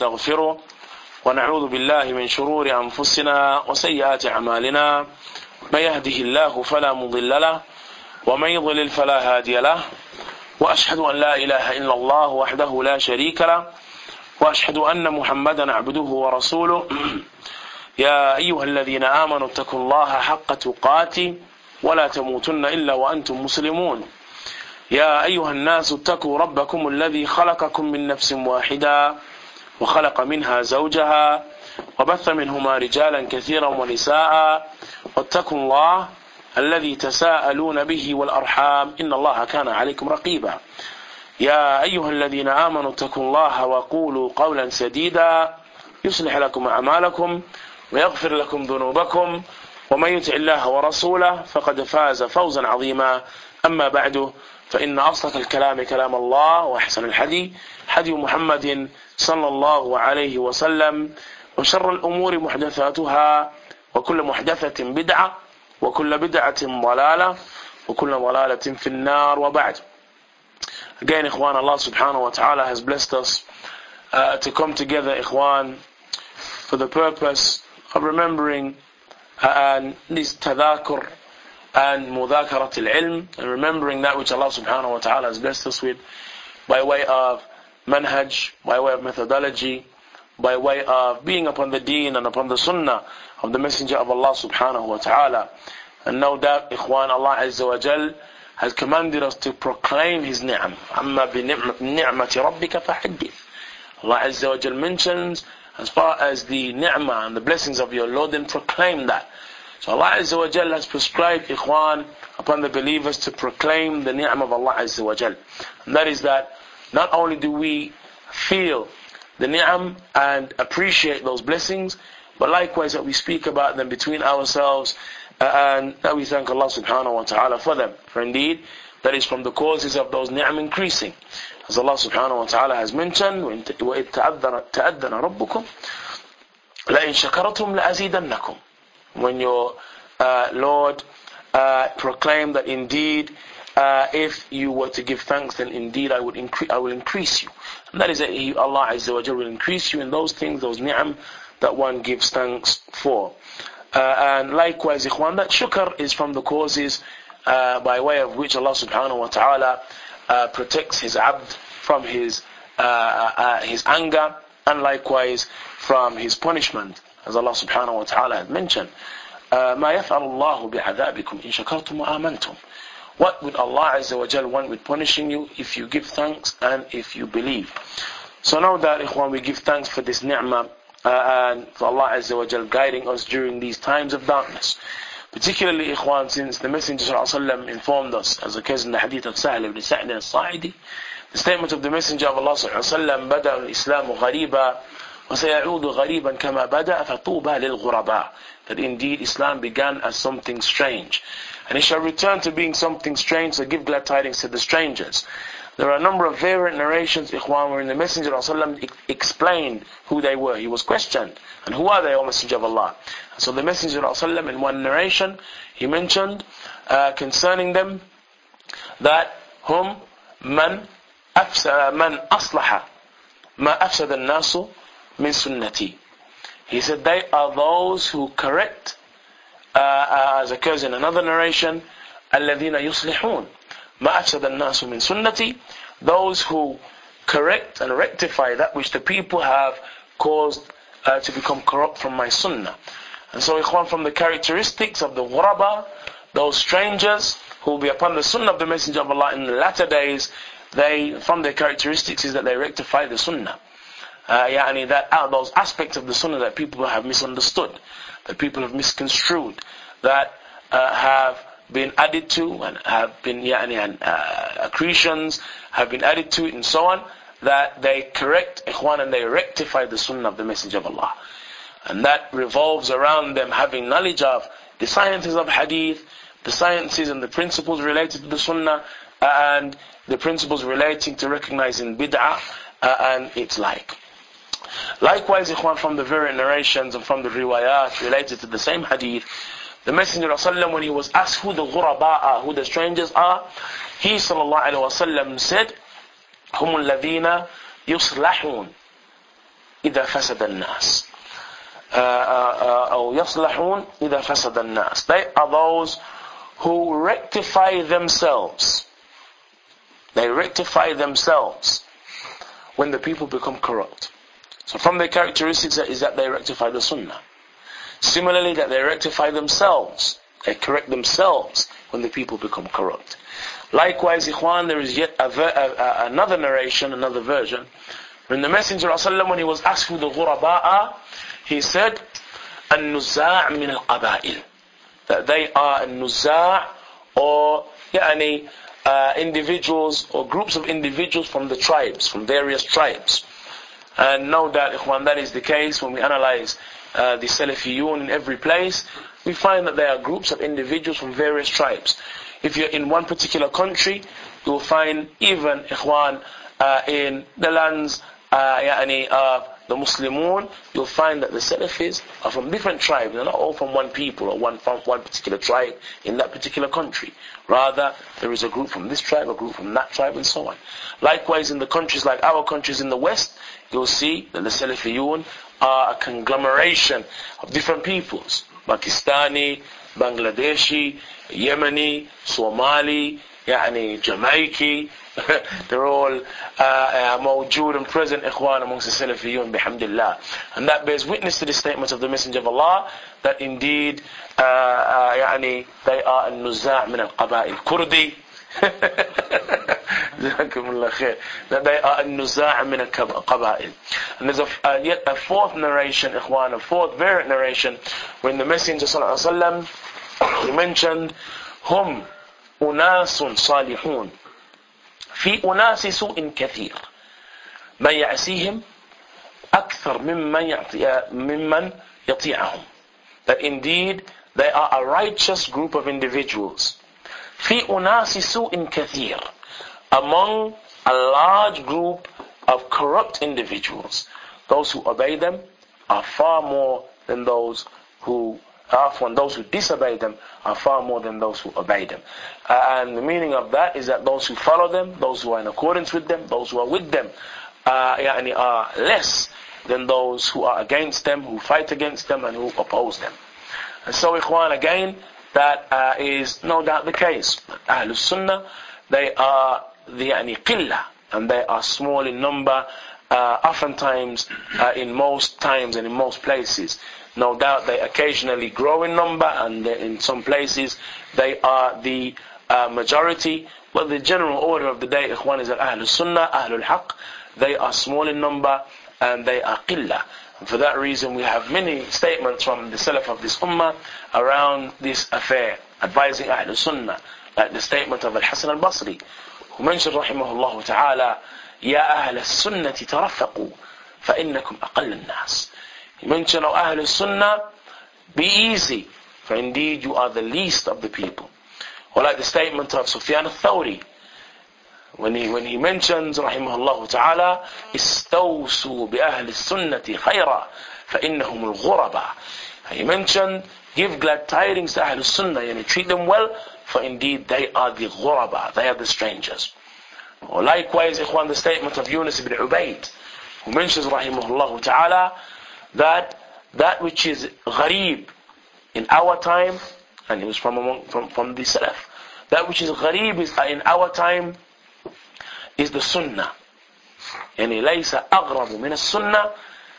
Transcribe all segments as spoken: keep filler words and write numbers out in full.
ونستغفره ونعوذ بالله من شرور أنفسنا وسيئات أعمالنا من يهده الله فلا مضل له ومن يضلل فلا هادي له وأشهد أن لا إله إلا الله وحده لا شريك له وأشهد أن محمدا عبده ورسوله يا أيها الذين آمنوا اتقوا الله حق تقاته ولا تموتن إلا وأنتم مسلمون يا أيها الناس اتقوا ربكم الذي خلقكم من نفس واحدة وخلق منها زوجها وبث منهما رجالا كثيرا ونساء واتقوا الله الذي تساءلون به والأرحام إن الله كان عليكم رقيبا يا أيها الذين آمنوا اتقوا الله وقولوا قولا سديدا يصلح لكم أعمالكم ويغفر لكم ذنوبكم ومن يطع الله ورسوله فقد فاز فوزا عظيما أما بعد فإن أصدق الكلام كلام الله وأحسن الحديث حديث محمد صلى الله عليه وسلم وشر الأمور محدثاتها وكل محدثة بدعة وكل بدعة ضلالة وكل ضلالة في النار وبعد. Again, Ikhwan, Allah subhanahu wa ta'ala has blessed us uh, to come together, Ikhwan, for the purpose of remembering uh, and this tadhakur and mudhakarat al-ilm, and remembering that which Allah subhanahu wa ta'ala has blessed us with by way of manhaj, by way of methodology, by way of being upon the deen and upon the sunnah of the messenger of Allah subhanahu wa ta'ala. And no doubt, Ikhwan, Allah Azza wa Jal has commanded us to proclaim His ni'am. Amma bi ni'mati rabbika fahaddith. Allah Azza wa Jal mentions as far as the ni'mah and the blessings of your Lord, then proclaim that. So Allah Azza wa Jal has prescribed, Ikhwan, upon the believers to proclaim the ni'am of Allah Azza wa Jal. And that is that not only do we feel the ni'am and appreciate those blessings, but likewise that we speak about them between ourselves uh, and that we thank Allah subhanahu wa ta'ala for them. For indeed, that is from the causes of those ni'am increasing. As Allah subhanahu wa ta'ala has mentioned, وَإِذْ تَأَذَّنَ رَبُّكُمْ لَإِنْ شَكَرَتُمْ لَأَزِيدَنَّكُمْ. When your uh, Lord uh, proclaimed that indeed uh, if you were to give thanks, then indeed I would increase, I will increase you. And that is that he, Allah Azza wa Jalla will increase you in those things, those ni'am that one gives thanks for. Uh, and likewise, Ikhwan, that shukr is from the causes uh, by way of which Allah subhanahu wa ta'ala uh, protects His abd from His uh, uh, His anger, and likewise from His punishment. As Allah subhanahu wa ta'ala had mentioned, uh, مَا يَفْعَلُ اللَّهُ بِعَذَابِكُمْ إِن شَكَرْتُمْ وَآمَنْتُمْ. What would Allah Azza wa Jal want with punishing you if you give thanks and if you believe? So now that, Ikhwan, we give thanks for this ni'mah uh, and for Allah Azza wa Jal guiding us during these times of darkness. Particularly, Ikhwan, since the Messenger Sallallahu Alaihi Wasallam informed us, as occurs in the hadith of Sahal ibn Sa'id al-Sa'idi, the statement of the Messenger of Allah Sallallahu Alaihi Wasallam, بَدَأَ الْإِسْلَامُ غَرِيبًا وَسَيَعُودُ غَرِيبًا كَمَا بَدَأَ فَطُوبَى لِلْغُرَبَاءِ. That indeed Islam began as something strange, and it shall return to being something strange, so give glad tidings to the strangers. There are a number of variant narrations, Ikhwan, wherein the Messenger of Allah explained who they were. He was questioned, and who are they, O Messenger of Allah? And so the Messenger of Allah, in one narration, he mentioned uh, concerning them that hum man afsa man aslaha ma afsada an-nasu min sunnati. He said they are those who correct, uh, as occurs in another narration, الَّذِينَ يُصْلِحُونَ مَا أَفْسَدَ النَّاسُ مِن سُنَّتِي. Those who correct and rectify that which the people have caused uh, to become corrupt from my sunnah. And so, Ikhwan, from the characteristics of the ghuraba, those strangers who will be upon the sunnah of the Messenger of Allah in the latter days, they, from their characteristics is that they rectify the sunnah. Uh, yani that uh, those aspects of the sunnah that people have misunderstood, that people have misconstrued, that uh, have been added to and have been yani, and, uh, accretions have been added to it and so on, that they correct, Ikhwan, and they rectify the sunnah of the Messenger of Allah. And that revolves around them having knowledge of the sciences of hadith, the sciences and the principles related to the sunnah, uh, and the principles relating to recognizing bid'ah uh, and its like. Likewise, Ikhwan, from the variant narrations and from the riwayat related to the same hadith, the Messenger of Allah, when he was asked who the ghuraba are, who the strangers are, he sallallahu alaihi wasallam said, هُمُ الَّذِينَ يُصْلَحُونَ إذا فسد الناس أو يصلحون إذا فسد الناس. They are those who rectify themselves. They rectify themselves when the people become corrupt. So from their characteristics is that they rectify the sunnah. Similarly, that they rectify themselves. They correct themselves when the people become corrupt. Likewise, ikhwan, there is yet a ver- a, a, another narration, another version. When the Messenger ﷺ, when he was asked who the ghuraba'a, he said, النزاع من القبائل. That they are النزاع, or يعني, uh, individuals or groups of individuals from the tribes, from various tribes. And no doubt, ikhwan, that is the case when we analyze uh, the Salafiyun in every place. We find that there are groups of individuals from various tribes. If you're in one particular country, you will find even, ikhwan, uh, in the lands uh, يعني, uh, the Muslimun, you'll find that the Salafis are from different tribes. They're not all from one people or one from one particular tribe in that particular country. Rather, there is a group from this tribe, a group from that tribe, and so on. Likewise, in the countries like our countries in the West, you'll see that the Salafiyun are a conglomeration of different peoples. Pakistani, Bangladeshi, Yemeni, Somali, يعني Jamaican. They're all uh, mawjood and present, ikhwan, amongst the Salafiyun, bihamdillah. And that bears witness to the statement of the Messenger of Allah, that indeed uh, uh, يعني, they are al-nuza' min al-qaba'il Kurdi. That they are al-nuza' min al-qaba'il. And there's a, uh, yet a fourth narration, ikhwan, a fourth variant narration, when the Messenger sallallahu alaihi wasallam, he mentioned, hum unasun salihun في أناس سوء كثير من يعصيهم أكثر ممن يطيع ممن يطيعهم. That indeed they are a righteous group of individuals. في أناس سوء كثير, among a large group of corrupt individuals. Those who obey them are far more than those who When those who disobey them are far more than those who obey them. Uh, and the meaning of that is that those who follow them, those who are in accordance with them, those who are with them, uh, يعني, are less than those who are against them, who fight against them, and who oppose them. And so, ikhwan, again, that uh, is no doubt the case. Ahlul Sunnah, they are the يعني, qillah, and they are small in number, uh, oftentimes, uh, in most times and in most places. No doubt they occasionally grow in number, and in some places they are the uh, majority. But the general order of the day, ikhwan, is that Ahlul Sunnah, Ahlul Haqq, they are small in number and they are qillah. And for that reason we have many statements from the Salaf of this Ummah around this affair, advising Ahlul Sunnah, like the statement of Al-Hasan Al-Basri, who mentioned rahimahullah ta'ala, Ya Ahl As-Sunnati tarafaqu, fa innakum aqall al-nas. He mentioned, O Ahlul Sunnah, be easy, for indeed you are the least of the people. Or like the statement of Sufyan al-Thawri, when he, when he mentions, rahimahullah ta'ala, istawsu bi ahli sunnati khayra, fa innahum al-ghuraba. He mentioned, give glad tidings to Ahlul Sunnah, and treat them well, for indeed they are the ghuraba, they are the strangers. Or likewise, ikhwan, the statement of Yunus ibn Ubayd, who mentions, rahimahullah ta'ala, that that which is gharib in our time, and he was from among, from, from the Salaf, that which is gharib is in our time is the Sunnah. يعني ليس أغرب من السنة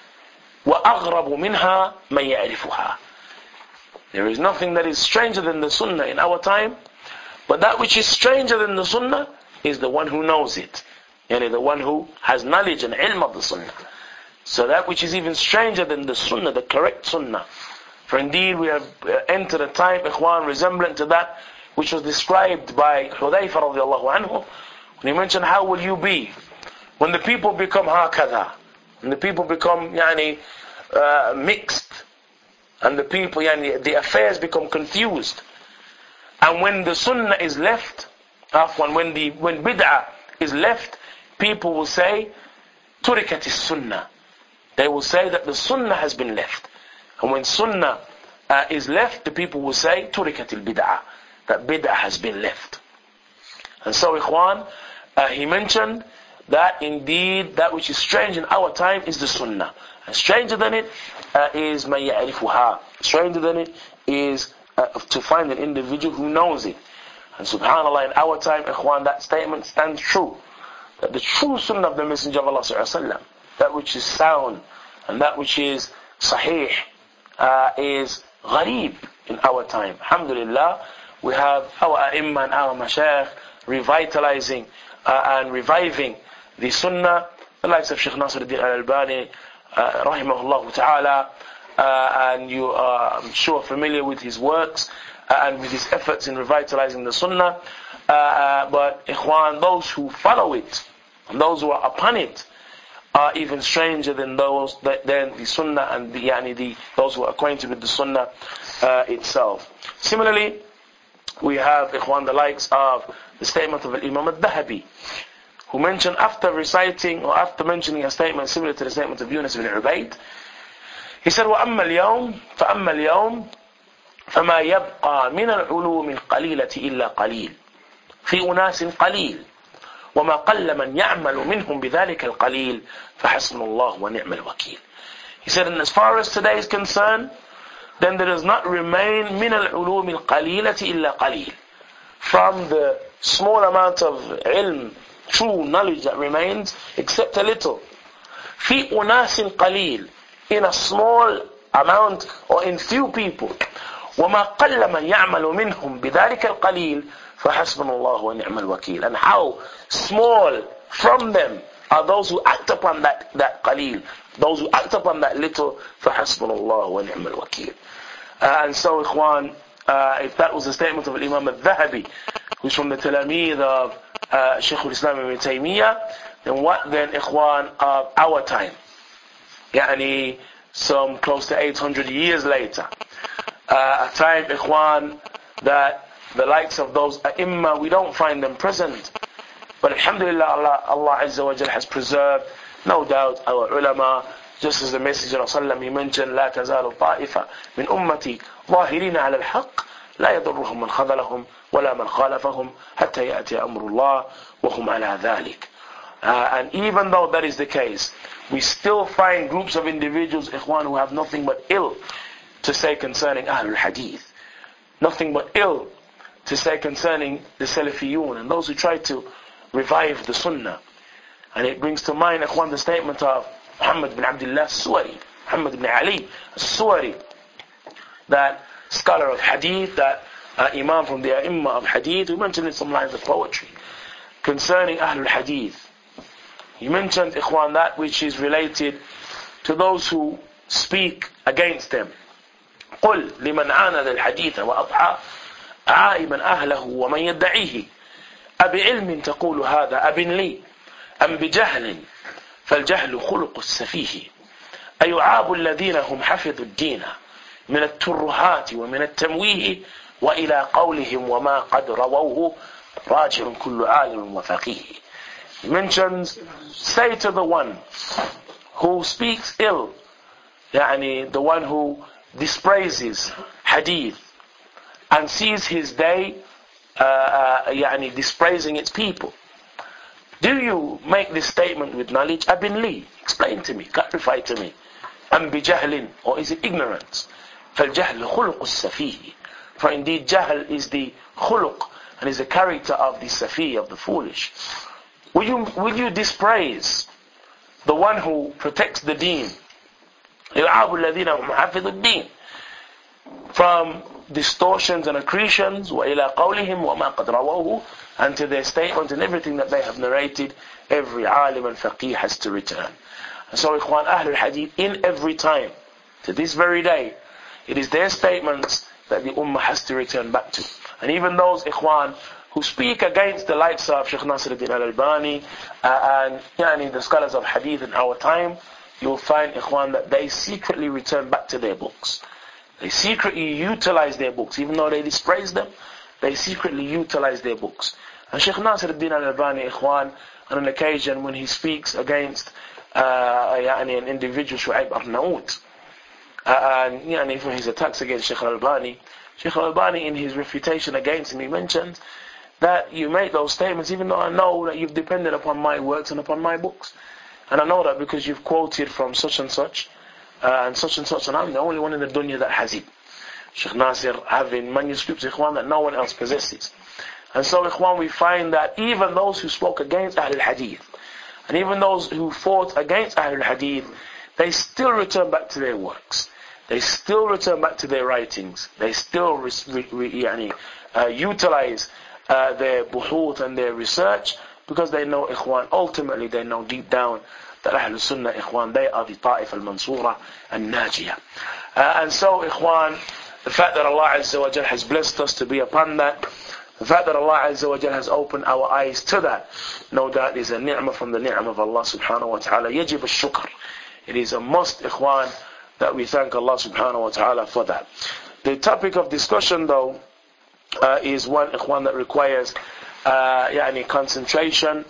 وأغرب منها من يعرفها. There is nothing that is stranger than the Sunnah in our time, but that which is stranger than the Sunnah is the one who knows it, يعني the one who has knowledge and ilm of the Sunnah. So that which is even stranger than the Sunnah, the correct Sunnah. For indeed we have entered a time, ikhwan, resemblant to that which was described by Hudayfa radiallahu anhu, when he mentioned, how will you be when the people become hakadha, when the people become yani, uh, mixed, and the people, yani, the affairs become confused, and when the Sunnah is left, afwan, when the when bid'ah is left, people will say, turikat is Sunnah. They will say that the Sunnah has been left. And when Sunnah uh, is left, the people will say, Turikat al-bid'ah, that bid'ah has been left. And so, ikhwan, uh, he mentioned that indeed that which is strange in our time is the Sunnah. And stranger than it uh, is مَن يَعْرِفُهَا. Stranger than it is uh, to find an individual who knows it. And subhanAllah, in our time, ikhwan, that statement stands true. That the true sunnah of the Messenger of Allah sallallahu alaihi wasallam, that which is sound and that which is sahih, uh, is gharib in our time. Alhamdulillah, we have our a'imma and our mashayikh revitalizing uh, and reviving the sunnah, the likes of Shaykh Nasiruddin al-Albani, uh, rahimahullah ta'ala, uh, and you are, I'm sure, familiar with his works uh, and with his efforts in revitalizing the sunnah. Uh, uh, but ikhwan, those who follow it and those who are upon it are even stranger than those that, than the sunnah and the, yani the those who are acquainted with the sunnah uh, itself. Similarly, we have ikhwan the likes of the statement of Imam al-Dhahabi, who mentioned after reciting or after mentioning a statement similar to the statement of Yunus ibn Ubayd, he said, وَأَمَّا الْيَوْمِ فَأَمَّا الْيَوْمِ فَمَا يَبْقَى مِنَ الْعُلُومِ الْقَلِيلَةِ إِلَّا قَلِيلٌ في أناس قليل وما قل من يعمل منهم بذلك القليل فحسبنا الله ونعم الوكيل. He said, and as far as today is concerned, then there does not remain من العلوم القليلة إلا قليل, from the small amount of ilm, true knowledge that remains, except a little. في أناس قليل, in a small amount or in few people. وما قل من يعمل منهم بذلك القليل فحسبنا الله ونعم الوكيل. And how small from them are those who act upon that, that qaleel, those who act upon that little, فحسبنا الله ونعم الوكيل. Uh, and so, ikhwan, uh, if that was the statement of Imam al-Dhahabi, who's from the Talamid of uh, Shaykh al-Islam ibn Taymiyyah, then what then, ikhwan, of our time? Yani, some close to eight hundred years later. Uh, a time, ikhwan, that the likes of those ai we don't find them present. But alhamdulillah, Allah, Allah Azza wa Jal has preserved, no doubt, our ulama, just as the Messenger of Allah he mentioned, لا تزال طائفة من أمتي ظاهرين على الحق لا يضرهم من خذلهم ولا من خالفهم حتى يأتي أمر الله وهم على ذلك. Uh, and even though that is the case, we still find groups of individuals, ikhwan, who have nothing but ill to say concerning Ahlul Hadith. Nothing but ill to say concerning the Salafiyun and those who try to revive the Sunnah. And it brings to mind, ikhwan, the statement of Muhammad bin Abdullah al-Suwari, Muhammad bin Ali al-Suwari, that scholar of Hadith, that uh, Imam from the ai of Hadith, who mentioned in some lines of poetry concerning Ahlul Hadith. He mentioned, ikhwan, that which is related to those who speak against them. قل لمن عاند الحديث وأضحى عائبا أهله ومن يدعيه أبعلم تقول هذا أب لي أم بجهل فالجهل خلق السفيه أيعاب الذين هم حفظوا الدين من الترهات ومن التمويه وإلى قولهم وما قد رووه راجع كل عالم وفقيه. He mentions, say to the one who speaks ill, يعني the one who dispraises hadith and sees his day uh, uh, يعني dispraising its people. Do you make this statement with knowledge? Abin li, explain to me, clarify to me. Am bi jahlin, or is it ignorance? فالجهل خلق السفيه. For indeed jahl is the khuluq and is the character of the safi, of the foolish. Will you, will you dispraise the one who protects the deen? يُعَابُ الَّذِينَ هُمْ حَفِظُوا الدِّينَ, from distortions and accretions, وَإِلَىٰ قَوْلِهِمْ وَمَا قَدْ رَوَوْهُ, and to their statement and everything that they have narrated, every alim and faqih has to return. And so, ikhwan, Ahlul Hadith, in every time, to this very day, it is their statements that the ummah has to return back to. And even those, ikhwan, who speak against the likes of Shaykh Nasiruddin al-Albani uh, and yani, the scholars of Hadith in our time, you will find, ikhwan, that they secretly return back to their books. They secretly utilize their books. Even though they dispraise them, they secretly utilize their books. And Shaykh Nasiruddin al-Albani, ikhwan, on an occasion when he speaks against uh, yani, an individual, Shu'aib Arnaout, uh, and yani, for his attacks against Shaykh al-Albani, Shaykh al-Albani, in his refutation against him, he mentions that you make those statements even though I know that you've depended upon my works and upon my books. And I know that because you've quoted from such and such, uh, and such and such, and I'm the only one in the dunya that has it. Sheikh Nasir having manuscripts, ikhwan, that no one else possesses. And so, ikhwan, we find that even those who spoke against Ahlul Hadith, and even those who fought against Ahlul Hadith, they still return back to their works. They still return back to their writings. They still re, re, re, yani, uh, utilize uh, their buhuth and their research, because they know, ikhwan, ultimately they know deep down that Ahlul Sunnah, ikhwan, they are the Ta'if al-Mansura and Najiyah. Uh, and so, ikhwan, the fact that Allah Azza wa Jal has blessed us to be upon that, the fact that Allah Azza wa Jal has opened our eyes to that, no doubt is a ni'mah from the ni'mah of Allah subhanahu wa ta'ala. Yajib al-shukr. It is a must, ikhwan, that we thank Allah subhanahu wa ta'ala for that. The topic of discussion, though, uh, is one, ikhwan, that requires uh, yani concentration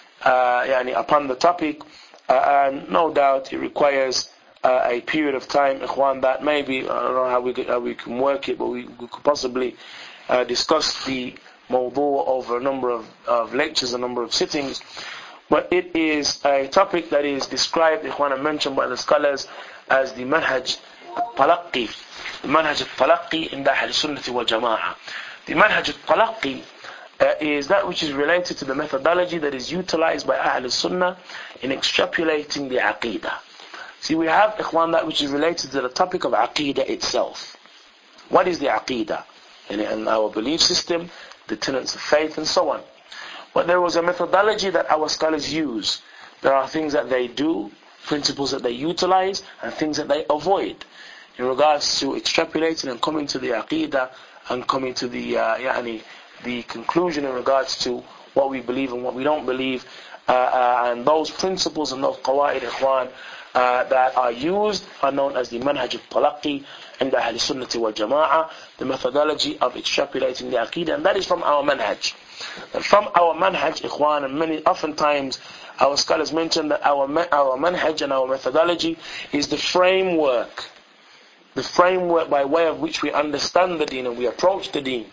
uh, yani upon the topic, uh, and no doubt it requires uh, a period of time, ikhwan, that maybe, I don't know how we, how we can work it, but we, we could possibly uh, discuss the mawdu' over a number of, of lectures, a number of sittings. But it is a topic that is described, ikhwan, and mentioned by the scholars as the manhaj al-talaqqi. The manhaj al-talaqqi in the Ahl Sunnah wal Jama'ah. The manhaj al-talaqqi uh, is that which is related to the methodology that is utilized by Ahl Sunnah in extrapolating the aqidah. See, we have, ikhwan, that which is related to the topic of aqidah itself. What is the aqidah? In our belief system, the tenets of faith, and so on. But there was a methodology that our scholars use. There are things that they do, principles that they utilize, and things that they avoid in regards to extrapolating and coming to the aqidah and coming to the uh, yani, the conclusion in regards to what we believe and what we don't believe. Uh, uh, and those principles and those qawaid, ikhwan, uh, that are used are known as the manhaj al-talaqqi and the Ahl Sunnah wal Jama'ah, the methodology of extrapolating the aqidah, and that is from our manhaj. And from our manhaj, ikhwan, and many oftentimes our scholars mention that our our manhaj and our methodology is the framework, the framework by way of which we understand the deen and we approach the deen.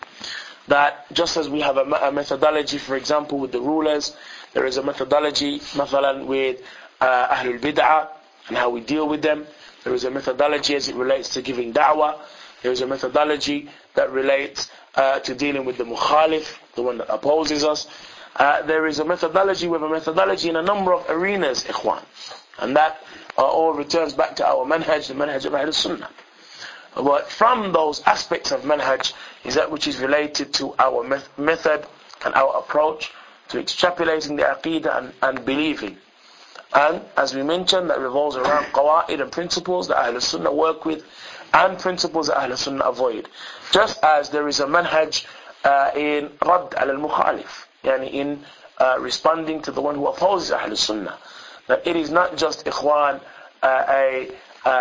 That just as we have a, a methodology, for example, with the rulers, there is a methodology, mathalan, with uh, Ahlul Bid'ah and how we deal with them. There is a methodology as it relates to giving da'wah. There is a methodology that relates uh, to dealing with the mukhalif, the one that opposes us. Uh, there is a methodology with a methodology in a number of arenas, ikhwan. And that uh, all returns back to our manhaj, the manhaj of Ahl Sunnah. But from those aspects of manhaj is that which is related to our met- method and our approach to extrapolating the aqidah and, and believing. And as we mentioned, that revolves around qawaid and principles that Ahl Sunnah work with, and principles that Ahl Sunnah avoid. Just as there is a manhaj uh, in Radd al-Mukhalif, yani in uh, responding to the one who opposes Ahl Sunnah. That it is not just, ikhwan, uh, a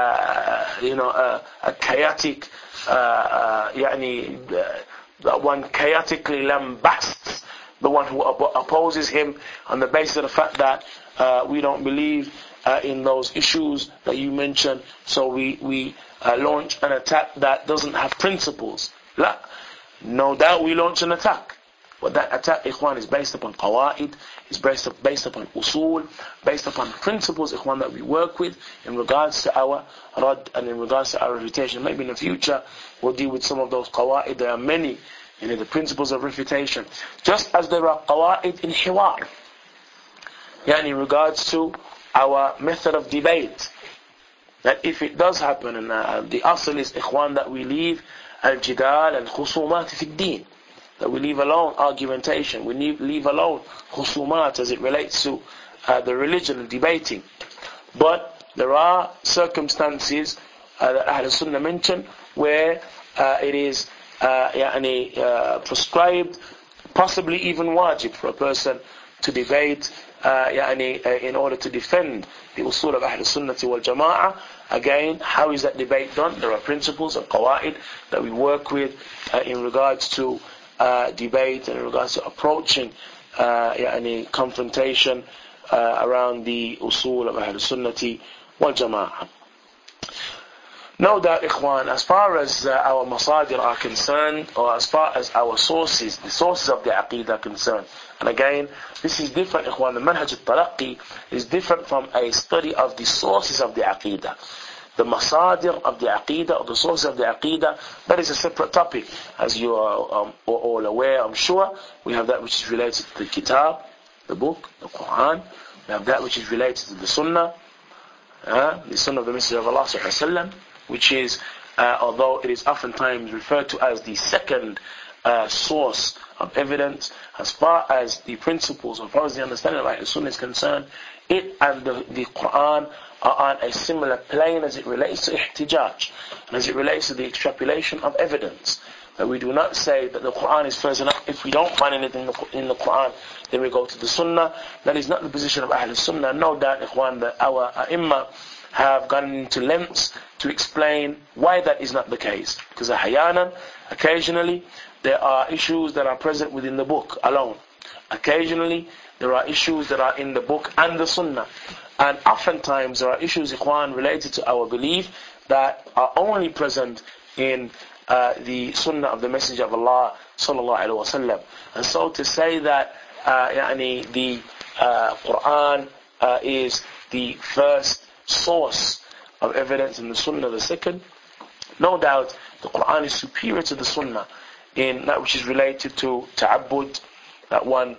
uh, you know a, a chaotic, uh, uh, yani uh, one chaotically lambasts the one who op- opposes him on the basis of the fact that uh, we don't believe uh, in those issues that you mentioned, so we we uh, launch an attack that doesn't have principles. La. No doubt we launch an attack, but that attack, ikhwan, is based upon qawaid, is based, up, based upon usul, based upon principles, ikhwan, that we work with in regards to our rad and in regards to our refutation. Maybe in the future we'll deal with some of those qawaid. There are many, you know, the principles of refutation. Just as there are qawaid in hiwar, yani in regards to our method of debate, that if it does happen, and uh, the asl is, ikhwan, that we leave al-jidal and khusumat fi ad-din, that we leave alone argumentation, we leave, leave alone khusumat as it relates to uh, the religion and debating. But there are circumstances uh, that Ahl Sunnah mention where uh, it is uh, yani, uh, prescribed, possibly even wajib, for a person to debate uh, yani, uh, in order to defend the usul of Ahl Sunnah wal Jama'ah. Again, how is that debate done? There are principles and qawaid that we work with uh, in regards to uh, debate and in regards to approaching uh, yani, confrontation uh, around the usul of Ahl Sunnah wal Jama'ah. No doubt, ikhwan, as far as uh, our masadir are concerned, or as far as our sources, the sources of the aqeedah are concerned, and again, this is different, ikhwan, the manhaj al-talaqqi is different from a study of the sources of the aqeedah. The masadir of the aqeedah, or the sources of the aqeedah, that is a separate topic. As you are um, all aware, I'm sure, we have that which is related to the kitab, the book, the Quran. We have that which is related to the sunnah, uh, the sunnah of the Messenger of Allah sallallahu alaihi wasallam, which is, uh, although it is oftentimes referred to as the second uh, source of evidence, as far as the principles, as far as the understanding of Ahl Sunnah is concerned, it and the, the Quran are on a similar plane as it relates to ihtijaj, and as it relates to the extrapolation of evidence. That we do not say that the Quran is first enough. If we don't find anything in the Quran, then we go to the Sunnah. That is not the position of Ahl Sunnah. No doubt, ikhwan, that our ai have gone into lengths to explain why that is not the case. Because ahyanan, occasionally, there are issues that are present within the book alone. Occasionally, there are issues that are in the book and the Sunnah. And oftentimes, there are issues, ikhwan, related to our belief that are only present in uh, the Sunnah of the Messenger of Allah sallallahu alaihi wasallam. And so to say that uh, yani the uh, Quran uh, is the first source of evidence in the Sunnah the second, no doubt the Quran is superior to the Sunnah in that which is related to ta'abbud, that one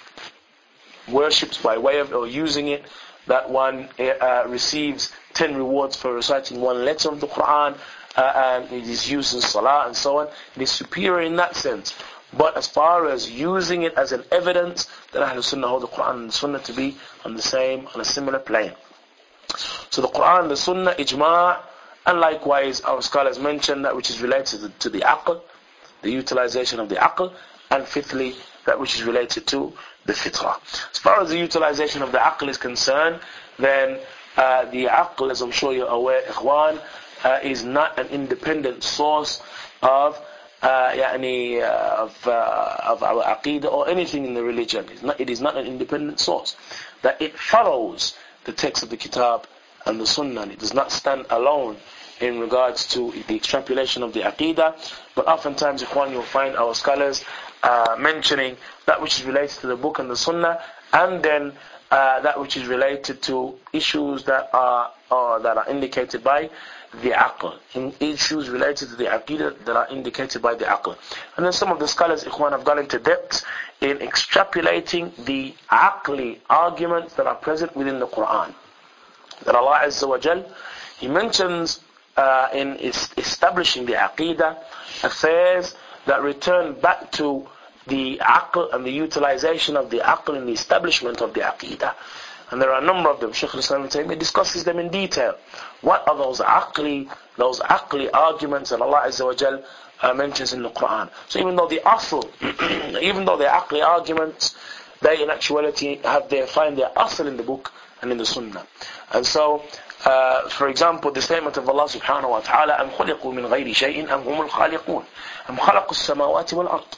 worships by way of or using it, that one uh, receives ten rewards for reciting one letter of the Quran, uh, and it is used in salah and so on. It is superior in that sense. But as far as using it as an evidence, then Ahlul Sunnah hold the Quran and the Sunnah to be on the same, on a similar plane. So the Quran, the Sunnah, ijma', and likewise our scholars mention that which is related to the aql, the utilization of the aql, and fifthly, that which is related to the fitrah. As far as the utilization of the aql is concerned, then uh, the aql, as I'm sure you're aware, ikhwan, uh, is not an independent source of uh, يعني, uh, of, uh, of our aqidah or anything in the religion. It's not, it is not an independent source. That it follows the text of the kitab and the sunnah. It does not stand alone in regards to the extrapolation of the aqidah. But oftentimes, ikhwan, you'll find our scholars uh, mentioning that which is related to the book and the sunnah, and then uh, that which is related to issues that are uh, that are indicated by the aql, in issues related to the aqidah that are indicated by the aql. And then some of the scholars, ikhwan, have gone into depth in extrapolating the aqli arguments that are present within the Quran. That Allah Azza wa Jal, He mentions uh, in establishing the aqidah affairs that return back to the aql and the utilization of the aql in the establishment of the aqidah. And there are a number of them. Shaykh al-Islam Ibn Taymiyyah discusses them in detail. What are those aqli, those aqli arguments that Allah Azza wa Jal uh, mentions in the Quran? So even though the asl, even though the aqli arguments, they in actuality have their, find their asl in the book and in the sunnah. And so, uh, for example, the statement of Allah subhanahu wa ta'ala, أَمْ خُلِقُوا مِنْ غَيْرِ شَيْءٍ أَمْ هُمُ الْخَالِقُونَ أَمْ خَلَقُوا السَّمَاوَاتِ وَالْأَرْضِ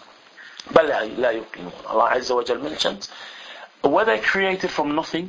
بَلْ لَا يُقِنُونَ. Allah Azza wa Jal mentions, were they created from nothing?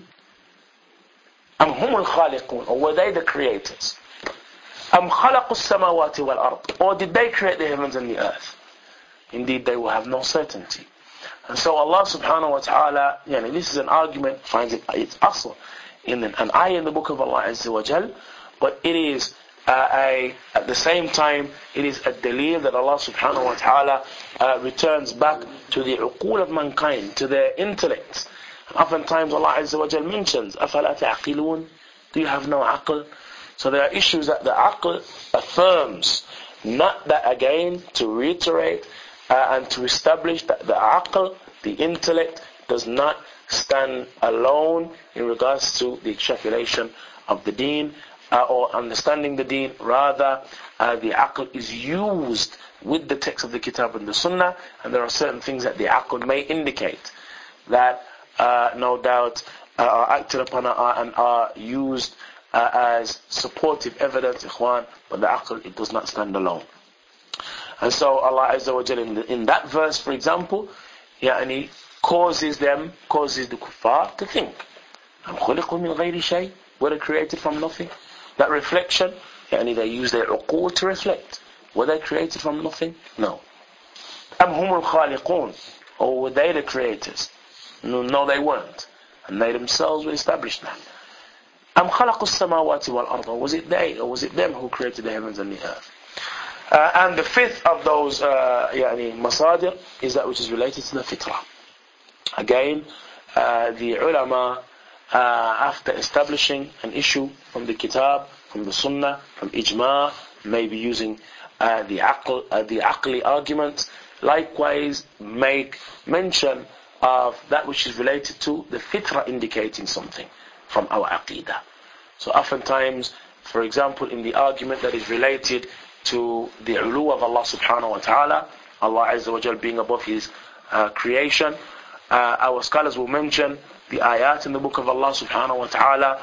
أَمْ هُمُ الْخَالِقُونَ, or were they the creators? أَمْ خَلَقُوا السَّمَاوَاتِ وَالْأَرْضِ, or did they create the heavens and the earth? Indeed, they will have no certainty. And so Allah subhanahu wa ta'ala, yani this is an argument, finds it, it's asl in an, an ayah in the book of Allah Azza wa Jal, but it is uh, a, at the same time, it is a dalil that Allah subhanahu wa ta'ala uh, returns back to the uqul of mankind, to their intellects. Oftentimes Allah Azza wa Jal mentions, أَفَلَا تَعْقِلُونَ, do you have no aql? So there are issues that the aql affirms, not that again, to reiterate uh, and to establish that the aql, the intellect, does not stand alone in regards to the extrapolation of the deen uh, or understanding the deen. Rather, uh, the aql is used with the text of the kitab and the sunnah, and there are certain things that the aql may indicate that uh, no doubt uh, are acted upon uh, and are used uh, as supportive evidence, ikhwan, but the aql, it does not stand alone. And so Allah Azza wa Jalla in, in that verse, for example, يعني, causes them, causes the kuffar to think, أَمْ خُلِقُوا مِنْ غَيْرِ شَيْءٍ, were created from nothing. That reflection يعني they use their uqul to reflect. Were they created from nothing? No. أم هم الخالقون, or were they the creators? No, no they weren't. And they themselves will establish that. أم خلقوا السماوات والأرض, or was it they, or was it them who created the heavens and the earth? Uh, and the fifth of those uh, يعني masadir is that which is related to the fitrah. Again, uh, the ulama, uh, after establishing an issue from the kitab, from the sunnah, from ijma', maybe using uh, the aql, uh, the aqli arguments, likewise make mention of that which is related to the fitrah indicating something from our aqidah. So oftentimes, for example, in the argument that is related to the ulu of Allah subhanahu wa ta'ala, Allah Azza wa Jal being above His uh, creation, uh, our scholars will mention the ayat in the book of Allah subhanahu wa ta'ala,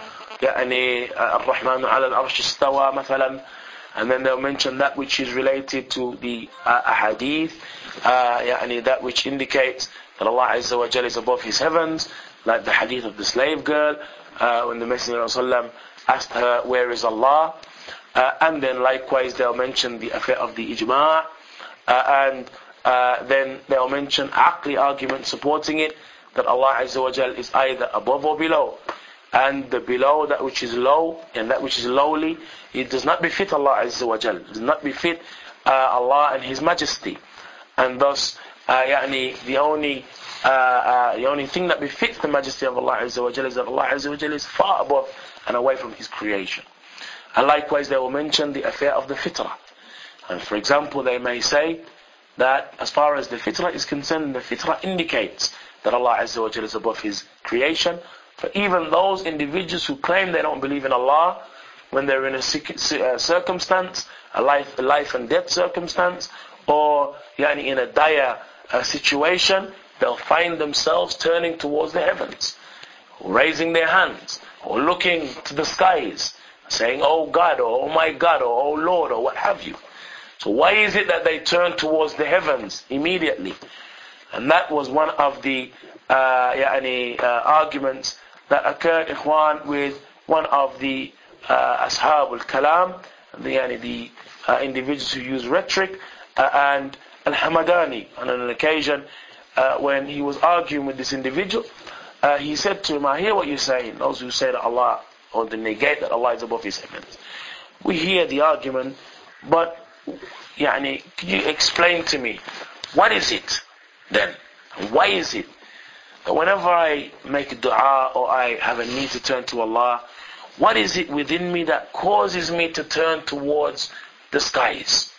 يعني الرحمن على العرش استوى مثلا, and then they'll mention that which is related to the uh, ahadith, uh, يعني that which indicates that Allah Azza wa Jal is above His heavens, like the hadith of the slave girl, uh, when the Messenger of Allah asked her, where is Allah? Uh, and then likewise they'll mention the affair of the ijma', uh, and uh, then they'll mention aqli argument supporting it, that Allah Azza wa Jal is either above or below. And the below, that which is low, and that which is lowly, it does not befit Allah Azza wa Jal. It does not befit uh, Allah and His Majesty. And thus, uh, يعني, the only uh, uh, the only thing that befits the Majesty of Allah Azza wa Jal is that Allah Azza wa Jal is far above and away from His creation. And likewise they will mention the affair of the fitrah. And for example, they may say that as far as the fitrah is concerned, the fitrah indicates that Allah Azza wa Jal is above His creation. For even those individuals who claim they don't believe in Allah, when they're in a circumstance, a life, a life and death circumstance, or yani in a dire uh, situation, they'll find themselves turning towards the heavens, raising their hands, or looking to the skies, saying, oh God, or oh my God, or oh Lord, or what have you. So why is it that they turn towards the heavens immediately? And that was one of the uh, يعني, uh, arguments that occurred, ikhwan, with one of the uh, ashab al-kalam, the, yani, the uh, individuals who use rhetoric, uh, and al-Hamadani. On an occasion, uh, when he was arguing with this individual, uh, he said to him, I hear what you're saying, those who say that Allah, or the negate that Allah is above His heavens. We hear the argument, but yani, can you explain to me, what is it then? Why is it that whenever I make a dua or I have a need to turn to Allah, what is it within me that causes me to turn towards the skies?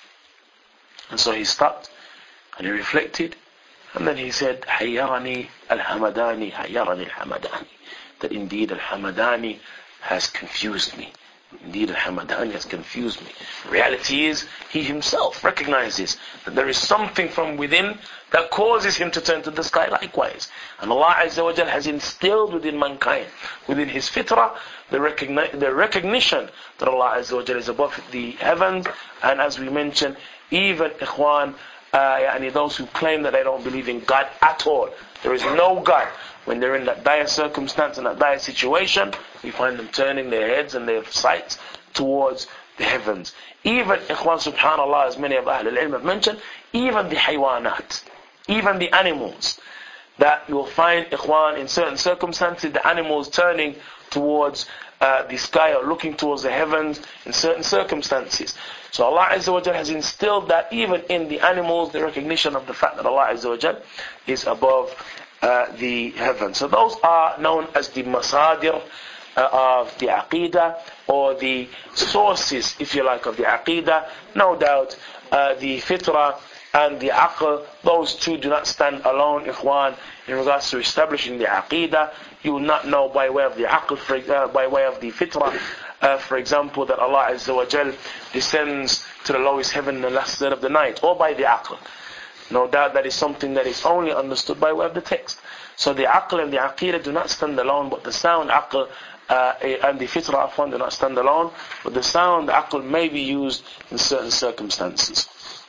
And so he stopped and he reflected, and then he said, Hayyarani al-Hamadani, Hayyarani al-Hamadani, that indeed al-Hamadani has confused me. Indeed, al-Hamadani has confused me. Reality is, he himself recognizes that there is something from within that causes him to turn to the sky likewise. And Allah Azza wa Jal has instilled within mankind, within His fitrah, the, recogni- the recognition that Allah Azza wa Jal is above the heavens. And as we mentioned, even ikhwan, uh, yani those who claim that they don't believe in God at all, there is no God. When they're in that dire circumstance and that dire situation, we find them turning their heads and their sights towards the heavens. Even, ikhwan, subhanallah, as many of Ahl al-Ilm have mentioned, even the haywanat, even the animals, that you'll find, ikhwan, in certain circumstances, the animals turning towards uh, the sky or looking towards the heavens in certain circumstances. So Allah Azza wa Jal has instilled that even in the animals, the recognition of the fact that Allah Azza wa Jal is above Uh, the heaven. So those are known as the masadir uh, of the aqidah, or the sources, if you like, of the aqidah. No doubt uh, the fitrah and the aql, those two do not stand alone, ikhwan, in regards to establishing the aqidah. You will not know by way of the aql, for, uh, by way of the fitrah, uh, for example, that Allah Azza wa Jal descends to the lowest heaven in the last third of the night, or by the aql. No doubt that is something that is only understood by way of the text. So the aql and the aqidah do not stand alone, but the sound aql uh, and the fitrah afwan do not stand alone, but the sound aql may be used in certain circumstances.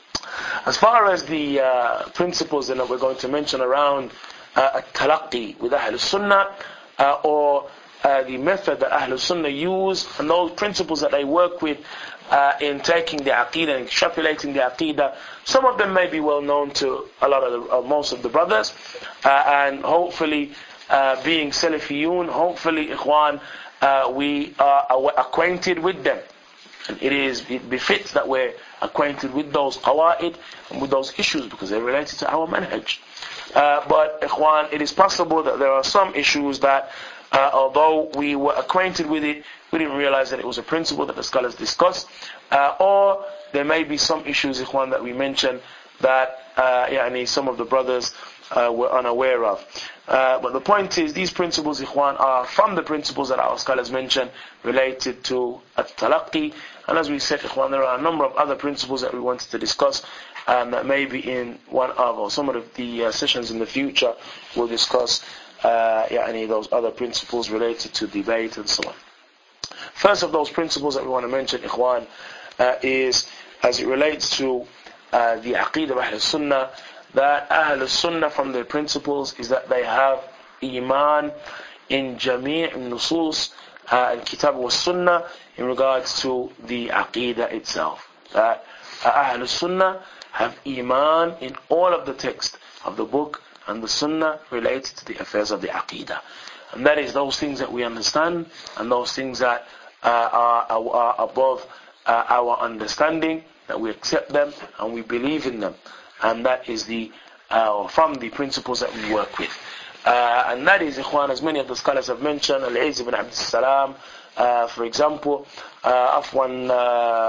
As far as the uh, principles that we're going to mention around uh, at-talaqqi with Ahl Sunnah, uh, or uh, the method that Ahlul Sunnah use and those principles that they work with uh, in taking the Aqidah and extrapolating the Aqidah. Some of them may be well known to a lot of the, uh, most of the brothers, uh, and hopefully uh, being Salafiyun, hopefully Ikhwan, uh, we are acquainted with them. And it is, it befits that we're acquainted with those qawaid and with those issues because they're related to our manhaj. Uh, but Ikhwan, it is possible that there are some issues that uh, although we were acquainted with it, we didn't realize that it was a principle that the scholars discussed. Uh, or there may be some issues, Ikhwan, that we mentioned that uh, yani some of the brothers uh, were unaware of. Uh, but the point is, these principles, Ikhwan, are from the principles that our scholars mentioned related to at-talaqqi. And as we said, Ikhwan, there are a number of other principles that we wanted to discuss, and that maybe in one of or some of the uh, sessions in the future we'll discuss uh, yani those other principles related to debate and so on. First of those principles that we want to mention, Ikhwan, uh, is as it relates to uh, the Aqeedah of Ahlul Sunnah, that Ahlul Sunnah from their principles is that they have Iman in Jami' al-Nusus uh, and Kitab wa Sunnah in regards to the Aqeedah itself. That uh, Ahlul Sunnah have Iman in all of the text of the book and the Sunnah related to the affairs of the Aqeedah. And that is those things that we understand and those things that uh, are, are above uh, our understanding, that we accept them and we believe in them. And that is the uh, from the principles that we work with. Uh, and that is, Ikhwan, as many of the scholars have mentioned, Al-Izz ibn Abd Salam, uh, for example, uh, Afwan uh,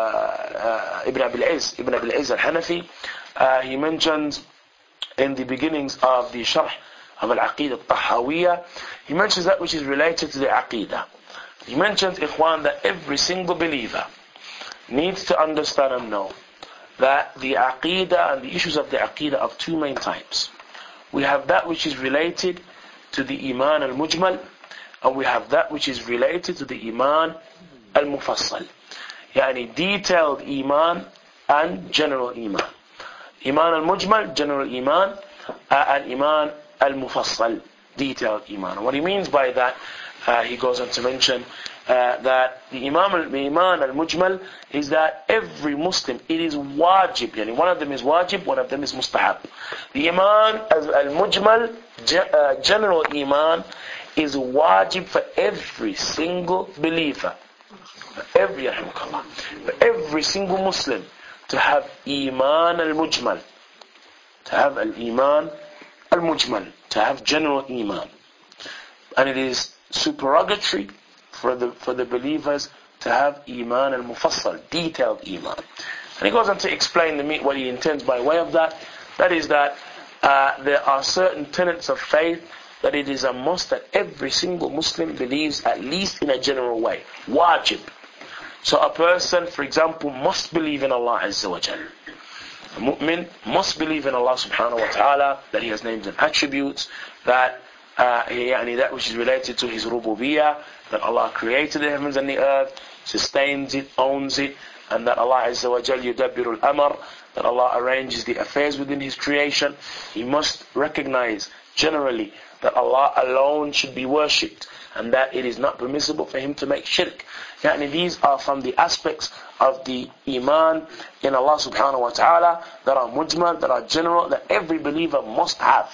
uh, Ibn Abil Izz, Ibn Abil Izz al-Hanafi, uh, he mentions in the beginnings of the Sharh of Al-Aqidah al-Tahawiyya, he mentions that which is related to the Aqidah. He mentions, Ikhwan, that every single believer needs to understand and know that the Aqidah and the issues of the Aqidah are of two main types. We have that which is related to the Iman al-Mujmal, and we have that which is related to the Iman al-Mufassal. Yani detailed Iman and general Iman. Iman al-Mujmal, general Iman, uh, and Iman al-Mufassal, detailed Iman. And what he means by that, uh, he goes on to mention uh, that the Iman, the Iman al-Mujmal is that every Muslim, it is wajib, yani one of them is wajib, one of them is mustahab. The Iman al-Mujmal, uh, general Iman, is wajib for every single believer, for every, for every single Muslim to have Iman al-Mujmal, to have al-Iman al-Mujmal, to have general Iman. And it is supererogatory for the for the believers to have Iman al-Mufassal, detailed Iman. And he goes on to explain the, what he intends by way of that. That is that uh, there are certain tenets of faith that it is a must that every single Muslim believes at least in a general way. Wajib. So a person, for example, must believe in Allah Azza wa Jal. A mu'min must believe in Allah subhanahu wa ta'ala, that He has names and attributes, that uh, yani that which is related to His rububiyyah, that Allah created the heavens and the earth, sustains it, owns it, and that Allah Azza wa Jal yudabbiru al-amr, that Allah arranges the affairs within His creation. He must recognize generally that Allah alone should be worshipped, and that it is not permissible for him to make shirk. Yani these are from the aspects of the Iman in Allah subhanahu wa ta'ala that are mujmal, that are general, that every believer must have.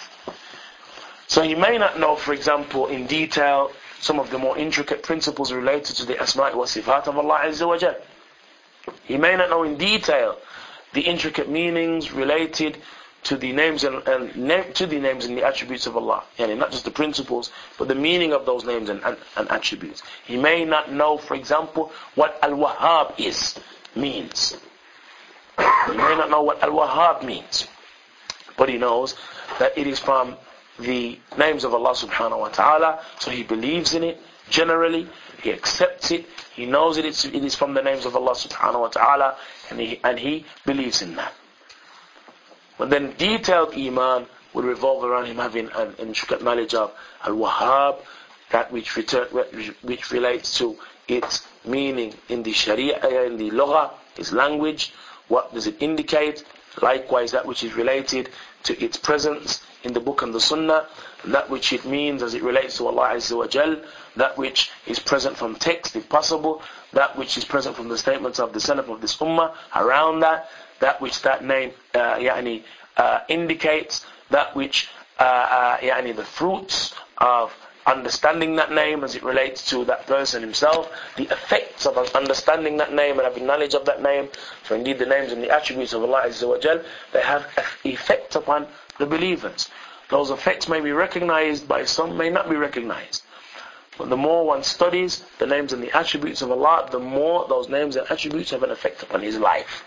So he may not know, for example, in detail some of the more intricate principles related to the asma' wa sifat of Allah Azza wa Jal. He may not know in detail the intricate meanings related to the names and, and name, to the names and the attributes of Allah. Yani not just the principles, but the meaning of those names and, and, and attributes. He may not know, for example, what Al-Wahhab is, means. He may not know what Al-Wahhab means. But he knows that it is from the names of Allah subhanahu wa ta'ala, so he believes in it generally, he accepts it, he knows it, it's, it is from the names of Allah subhanahu wa ta'ala, and he, and he believes in that. But then detailed Iman will revolve around him having an intricate knowledge of Al-Wahhab, that which, return, which relates to its meaning in the Sharia, in the Lugha, its language, what does it indicate, likewise that which is related to its presence in the book and the Sunnah, that which it means as it relates to Allah Azza wa Jal, that which is present from text if possible, that which is present from the statements of the Salaf of this Ummah around that, that which that name uh, yani, uh, indicates, that which uh, uh, yani, the fruits of understanding that name as it relates to that person himself, the effects of understanding that name and having knowledge of that name. So indeed the names and the attributes of Allah Azza wa Jal, they have effect upon the believers. Those effects may be recognized by some, may not be recognized. But the more one studies the names and the attributes of Allah, the more those names and attributes have an effect upon his life.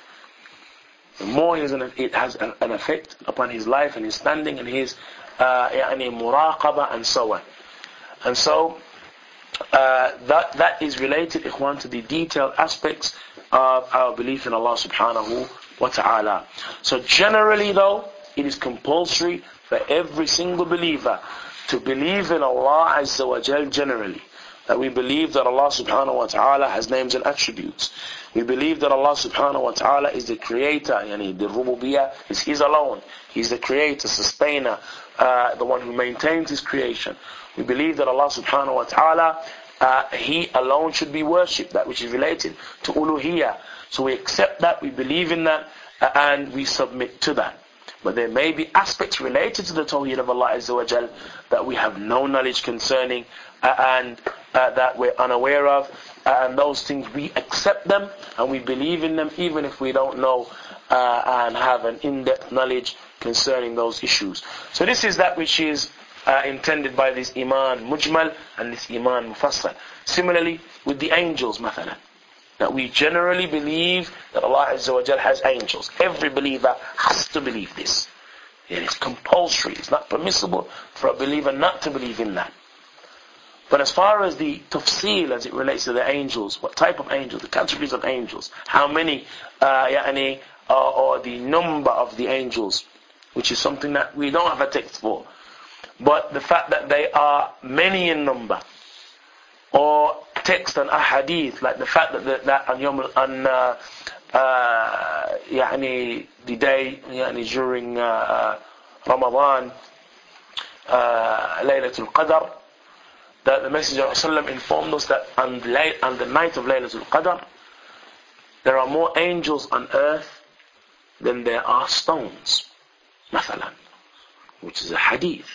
The more it has an effect upon his life and his standing and his uh, يعني muraqabah and so on. And so uh, that that is related, ikhwan, to the detailed aspects of our belief in Allah subhanahu wa ta'ala. So generally though, it is compulsory for every single believer to believe in Allah Azza wa Jal generally. That we believe that Allah subhanahu wa ta'ala has names and attributes. We believe that Allah subhanahu wa ta'ala is the creator, yani the rububiyyah is His alone. He's the creator, sustainer, uh, the one who maintains His creation. We believe that Allah subhanahu wa ta'ala, uh, He alone should be worshipped, that which is related to uluhiyyah. So we accept that, we believe in that, uh, and we submit to that. But there may be aspects related to the Tawheed of Allah Azza wa Jal that we have no knowledge concerning uh, and uh, that we're unaware of. Uh, and those things, we accept them and we believe in them even if we don't know uh, and have an in-depth knowledge concerning those issues. So this is that which is uh, intended by this Iman Mujmal and this Iman Mufassal. Similarly with the angels, mathalan. That we generally believe that Allah Azza wa Jal has angels. Every believer has to believe this. It is compulsory. It's not permissible for a believer not to believe in that. But as far as the tafsil as it relates to the angels, what type of angels, the categories of angels, how many, uh, yani, uh, or the number of the angels, which is something that we don't have a text for. But the fact that they are many in number, or text and ahadith, like the fact that that, that on Yom on uh, uh, يعني the day يعني during uh, Ramadan, uh, Laylatul Qadr, that the Messenger of Allah informed us that on the, lay, on the night of Laylatul Qadr, there are more angels on earth than there are stones, mathalan, which is a hadith.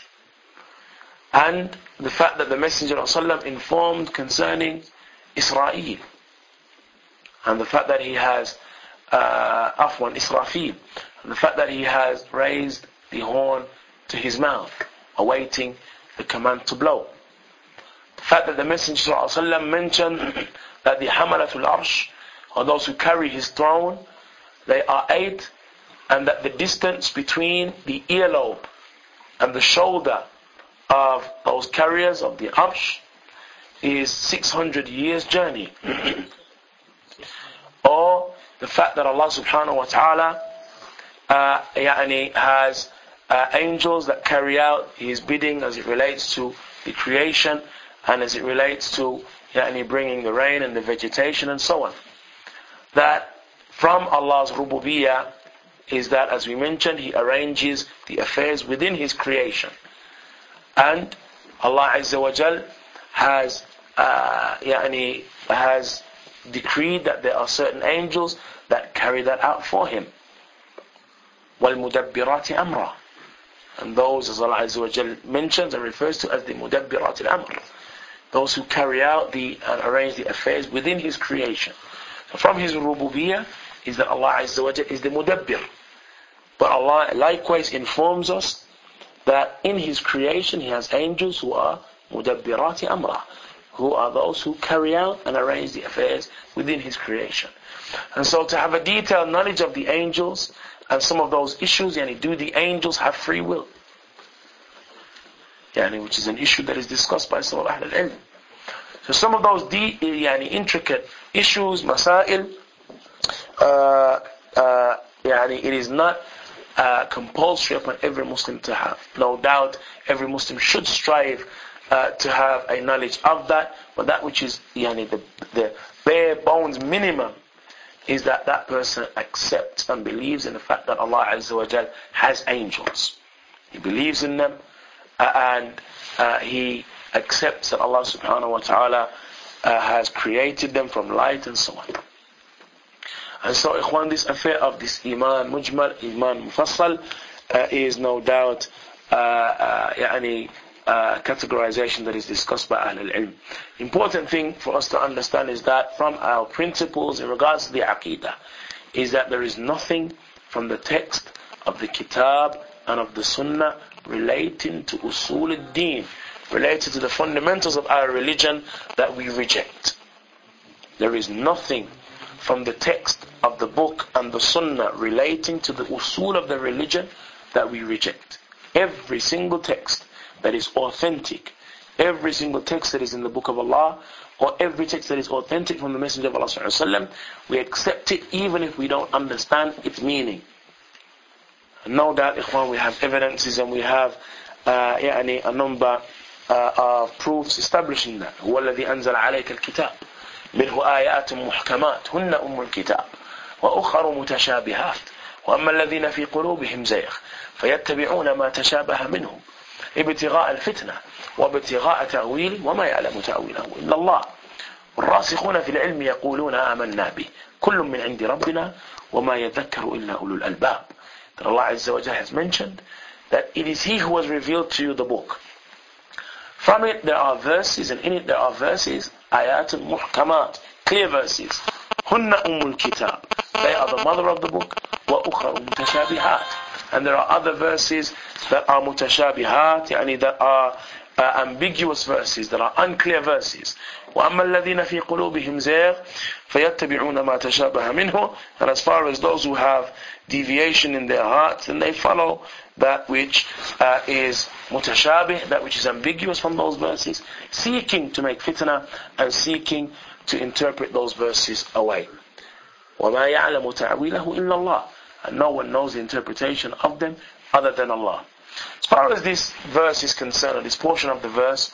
And the fact that the Messenger of Allah informed concerning Israel, and the fact that he has uh, Afwan Israfil, and the fact that he has raised the horn to his mouth, awaiting the command to blow. The fact that the Messenger of Allah mentioned that the Hamalatul Arsh, or those who carry his throne, they are eight, and that the distance between the earlobe and the shoulder of those carriers of the Arsh is six hundred years journey. Or the fact that Allah subhanahu wa ta'ala uh, يعني has uh, angels that carry out His bidding as it relates to the creation and as it relates to يعني bringing the rain and the vegetation and so on. That from Allah's rububiyyah is that, as we mentioned, He arranges the affairs within His creation. And Allah Azza wa Jal has uh, يعني, has decreed that there are certain angels that carry that out for Him. وَالْمُدَبِّرَاتِ أَمْرًا. And those, as Allah Azza wa Jal mentions and refers to as the مُدَبِّرَاتِ الْأَمْرِ, those who carry out the and arrange the affairs within His creation. So from His rububiyyah is that Allah Azza wa Jal is the mudabbir. But Allah likewise informs us that in His creation He has angels who are mudabbirati amra, who are those who carry out and arrange the affairs within His creation. And so to have a detailed knowledge of the angels and some of those issues, yani, do the angels have free will? Yani, which is an issue that is discussed by some of Ahl al-Ilm. So some of those deep, yani, intricate issues, masail, uh, uh, yani, it is not Uh, compulsory upon every Muslim to have. No doubt every Muslim should strive uh, to have a knowledge of that, but that which is yani, the, the bare bones minimum is that that person accepts and believes in the fact that Allah Azza wa Jal has angels. He believes in them uh, and uh, he accepts that Allah subhanahu wa ta'ala uh, has created them from light and so on. And so, ikhwan, this affair of this iman mujmal, iman mufassal, uh, is no doubt uh, uh, يعني, uh, categorization that is discussed by Ahl al-Ilm. Important thing for us to understand is that from our principles in regards to the Aqidah, is that there is nothing from the text of the Kitab and of the Sunnah relating to usul al-Deen, related to the fundamentals of our religion, that we reject. There is nothing from the text of the book and the Sunnah relating to the usul of the religion that we reject. Every single text that is authentic, every single text that is in the book of Allah, or every text that is authentic from the Messenger of Allah sallallahu alaihi wasallam, we accept it even if we don't understand its meaning. And no doubt, ikhwan, we have evidences and we have uh, يعني, a number uh, of proofs establishing that. هو الذي أنزل عليك الكتاب منه آيات محكمات هن أم الكتاب وأخر متشابهات وأما الذين في قلوبهم زيغ فيتبعون ما تشابه منه ابتغاء الفتنة وابتغاء تأويل وما يعلم تأويله إلا الله والراسخون في العلم يقولون آمنا به كل من عند ربنا وما يذكر إلا أولو الألباب. That Allah Azza wa Jalla has mentioned that it is He who has revealed to you the book. From it there are verses, and in it there are verses, ayat al-muhkamat, clear verses. Hunna ummul kitab, they are the mother of the book. Wa ukhra mutashabihat, and there are other verses that are mutashabihat, yani that are uh, ambiguous verses, that are unclear verses. وَأَمَّا الَّذِينَ فِي قُلُوبِهِمْ زَيْغٌ فَيَتَّبِعُونَ مَا تَشَابَهَ مِنْهُ. And as far as those who have deviation in their hearts, and they follow that which uh, is mutashabih, that which is ambiguous from those verses, seeking to make fitna and seeking to interpret those verses away. وَمَا يَعْلَمُ تَعْوِيلَهُ إِلَّا اللَّهُ. And no one knows the interpretation of them other than Allah. As far as this verse is concerned, or this portion of the verse,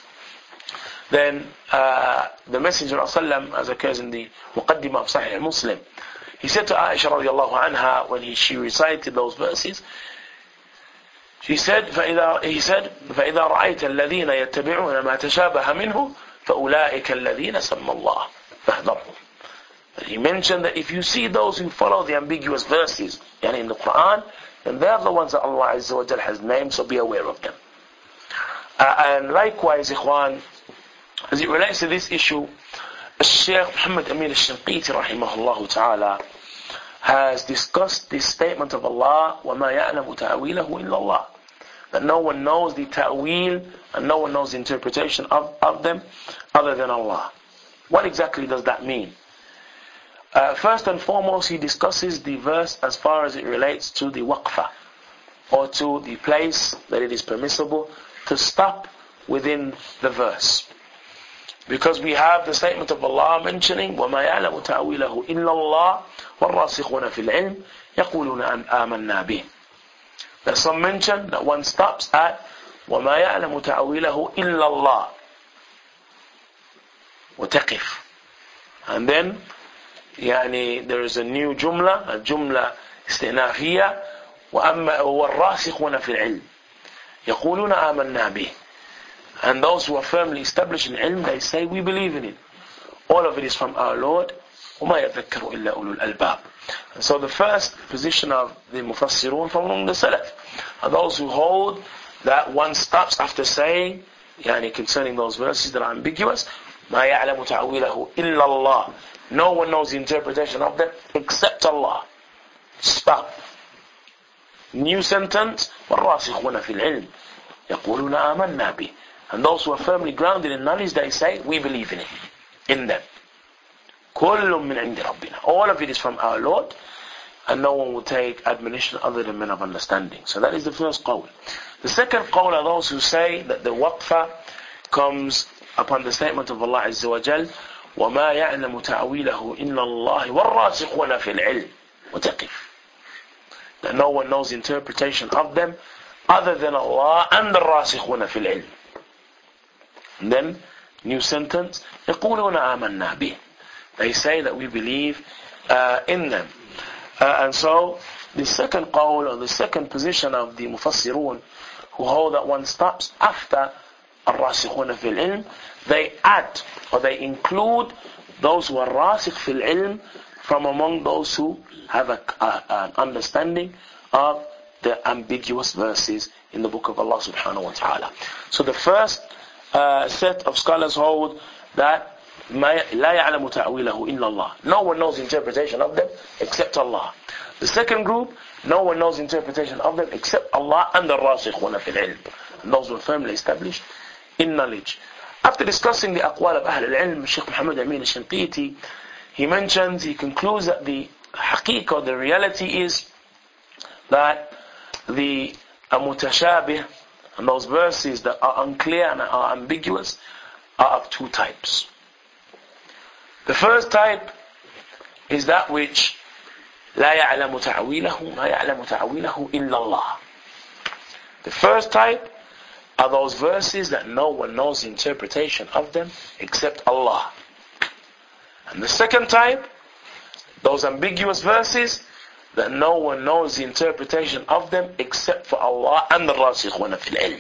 then uh, the Messenger of Allah, as occurs in the Muqaddimah of Sahih Muslim, he said to Aisha radiallahu anha, when he, she recited those verses, she said, فإذا, he said, فإذا رأيت الذين يتبعون ما تشابه منه فأولئك الذين سمى الله فاحذرهم. He mentioned that if you see those who follow the ambiguous verses, yani in the Quran, then they are the ones that Allah Azza wa Jal has named, so be aware of them. Uh, and likewise, ikhwan, as it relates to this issue, Shaykh Muhammad Amin al-Shinqiti rahimahullah ta'ala has discussed this statement of Allah, وَمَا يَعْلَمُ تَأْوِيلَهُ إِلَّا اللَّهُ, that no one knows the ta'wil and no one knows the interpretation of, of them other than Allah. What exactly does that mean? Uh, first and foremost, he discusses the verse as far as it relates to the waqfa, or to the place that it is permissible to stop within the verse. Because we have the statement of Allah mentioning وَمَا يَعْلَمُ تَأْوِيلَهُ إِلَّا اللَّهُ وَالرَّاسِخُونَ فِي الْعِلْمِ يَقُولُونَ آمَنَّا بِهِ. There's some mention that one stops at وَمَا يَعْلَمُ تَأْوِيلَهُ إِلَّا اللَّهُ وَتَقِفْ. And then يعني there is a new jumla, a jumla استئنافية, وَأَمَّا وَالرَّاسِخُونَ فِي الْعِلْمِ يَقُولُونَ آمَنَّا بِهِ. And those who are firmly established in ilm, they say, we believe in it. All of it is from our Lord. وَمَا يَذَكَّرُ إِلَّا أُولُو الْأَلْبَابِ. And so the first position of the Mufassirun from among the Salaf are those who hold that one stops after saying, yani concerning those verses that are ambiguous, مَا يَعْلَمُ تَعْوِيلَهُ إِلَّا اللَّهِ. No one knows the interpretation of them except Allah. Stop. New sentence, وَالرَّاسِخُونَ فِي الْعِلْمِ يَقُولُونَ آمَنَّا بِهِ. And those who are firmly grounded in knowledge, they say, we believe in it, in them. كُلٌّ مِّنْ عِنْدِ رَبِّنَا. All of it is from our Lord, and no one will take admonition other than men of understanding. So that is the first qawl. The second qawl are those who say that the waqfa comes upon the statement of Allah Azza wa Jal, وَمَا يَعْلَمُ تَعْوِيلَهُ إِلَّا اللَّهِ وَالرَّاسِخُونَ فِي الْعِلْمِ وَتَقِفْ. That no one knows the interpretation of them other than Allah and the rasikhuna fil ilm. And then, new sentence, يَقُولُونَ آمَنَّا بِهِ. They say that we believe uh, in them. Uh, and so, the second qawl, or the second position of the Mufassirun, who hold that one stops after الراسخون في العلم. They add or they include those who are rasikh fil ilm from among those who have a, a, an understanding of the ambiguous verses in the book of Allah subhanahu wa ta'ala. So the first uh, set of scholars hold that لا يعلم تأويله إلا الله. No one knows interpretation of them except Allah. The second group, no one knows interpretation of them except Allah and the rasikhuna fil ilm. And those were firmly established in knowledge. After discussing the aqwal of Ahl al-Ilm, Shaykh Muhammad Amin al-Shinqiti, he mentions, he concludes that the haqiqah, the reality is that the mutashabih and those verses that are unclear and are ambiguous are of two types. The first type is that which لا يعلم تعويله لا يعلم تعويله إلا الله. The first type are those verses that no one knows the interpretation of them except Allah. And the second type, those ambiguous verses that no one knows the interpretation of them except for Allah and the rasikhuna fil ilm.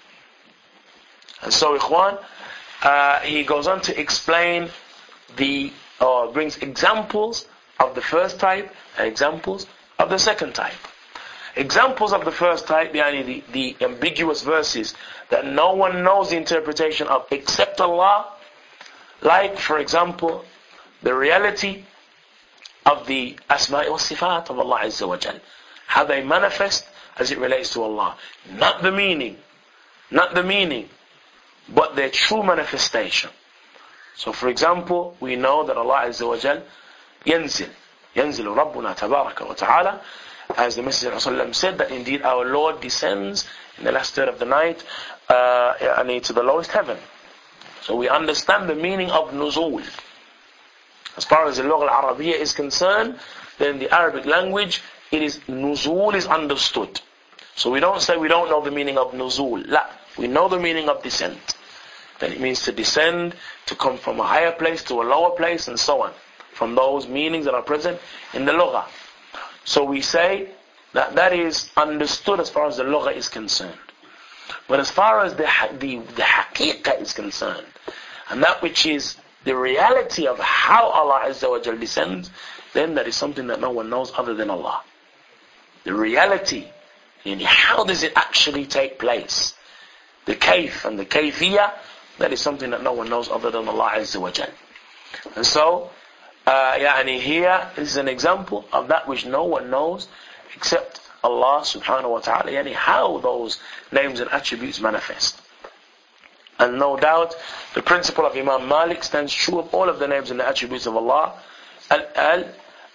And so, ikhwan, uh, he goes on to explain the, or brings examples of the first type and examples of the second type. Examples of the first type, yani the, the ambiguous verses that no one knows the interpretation of except Allah, like, for example, the reality of the asma' wa sifat of Allah Azza wa Jal, how they manifest as it relates to Allah. Not the meaning, not the meaning, but their true manifestation. So for example, we know that Allah Azza wa Jal ينزل ينزل ربنا تبارك وتعالى, as the Messenger of Allah said, that indeed our Lord descends in the last third of the night uh, to the lowest heaven. So we understand the meaning of nuzul. As far as the Lugha al-Arabiya is concerned, then in the Arabic language, it is nuzul is understood. So we don't say we don't know the meaning of nuzul. La, we know the meaning of descent. That it means to descend, to come from a higher place to a lower place, and so on. From those meanings that are present in the Lugha. So we say that that is understood as far as the Lugha is concerned. But as far as the the, the haqiqah is concerned, and that which is the reality of how Allah Azza wa Jal descends, then that is something that no one knows other than Allah. The reality, and how does it actually take place? The kayf and the kayfiyah, that is something that no one knows other than Allah Azza wa Jal. And so, uh, yani here is an example of that which no one knows except Allah subhanahu wa ta'ala, yani how those names and attributes manifest. And no doubt, the principle of Imam Malik stands true of all of the names and the attributes of Allah. Al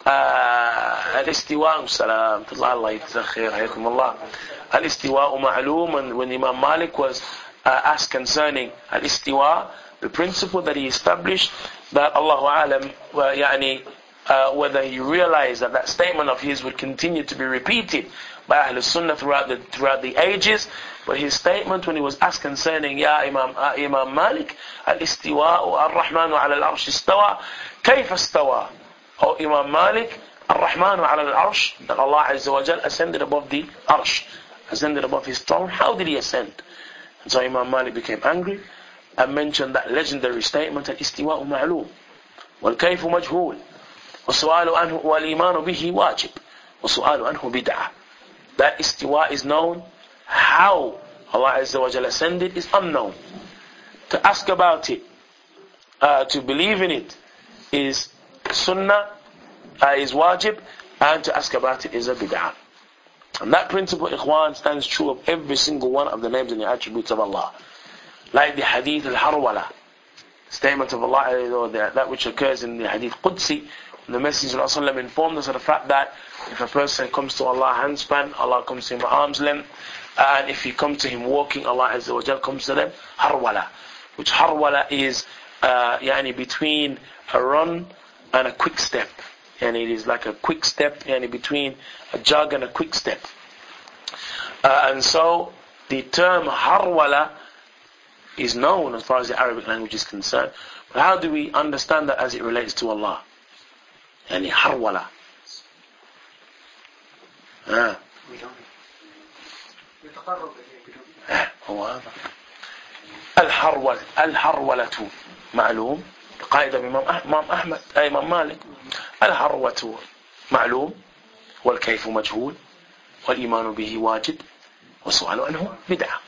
Al-Istiwa, salam, Allah yatzakhir, hayyakum Allah. Al-Istiwa ma'loom, and when Imam Malik was uh, asked concerning Al-Istiwa, the principle that he established, that Allahu Alam, well, yani, uh, whether he realized that that statement of his would continue to be repeated by Ahlul Sunnah throughout the throughout the ages. But his statement when he was asked concerning Ya Imam uh, Imam Malik, Al-Istiwa Ar-Rahmanu ala al-Arsh istawa, Kayfa istawa? O Imam Malik, Ar-Rahmanu ala al-Arsh, that Allah Azza wa Jal ascended above the Arsh, ascended above his throne. How did he ascend? And so Imam Malik became angry and mentioned that legendary statement, Al-Istiwa ma'loom, wal-Kayfu majhul, wa-su'alu anhu wal-imanu bihi wajib, wa-su'alu anhu bid'ah. That istiwa is known. How Allah Azza wa Jalla ascended is unknown. To ask about it, uh, to believe in it, is sunnah, uh, is wajib, and to ask about it is a bid'ah. And that principle, ikhwan, stands true of every single one of the names and the attributes of Allah. Like the hadith al-Harwala, statement of Allah, or the, that which occurs in the hadith Qudsi, the Messenger of Allah informed us of the fact that if a person comes to Allah handspan, Allah comes to him at arm's length, and if he comes to him walking, Allah Azza wa Jal comes to them harwala, which harwala is uh, yani between a run and a quick step, and it is like a quick step, yani between a jog and a quick step. Uh, and so the term harwala is known as far as the Arabic language is concerned. But how do we understand that as it relates to Allah? Yani harwala. Ah. We don't. هو هذا الحرولة. الحرولة معلوم، قاعدة بإمام أحمد أي إمام مالك. الحرولة معلوم، والكيف مجهول، والإيمان به واجب، والسؤال عنه بدعة.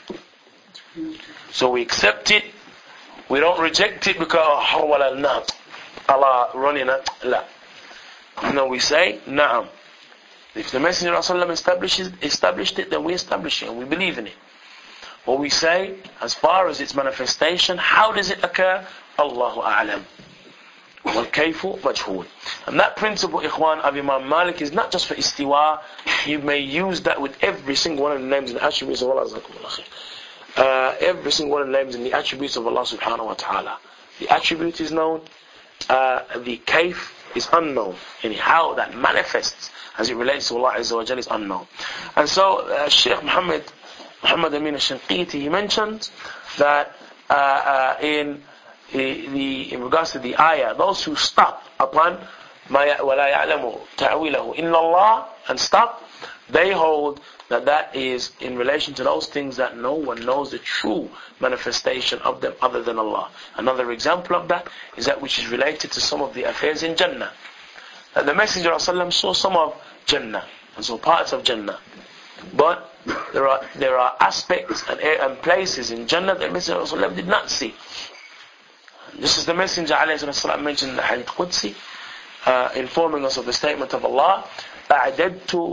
So we accept it, we don't reject it because oh, حرولة النار Allah running it. لا. No, we say نعم. If the Messenger of Allah establishes, established it, then we establish it and we believe in it. What we say, as far as its manifestation, how does it occur? Allahu A'lam. وَالْكَيْفُ مَجْهُولٌ. And that principle, Ikhwan, of Imam Malik is not just for istiwa. You may use that with every single one of the names and attributes of Allah. Uh, every single one of the names and the attributes of Allah subhanahu wa ta'ala. The attribute is known, uh, the kayf is unknown, and how that manifests as it relates to Allah Azza wa Jalla is unknown. And so uh, Shaykh Muhammad Muhammad Amin al-Shanqiti, he mentioned that uh, uh, in the, the in regards to the ayah, those who stop upon وَلَا يَعْلَمُ تَعْوِيلَهُ إِلَّا اللَّهِ and stop, they hold that that is in relation to those things that no one knows the true manifestation of them other than Allah. Another example of that is that which is related to some of the affairs in Jannah. That the Messenger of Allah saw some of Jannah and saw parts of Jannah, but there are there are aspects and, and places in Jannah that the Messenger of Allah did not see. This is the Messenger ﷺ mentioned in the Hadith Qudsi, uh, informing us of the statement of Allah, أَعْدَدْتُ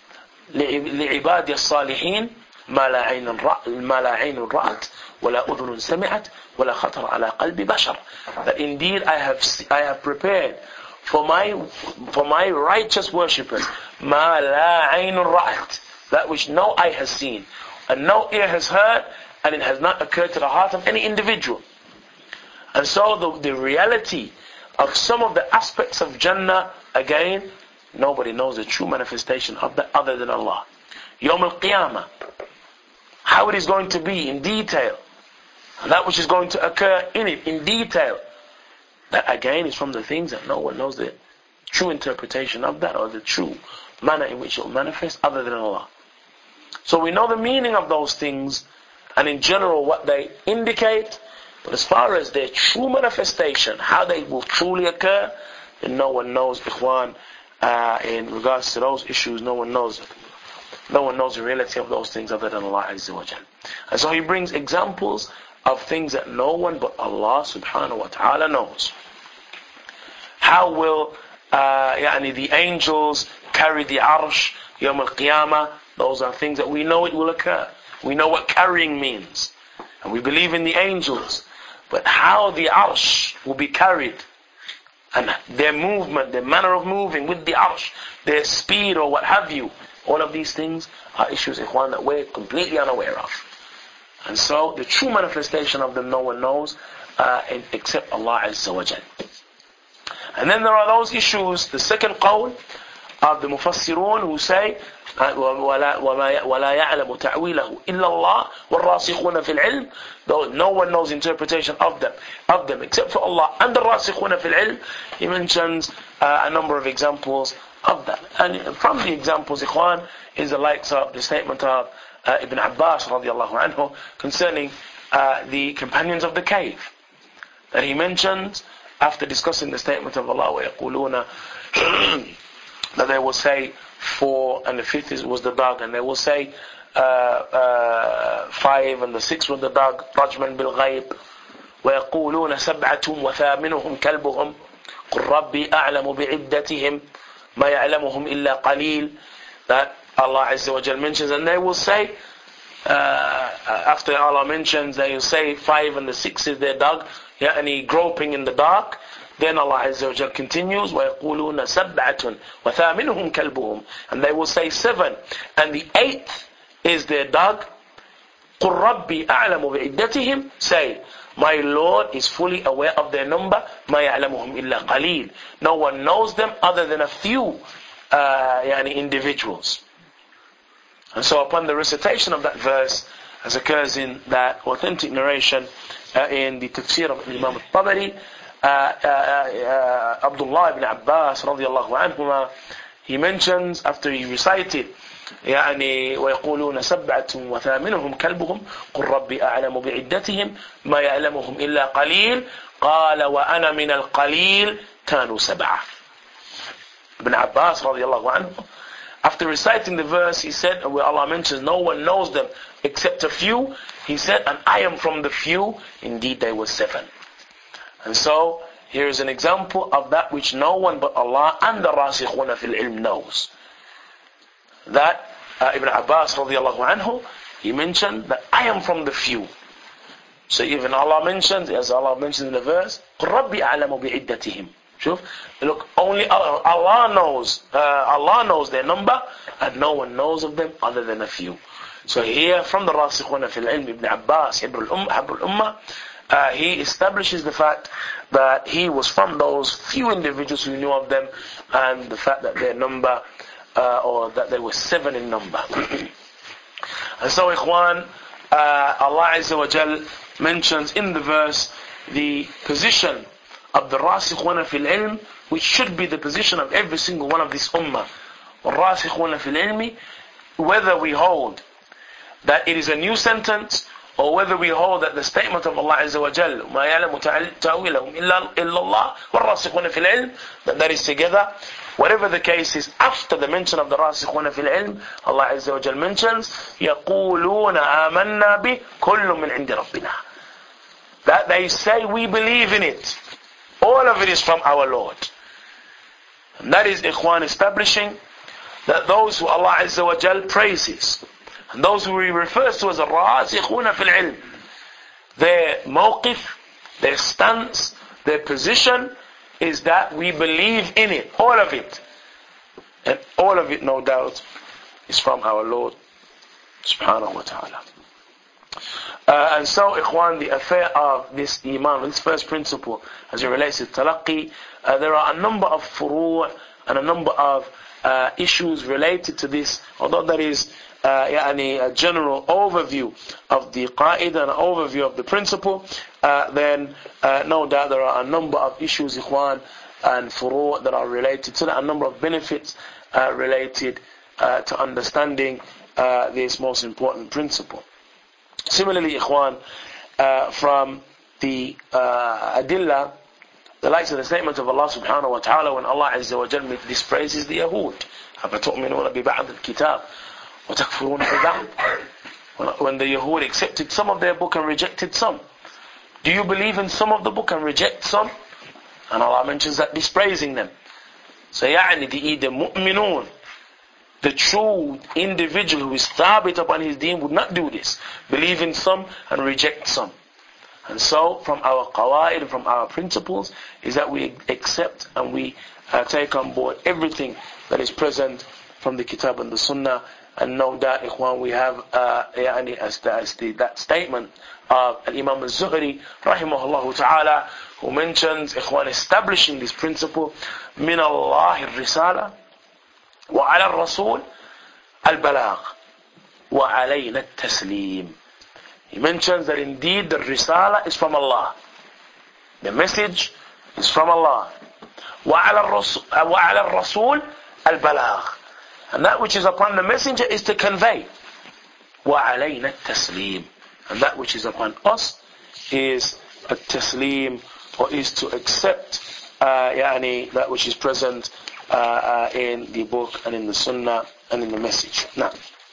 لِعِبَادِيَ الصَّالِحِينَ مَا لَا عَيْنٌ رَأَتْ وَلَا أُذُنٌ سَمِعَتْ وَلَا خَطَرَ عَلَى قَلْبِ بَشَرٍ. That indeed I have I have prepared for my for my righteous worshippers مَا لَا عَيْنٌ رَأَتْ, that which no eye has seen and no ear has heard, and it has not occurred to the heart of any individual. And so the, the reality of some of the aspects of Jannah, again, nobody knows the true manifestation of that other than Allah. Yawm al-Qiyamah, how it is going to be in detail, that which is going to occur in it in detail, that again is from the things that no one knows the true interpretation of that, or the true manner in which it will manifest other than Allah. So we know the meaning of those things and in general what they indicate, but as far as their true manifestation, how they will truly occur, then no one knows, Ikhwan, uh, in regards to those issues, no one knows it. No one knows the reality of those things other than Allah Azza wa Jal. And so he brings examples of things that no one but Allah subhanahu wa ta'ala knows. How will uh, يعني the angels carry the arsh Yawm al-Qiyamah? Those are things that we know it will occur. We know what carrying means. And we believe in the angels. But how the arsh will be carried, and their movement, their manner of moving with the arsh, their speed or what have you, all of these things are issues, Ikhwan, that we're completely unaware of. And so the true manifestation of them no one knows uh, except Allah Azza wa Jal. And then there are those issues, the second qawl of the Mufassirun, who say وَلَا يَعْلَمُ تَعْوِيلَهُ إِلَّا اللَّهُ وَالرَّاسِخُونَ فِي الْعِلْمِ. Though no one knows interpretation of them, of them except for Allah and the رَاسِخُونَ فِي الْعِلْمِ. He mentions uh, a number of examples of that. And from the examples, Ikhwan, is the likes of the statement of uh, Ibn Abbas radiallahu anhu concerning uh, the companions of the cave. That he mentions after discussing the statement of Allah, وَيَقُولُونَ that they will say four and the fifth is, was the dog, and they will say uh, uh, five and the sixth was the dog, رجما بالغيب ويقولون سبعة وثامنهم كلبهم قل ربي أعلم بعدتهم ما يعلمهم إلا قليل. That Allah Azza wa Jal mentions, and they will say uh, after Allah mentions, they will say five and the sixth is their dog, yeah, and he groping in the dark. Then Allah Azza wa Jal continues, وَيَقُولُونَ سَبْعَةٌ وَثَامِنُهُمْ كَلْبُهُمْ, and they will say seven, and the eighth is their dog. قُلْ رَبِّي أَعْلَمُ بِعِدَّتِهِمْ, say, my Lord is fully aware of their number. مَا يَعْلَمُهُمْ إِلَّا قَلِيلٌ, no one knows them other than a few uh, yani individuals. And so upon the recitation of that verse, as occurs in that authentic narration uh, in the tafsir of Imam al-Tabari, Uh, uh, uh, Abdullah ibn Abbas radiallahu anhuma, he mentions after he recited يعني ويقولون سبعة وثامنهم كلبهم قل ربي أعلم بعدتهم ما يعلمهم إلا قليل قال وأنا من القليل كانوا سبعة. Ibn Abbas radiallahu anhu, after reciting the verse, he said, where Allah mentions no one knows them except a few, he said, and I am from the few, indeed they were seven. And so, here is an example of that which no one but Allah and the Rasikhuna fil ilm knows. That uh, Ibn Abbas radiallahu anhu, he mentioned that I am from the few. So even Allah mentions, as Allah mentions in the verse, قُلْ رَبِّي أَعْلَمُ بِعِدَّتِهِمْ. Look, only Allah knows, uh, Allah knows their number, and no one knows of them other than a few. So here, from the Rasikhuna fil ilm, Ibn Abbas, Ibn al-Ummah, uh, he establishes the fact that he was from those few individuals who knew of them, and the fact that their number, uh, or that they were seven in number. And so, Ikhwan, uh, Allah Azza wa Jal mentions in the verse the position of the Rasikhuna fil ilm, which should be the position of every single one of this ummah. Rasikhuna fil ilmi, whether we hold that it is a new sentence, or whether we hold that the statement of Allah Azza wa Jal, مَا يَعْلَمُ تَأْوِيلَهُم إِلَّا اللَّهُ وَالرَّاسِخُونَ فِي الْعِلْمِ, that that is together. Whatever the case is, after the mention of the Rasikhuna fil ilm, Allah Azza wa Jal mentions, يَقُولُونَ آمَنَّا بِهِ كُلٌّ مِّنْ عِنْدِ رَبِّنَا. That they say we believe in it. All of it is from our Lord. And that is, Ikhwan, establishing that those who Allah Azza wa Jal praises, and those who He refers to as Rasikhuna fil ilm, their mawqif, their stance, their position is that we believe in it, all of it. And all of it, no doubt, is from our Lord subhanahu wa ta'ala. Uh, and so, Ikhwan, the affair of this Iman, this first principle, as it relates to Talaqqi, uh, there are a number of furu' and a number of uh, issues related to this, although that is uh, يعني, a general overview of the qaida and an overview of the principle, uh, then uh, no doubt there are a number of issues, Ikhwan, and furu' that are related to that, a number of benefits uh, related uh, to understanding uh, this most important principle. Similarly, Ikhwan, uh, from the uh, adillah, the likes of the statement of Allah subhanahu wa ta'ala, when Allah Azza wa Jal dispraises the Yahud, أَفَتُؤْمِنُونَ بِبَعْضِ الْكِتَابِ وَتَكْفُرُونَ بِبَعْضِ. When the Yahud accepted some of their book and rejected some. Do you believe in some of the book and reject some? And Allah mentions that dispraising them. So يعني the, the mu'minun, the true individual who is thabit upon his deen, would not do this. Believe in some and reject some. And so, from our qawaid, from our principles, is that we accept and we uh, take on board everything that is present from the Kitab and the Sunnah. And no doubt, Ikhwan, we have uh, يعني, as, the, as the, that statement of Imam al-Zuhri, rahimahullah ta'ala, who mentions, Ikhwan, establishing this principle, min Allah al-risala, وعلى الرسول البلاغ وعلينا التسليم. He mentions that indeed the risala is from Allah. The message is from Allah. وعلى الرسول البلاغ. And that which is upon the messenger is to convey. وعلينا التسليم. And that which is upon us is a taslim, or is to accept uh, يعني, that which is present Uh, uh, in the book and in the sunnah and in the message. Now,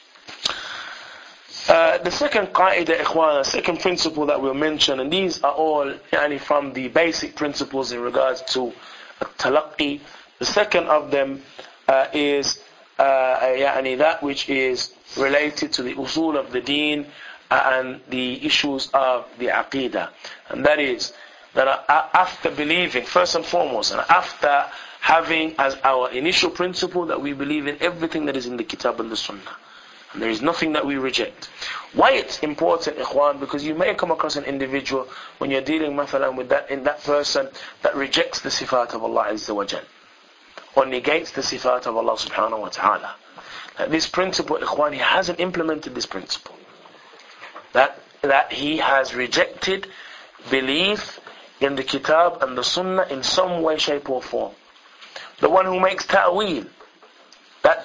uh, the second qaida, ikhwan, the second principle that we'll mention, and these are all yani, from the basic principles in regards to talaqqi. The second of them uh, is uh, yani, that which is related to the usul of the deen uh, and the issues of the aqidah. And that is that uh, after believing, first and foremost, and after having as our initial principle that we believe in everything that is in the Kitab and the Sunnah, and there is nothing that we reject. Why it's important, Ikhwan? Because you may come across an individual when you're dealing mathalan, with that in that person that rejects the sifat of Allah Azza wa Jal, or negates the sifat of Allah subhanahu wa ta'ala. That this principle, Ikhwan, he hasn't implemented this principle. That that he has rejected belief in the Kitab and the Sunnah in some way, shape or form. The one who makes ta'weel, that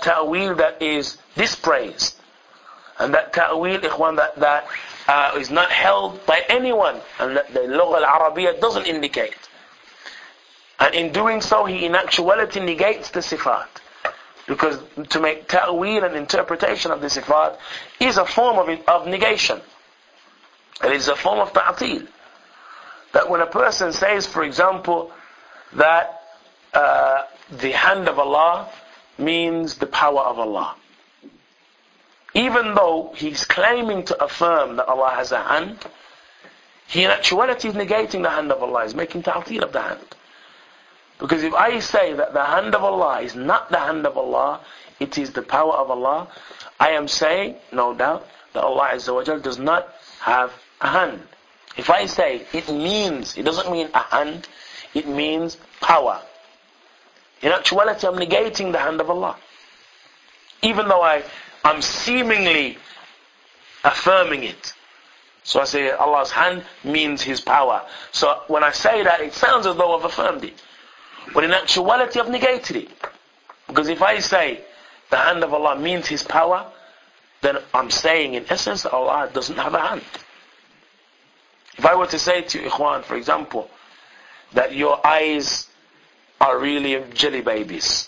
ta'weel that is dispraised. And that ta'weel, ikhwan, that, that uh, is not held by anyone. And that the Lugha al-Arabiyyah doesn't indicate. And in doing so, he in actuality negates the sifat. Because to make ta'weel and interpretation of the sifat is a form of, of negation. It is a form of ta'til. That when a person says, for example, that uh, the hand of Allah means the power of Allah, even though he's claiming to affirm that Allah has a hand, he in actuality is negating the hand of Allah, is making ta'til of the hand. Because if I say that the hand of Allah is not the hand of Allah, it is the power of Allah, I am saying, no doubt, that Allah Azza wa Jal does not have a hand. If I say it means, it doesn't mean a hand, it means power. In actuality, I'm negating the hand of Allah. Even though I, I'm seemingly affirming it. So I say Allah's hand means His power. So when I say that, it sounds as though I've affirmed it. But in actuality, I've negated it. Because if I say the hand of Allah means His power, then I'm saying in essence that Allah doesn't have a hand. If I were to say to you, Ikhwan, for example, that your eyes are really jelly babies.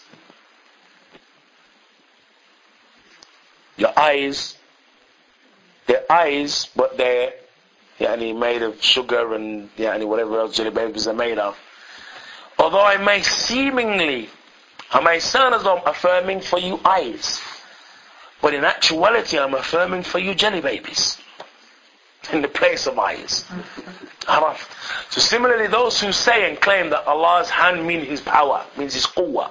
Your eyes, they're eyes, but they're yani, made of sugar and yani, whatever else jelly babies are made of. Although I may seemingly, I may sound as though I'm affirming for you eyes, but in actuality I'm affirming for you jelly babies in the place of eyes. So similarly, those who say and claim that Allah's hand means His power, means His quwwah,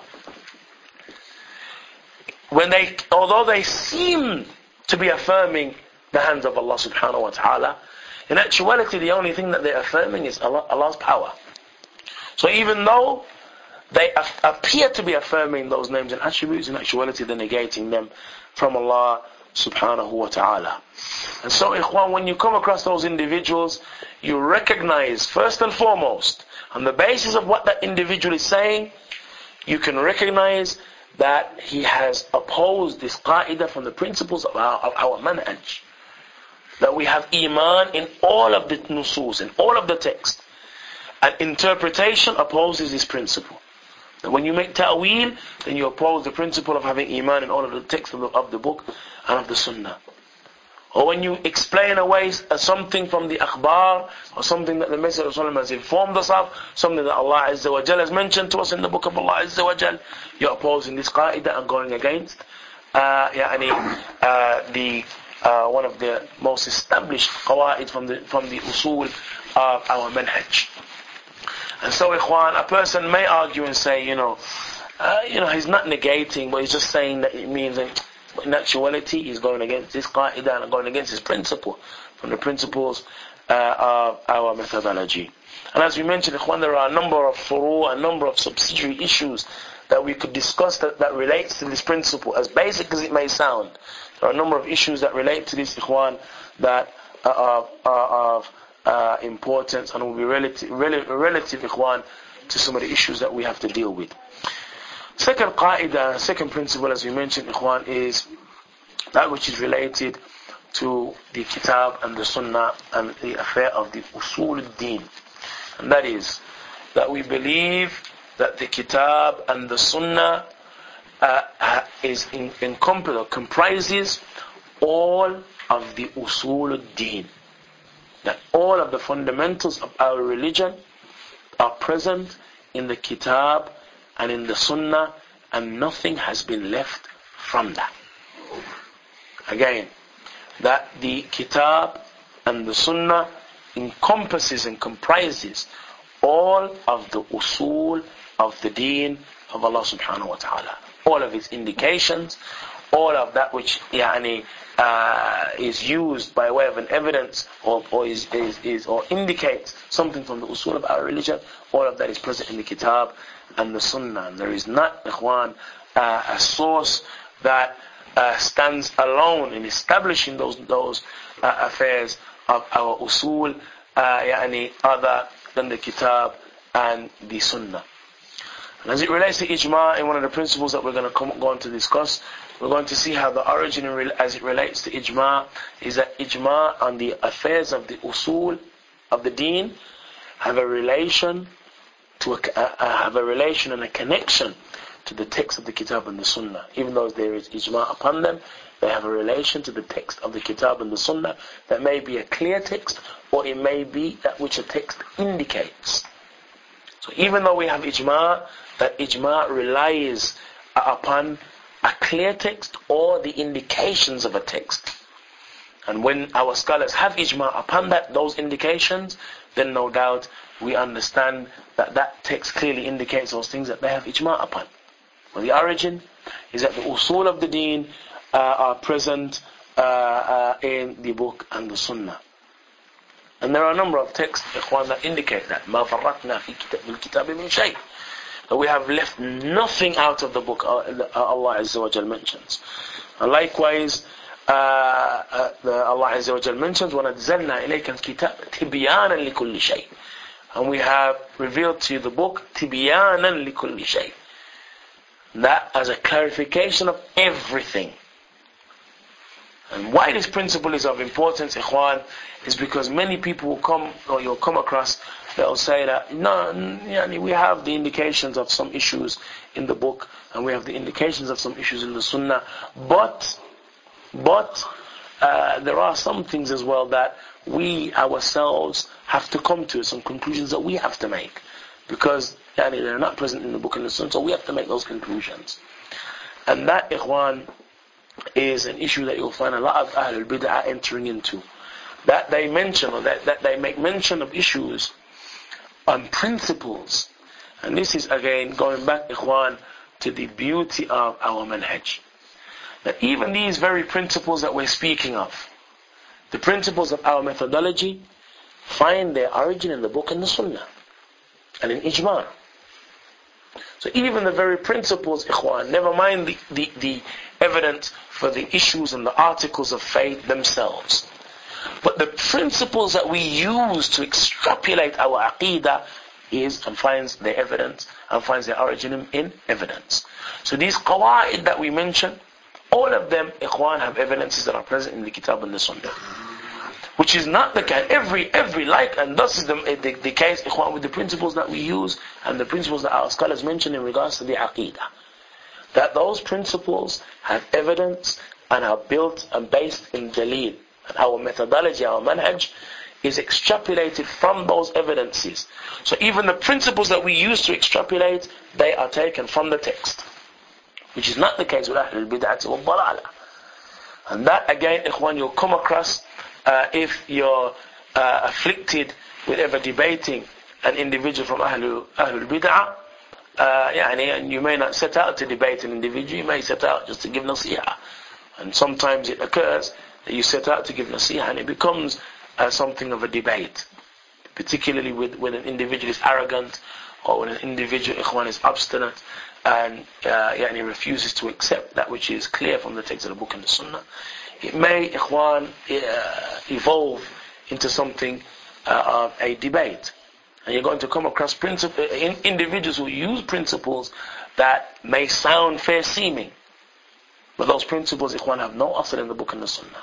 when they, although they seem to be affirming the hands of Allah subhanahu wa ta'ala, in actuality the only thing that they're affirming is Allah, Allah's power. So even though they appear to be affirming those names and attributes, in actuality they're negating them from Allah subhanahu wa ta'ala. And so, ikhwan, when you come across those individuals, you recognize first and foremost, on the basis of what that individual is saying, you can recognize that he has opposed this qa'idah from the principles of our, of our manhaj. That we have iman in all of the nusus, in all of the text. And interpretation opposes this principle. That when you make ta'weel, then you oppose the principle of having iman in all of the text of the, of the book and of the sunnah. Or when you explain away something from the akhbar, or something that the Messenger of Allah has informed us of, something that Allah Azza wa Jal has mentioned to us in the book of Allah Azza wa Jal, you're opposing this qa'idah and going against uh, yani, uh, the uh, one of the most established qawa'id from the from the usul of our manhaj. And so, ikhwan, a person may argue and say, you know, uh, you know, he's not negating, but he's just saying that it means that in actuality he's going against this qa'idah and going against his principle, from the principles uh, of our methodology. And as we mentioned, ikhwan, there are a number of furu', a number of subsidiary issues that we could discuss that, that relates to this principle, as basic as it may sound. There are a number of issues that relate to this, ikhwan, that are of Uh, importance and will be relative, relative, relative ikhwan, to some of the issues that we have to deal with. Second qa'idah, second principle, as we mentioned, ikhwan, is that which is related to the kitab and the sunnah and the affair of the usul al-din. And that is, that we believe that the kitab and the sunnah uh, is in, encompass or comprises all of the usul al-din. That all of the fundamentals of our religion are present in the kitab and in the sunnah, and nothing has been left from that. Again, that the kitab and the sunnah encompasses and comprises all of the usul of the deen of Allah subhanahu wa ta'ala. All of its indications, all of that which yani, uh, is used by way of an evidence, or, or is, is, is or indicates something from the usul of our religion, all of that is present in the kitab and the sunnah. And there is not, ikhwan, uh, a source that uh, stands alone in establishing those those uh, affairs of our usul, uh, yani other than the kitab and the sunnah. And as it relates to ijma, in one of the principles that we're going to come, go on to discuss, we're going to see how the origin as it relates to ijma is that ijma on the affairs of the usul of the deen have a relation to a, uh, have a relation and a connection to the text of the kitab and the sunnah. Even though there is ijma upon them, they have a relation to the text of the kitab and the sunnah that may be a clear text, or it may be that which a text indicates. So even though we have ijma, that ijma relies upon a clear text or the indications of a text. And when our scholars have ijma upon that, those indications, then no doubt we understand that that text clearly indicates those things that they have ijma upon. Well, the origin is that the usul of the deen uh, are present uh, uh, in the book and the sunnah. And there are a number of texts, ikhwan, that indicate that. مَا فَرَّقْنَا فِي الْكِتَابِ مِنْ شَيْءٍ. That we have left nothing out of the book Allah Azza wa Jal mentions. And likewise, uh, uh, the Allah Azza wa Jal mentions, وَنَزَّلْنَا إِلَيْكَ الْكِتَابَ تِبْيَانًا لِكُلِّ شَيْءٍ. And we have revealed to you the book تِبْيَانًا لِكُلِّ شَيْءٍ. That as a clarification of everything. And why this principle is of importance, ikhwan, is because many people will come, or you'll come across, they'll say that, no, we have the indications of some issues in the book, and we have the indications of some issues in the sunnah, but, but, uh, there are some things as well that we ourselves have to come to, some conclusions that we have to make, because yani, they're not present in the book and the sunnah, so we have to make those conclusions. And that, ikhwan, is an issue that you'll find a lot of Ahlul Bid'ah entering into. That they mention, or that, that they make mention of issues on principles. And this is again going back, ikhwan, to the beauty of our manhaj. That even these very principles that we're speaking of, the principles of our methodology, find their origin in the book and the sunnah, and in ijma. So even the very principles, ikhwan, never mind the, the, the evidence for the issues and the articles of faith themselves, but the principles that we use to extrapolate our aqeedah is and finds their evidence and finds their origin in, in evidence. So these qawaid that we mention, all of them, ikhwan, have evidences that are present in the kitab and the sunnah. Which is not the case. Every, every like, and thus is the, the, the case, ikhwan, with the principles that we use and the principles that our scholars mention in regards to the aqeedah. That those principles have evidence and are built and based in dalil. And our methodology, our manhaj, is extrapolated from those evidences. So even the principles that we use to extrapolate, they are taken from the text. Which is not the case with Ahlul Bid'ah wal Dalalah. And that again, ikhwan, you'll come across uh, if you're uh, afflicted with ever debating an individual from Ahlul, Ahlul Bid'ah. Uh, يعني, and you may not set out to debate an individual, you may set out just to give nasihah. And sometimes it occurs that you set out to give nasihah and it becomes uh, something of a debate. Particularly with, when an individual is arrogant, or when an individual, ikhwan, is obstinate and uh, يعني, refuses to accept that which is clear from the text of the book and the sunnah. It may, ikhwan, uh, evolve into something uh, of a debate. And you're going to come across principles, individuals who use principles that may sound fair seeming. But those principles, ikhwan, have no asl in the book and the sunnah.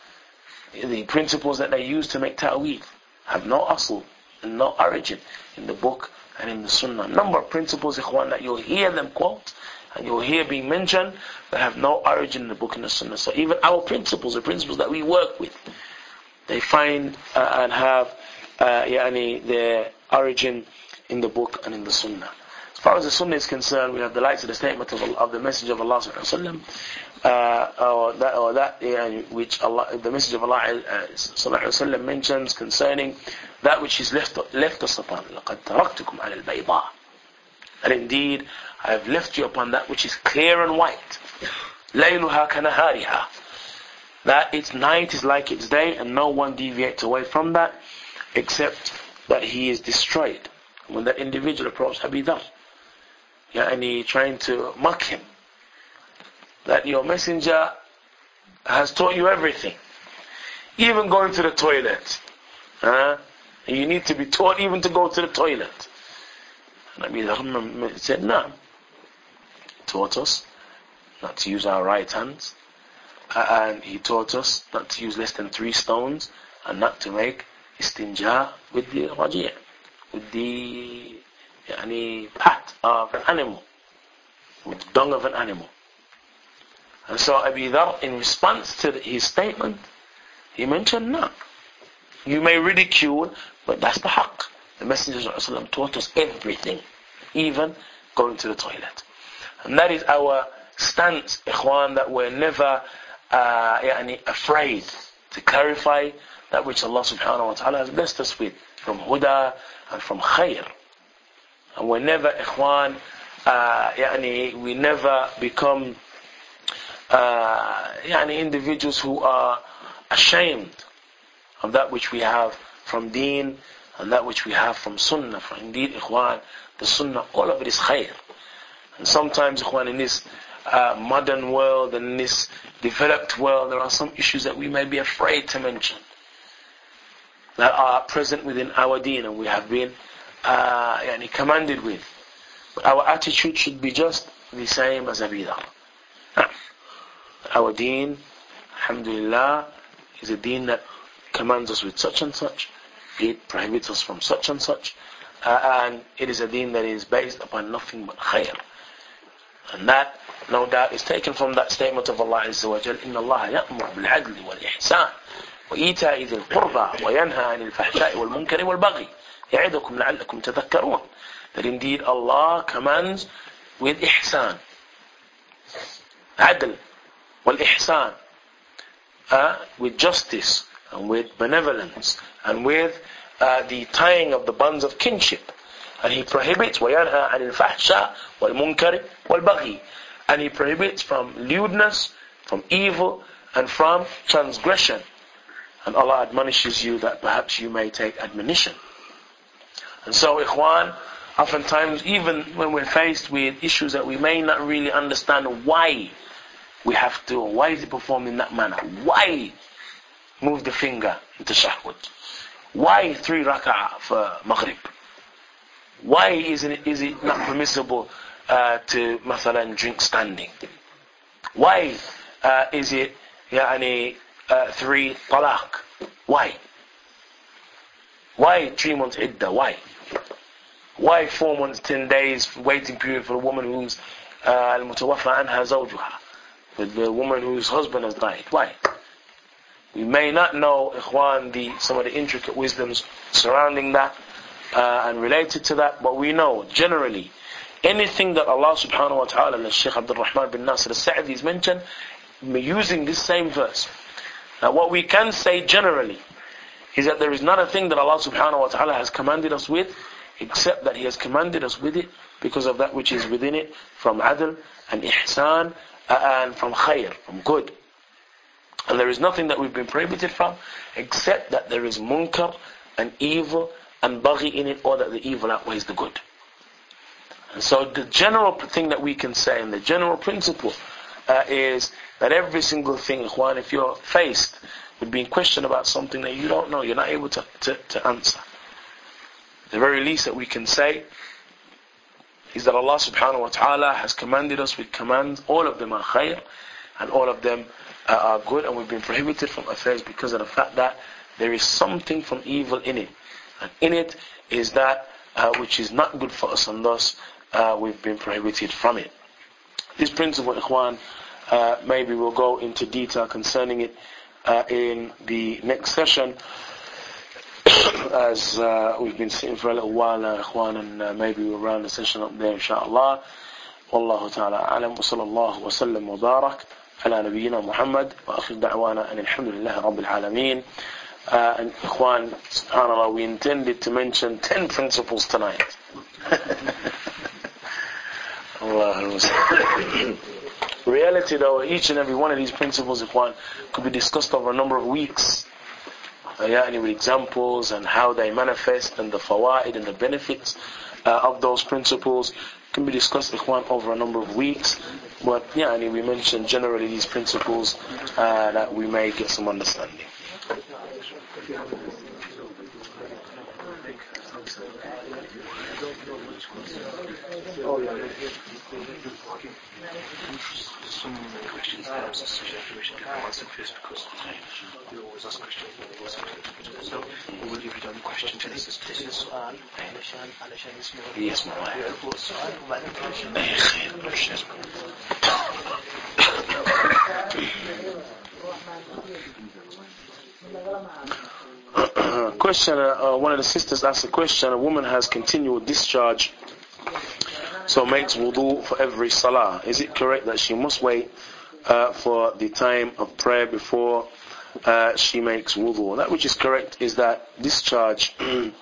The principles that they use to make ta'weed have no asl and no origin in the book and in the sunnah. A number of principles, ikhwan, that you'll hear them quote and you'll hear being mentioned that have no origin in the book and the sunnah. So even our principles, the principles that we work with, they find uh, and have uh, yani, their origin in the book and in the sunnah. As far as the sunnah is concerned, we have the likes of the statement of, of the message of Allah sallallahu alaihi wasallam, uh, or that, or that yani, which Allah, the message of Allah uh, sallallahu alaihi wasallam mentions concerning that which is left left us upon. لَقَدْ تَرَكْتُكُمْ عَلَى الْبَيْضَاءِ. And indeed, I have left you upon that which is clear and white. لَيْلُهَا كَنَهَارِهَا. That its night is like its day, and no one deviates away from that, except that he is destroyed. When that individual approached Abi Dhar, yeah, and he trying to mock him, that your messenger has taught you everything, even going to the toilet. Huh? You need to be taught even to go to the toilet. Nabi Dharr said, no. He taught us not to use our right hands, uh, and he taught us not to use less than three stones, and not to make istinja with the raji', with the yani, pat of an animal, with the dung of an animal. And so Abi Dharr, in response to his statement, he mentioned, no, you may ridicule, but that's the haqq. The Messenger ﷺ taught us everything, even going to the toilet. And that is our stance, ikhwan, that we're never uh, yani, afraid to clarify that which Allah subhanahu wa ta'ala has blessed us with, from huda and from khair. And we're never, ikhwan, uh, yani, we never become uh, yani, individuals who are ashamed of that which we have from deen and that which we have from sunnah. For indeed, ikhwan, the sunnah, all of it is khair. And sometimes, ikhwan, in this uh, modern world and in this developed world, there are some issues that we may be afraid to mention that are present within our deen and we have been uh, yani, commanded with. But our attitude should be just the same as Abi Dharr. Our deen, alhamdulillah, is a deen that commands us with such and such, it prohibits us from such and such, uh, and it is a deen that is based upon nothing but khair. And that, no doubt, is taken from that statement of Allah Azza wa Jal, إِنَّ اللَّهَ يَأْمُرُ بِالْعَدْلِ وَالْإِحْسَانِ وَإِيتَاءِ ذِي الْقُرْبَى وَيَنْهَى عَنِ الْفَحْشَاءِ وَالْمُنكَرِ وَالْبَغْيِ يَعِظُكُمْ لَعَلَّكُمْ تَذَكَّرُونَ. That indeed Allah commands with ihsan, adl, wal-ihsan, uh, with justice and with benevolence and with uh, the tying of the bonds of kinship. And he prohibits وَيَنْهَى عَنِ الْفَحْشَاءِ وَالْمُنكَرِ وَالْبَغْيِ, and he prohibits from lewdness, from evil, and from transgression. And Allah admonishes you that perhaps you may take admonition. And so, ikhwan, oftentimes, even when we're faced with issues that we may not really understand why we have to, or why is it performed in that manner? Why move the finger in tashahhud? Why three rak'ah for maghrib? Why isn't it, is it not permissible uh, to, mathalan, drink standing? Why uh, is it yani, uh, three talaq? Why? Why three months iddah? Why? Why four months, ten days waiting period for a woman who's al-mutawaffa anha zawjuha, with the woman whose husband has died? Why? We may not know, ikhwan, the, some of the intricate wisdoms surrounding that uh, and related to that, but we know generally anything that Allah subhanahu wa ta'ala, as Shaykh Abdul Rahman bin Nasir al-Sa'di has mentioned, using this same verse. Now what we can say generally is that there is not a thing that Allah subhanahu wa ta'ala has commanded us with, except that He has commanded us with it because of that which is within it from adl and ihsan and from khair, from good. And there is nothing that we've been prohibited from except that there is munkar and evil and baghi in it, or that the evil outweighs the good. And so the general thing that we can say, and the general principle uh, is that every single thing, ikhwan, if you're faced with being questioned about something that you don't know, you're not able to, to, to answer, the very least that we can say is that Allah subhanahu wa ta'ala has commanded us with commands. All of them are khair, and all of them uh, are good, and we've been prohibited from affairs because of the fact that there is something from evil in it, and in it is that uh, which is not good for us, and thus uh, we've been prohibited from it. This principle, ikhwan, uh, maybe we'll go into detail concerning it uh, in the next session, as uh, we've been sitting for a little while now, ikhwan, and uh, maybe we'll round the session up there, inshaAllah. Wallahu ta'ala a'lam, wa sallallahu wa sallam wa barak ala nabiyyina Muhammad, wa akhir da'wana and alhamdulillah rabbil alameen. Uh, and ikhwan, subhanAllah, we intended to mention ten principles tonight. Allah. Reality though, each and every one of these principles, ikhwan, could be discussed over a number of weeks. Uh, yeah, with examples and how they manifest and the fawaid and the benefits uh, of those principles can be discussed, ikhwan, over a number of weeks. But yeah, we mentioned generally these principles uh, that we may get some understanding. Oh, yeah. Some questions that I was suggesting we should answer first because we always ask questions. So, will you read on the question to this? This is سؤال علشان علشان يسمع يعرفوا السؤال وبعدين تمشي. أي خير مش اسمه. Question, uh, one of the sisters asked a question. A woman has continual discharge, so makes wudu for every salah. Is it correct that she must wait uh, for the time of prayer before uh, she makes wudu? That which is correct is that discharge,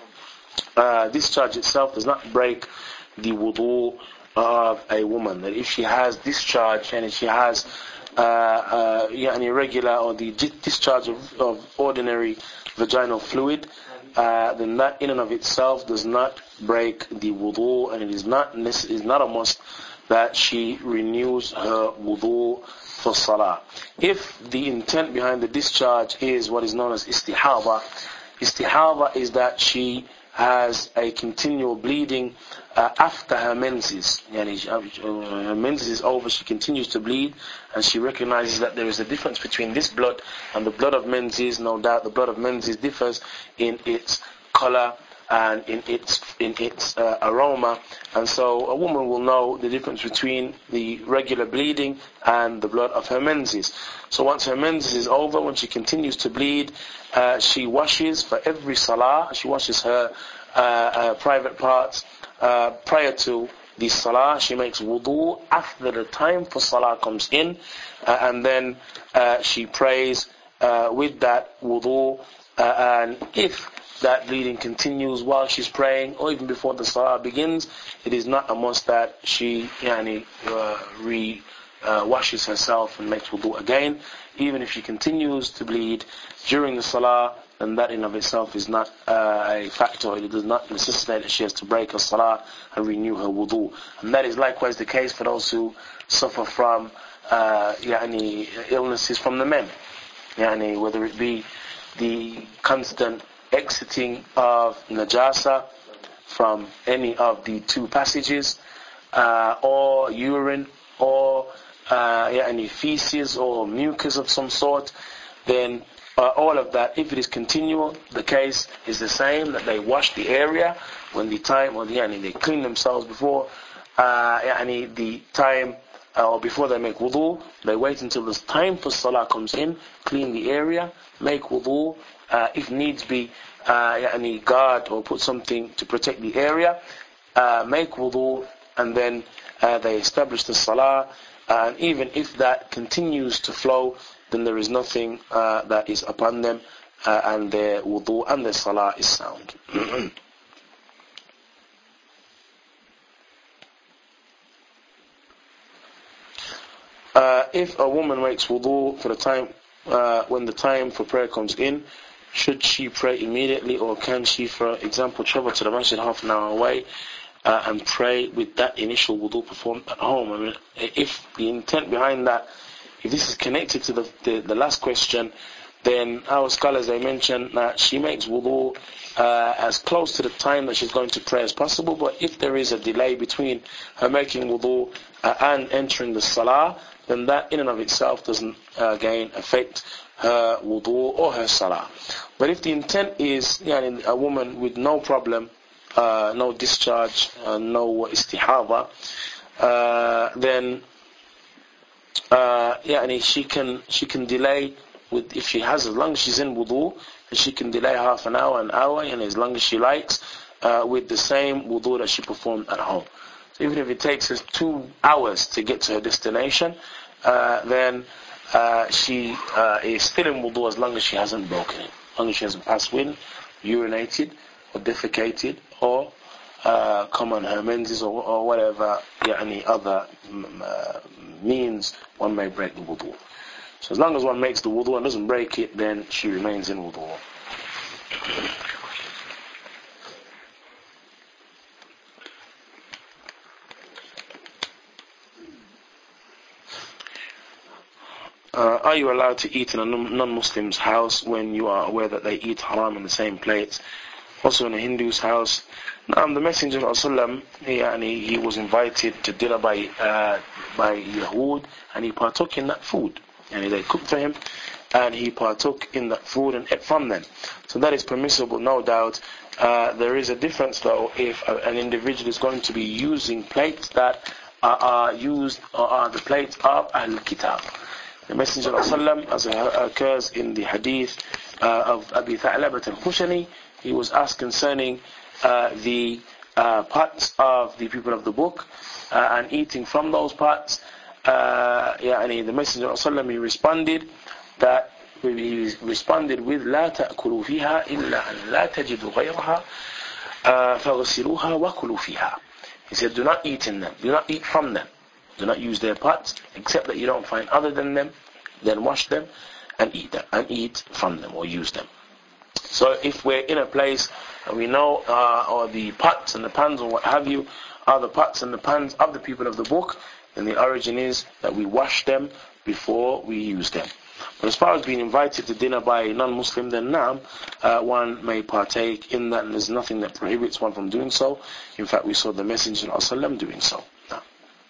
uh, discharge itself does not break the wudu of a woman. That if she has discharge and if she has uh, uh, an irregular or the discharge of, of ordinary vaginal fluid, uh, then that in and of itself does not break the wudu, and it is not is not a must that she renews her wudu for salah. If the intent behind the discharge is what is known as istihaba, istihaba is that she has a continual bleeding uh, after her menses. Yani, uh, her menses is over, she continues to bleed, and she recognizes that there is a difference between this blood and the blood of menses. No doubt the blood of menses differs in its color and in its in its uh, aroma, and so a woman will know the difference between the regular bleeding and the blood of her menses. So once her menses is over, when she continues to bleed, uh, she washes for every salah. She washes her uh, uh, private parts uh, prior to the salah. She makes wudu after the time for salah comes in, uh, and then uh, she prays uh, with that wudu. Uh, and if that bleeding continues while she's praying, or even before the salah begins, it is not a must that she yani, uh, re uh, washes herself and makes wudu again. Even if she continues to bleed during the salah, then that in of itself is not uh, a factor. It does not necessitate that she has to break her salah and renew her wudu. And that is likewise the case for those who suffer from uh, yani, illnesses from the men, yani, whether it be the constant exiting of najasa from any of the two passages, uh, or urine, or uh, yeah, any feces or mucus of some sort, then uh, all of that, if it is continual, the case is the same, that they wash the area when the time, or the, yani, they clean themselves before uh, yani, the time, uh, or before they make wudu. They wait until the time for salah comes in, clean the area, make wudu, uh, if needs be, uh, yani guard or put something to protect the area, uh, make wudu, and then uh, they establish the salah. Uh, and even if that continues to flow, then there is nothing uh, that is upon them, uh, and their wudu and their salah is sound. uh, if a woman makes wudu for the time, uh, when the time for prayer comes in, should she pray immediately, or can she, for example, travel to the masjid half an hour away uh, and pray with that initial wudu performed at home? I mean, if the intent behind that, if this is connected to the, the, the last question, then our scholars, they mention that she makes wudu uh, as close to the time that she's going to pray as possible. But if there is a delay between her making wudu uh, and entering the salah, then that in and of itself doesn't uh, again affect her wudu or her salah. But if the intent is yani, a woman with no problem, uh, no discharge, uh, no istihaba, uh, then uh, yani, she can she can delay with, if she has, as long as she's in wudu, she can delay half an hour, an hour, and as long as she likes, uh, with the same wudu that she performed at home. So even if it takes her two hours to get to her destination, uh, then uh, she uh, is still in wudu as long as she hasn't broken it, as long as she hasn't passed wind, urinated, or defecated, or uh, come on her menses, or, or whatever, yeah, any other um, uh, means one may break the wudu. So as long as one makes the wudu and doesn't break it, then she remains in wudu. Uh, are you allowed to eat in a non-Muslim's house when you are aware that they eat haram in the same plates? also in a Hindu's house. Now, the Messenger of Allah, he, he was invited to dinner by uh, by Yahud, and he partook in that food. And they cooked for him, and he partook in that food and ate from them. So that is permissible, no doubt. Uh, there is a difference, though, if an individual is going to be using plates that are, are used, or are the plates of Al-Kitab. The Messenger of Allah, as occurs in the hadith uh, of Abi Tha'labat al-Khushani, he was asked concerning uh, the uh, pots of the people of the book uh, and eating from those pots. Uh, يعني the Messenger of Allah, he responded that he responded with لا تأكلوا فيها إلا أن لا تجدوا غيرها فغسلوها وكلوا فيها. He said, do not eat in them, do not eat from them, do not use their pots except that you don't find other than them, then wash them and eat them, and eat from them or use them. So if we're in a place and we know uh, or the pots and the pans or what have you are the pots and the pans of the people of the book, then the origin is that we wash them before we use them. But as far as being invited to dinner by a non-Muslim, then now uh, one may partake in that, and there's nothing that prohibits one from doing so. In fact, we saw the Messenger of Allah doing so. Now.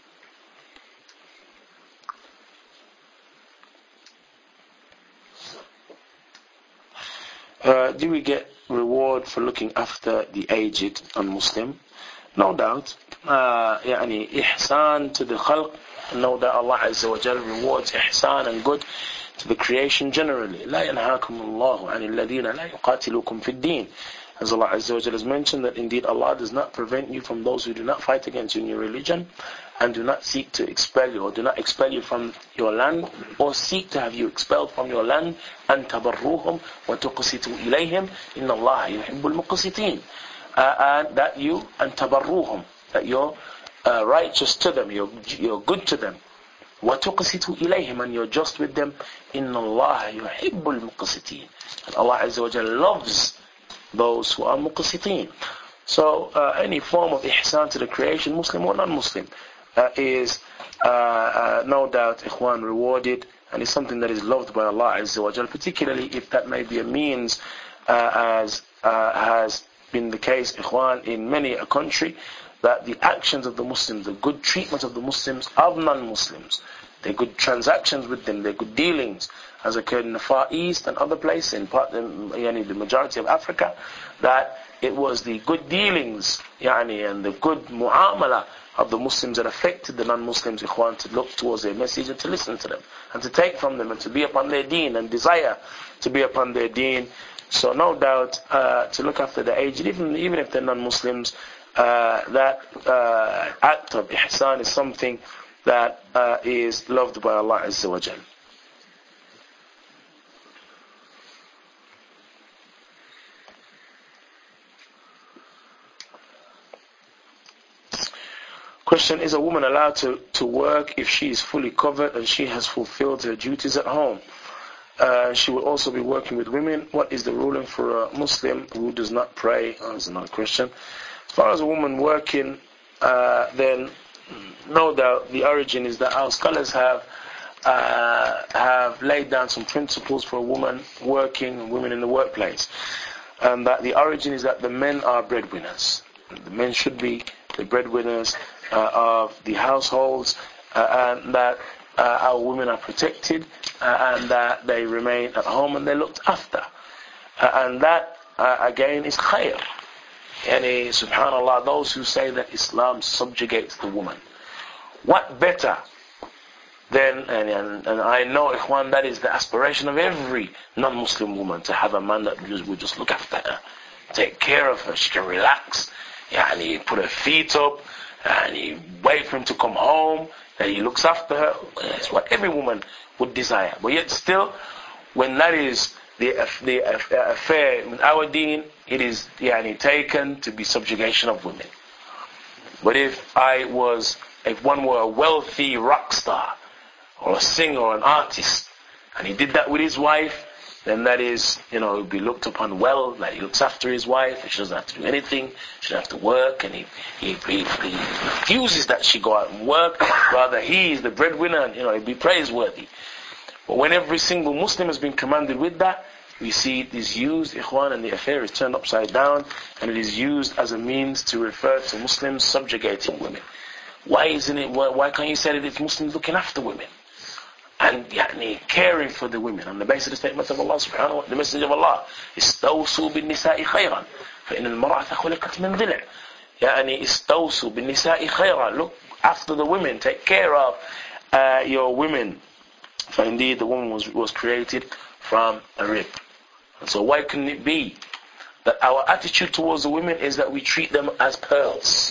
Uh, do we get reward for looking after the aged non-Muslim? No doubt. Uh, يعني ihsan to the khalq. No doubt Allah Azza wa Jal rewards ihsan and good to the creation generally. لا ينهاكم الله عن الذين لا يقاتلوكم في الدين. As Allah Azza wa Jal has mentioned, that indeed Allah does not prevent you from those who do not fight against you in your religion, and do not seek to expel you, or do not expel you from your land, or seek to have you expelled from your land. أن تبروهم وتقسطوا إليهم إن الله يحب المقسطين. And that you, أن تبروهم, that you're uh, righteous to them, you're, you're good to them. وتقسطوا إليهم, and you're just with them. إن الله يحب المقسطين. And Allah Azza wa Jalla loves those who are muqsitin. So uh, any form of ihsan to the creation, Muslim or non-Muslim, uh, is uh, uh, no doubt ikhwan rewarded, and is something that is loved by Allah Azza wa Jalla, particularly if that may be a means uh, as uh, has been the case ikhwan in many a country, that the actions of the Muslims, the good treatment of the Muslims of non-Muslims, their good transactions with them, their good dealings, as occurred in the Far East and other places, in part, yani the majority of Africa, that it was the good dealings yani, and the good mu'amala of the Muslims that affected the non-Muslims ikhwan to look towards their message and to listen to them and to take from them and to be upon their deen and desire to be upon their deen. So no doubt uh, to look after the aged, even, even if they're non-Muslims, uh, that uh, act of ihsan is something that uh, is loved by Allah Azza wa Jal. Question: is a woman allowed to, to work if she is fully covered and she has fulfilled her duties at home? Uh, she will also be working with women. What is the ruling for a Muslim who does not pray? Oh, that's another question. As far as a woman working, uh, then no doubt the origin is that our scholars have uh, have laid down some principles for a woman working and women in the workplace, and that the origin is that the men are breadwinners. The men should be the breadwinners uh, of the households, uh, and that uh, our women are protected, uh, and that they remain at home and they're looked after, uh, and that uh, again is khair. Yani, subhanallah, those who say that Islam subjugates the woman, what better than, and, and, and I know ikhwan, that is the aspiration of every non-Muslim woman, to have a man that will just look after her, take care of her, she can relax, yani, put her feet up, and he wait for him to come home, and he looks after her. That's what every woman would desire. But yet still, when that is the, the affair in our deen, it is yani, taken to be subjugation of women. But if I was, if one were a wealthy rock star, or a singer, or an artist, and he did that with his wife, then that is, you know, it would be looked upon well, that he looks after his wife, and she doesn't have to do anything, she doesn't have to work, and he, he, he, he refuses that she go out and work, rather he is the breadwinner, and, you know, he'd be praiseworthy. But when every single Muslim has been commanded with that, we see it is used, ikhwan, and the affair is turned upside down, and it is used as a means to refer to Muslims subjugating women. Why isn't it, why, why can't you say that it's Muslims looking after women? And يعني, caring for the women on the basis of the statement of Allah subhanahu wa ta'ala, the message of Allah, استوصوا بالنساء خيرا فإن المرأة خلقت من ضلع. يعني استوصوا بالنساء خيرا, look after the women, take care of uh, your women. For indeed the woman was, was created from a rib. And so why couldn't it be that our attitude towards the women is that we treat them as pearls?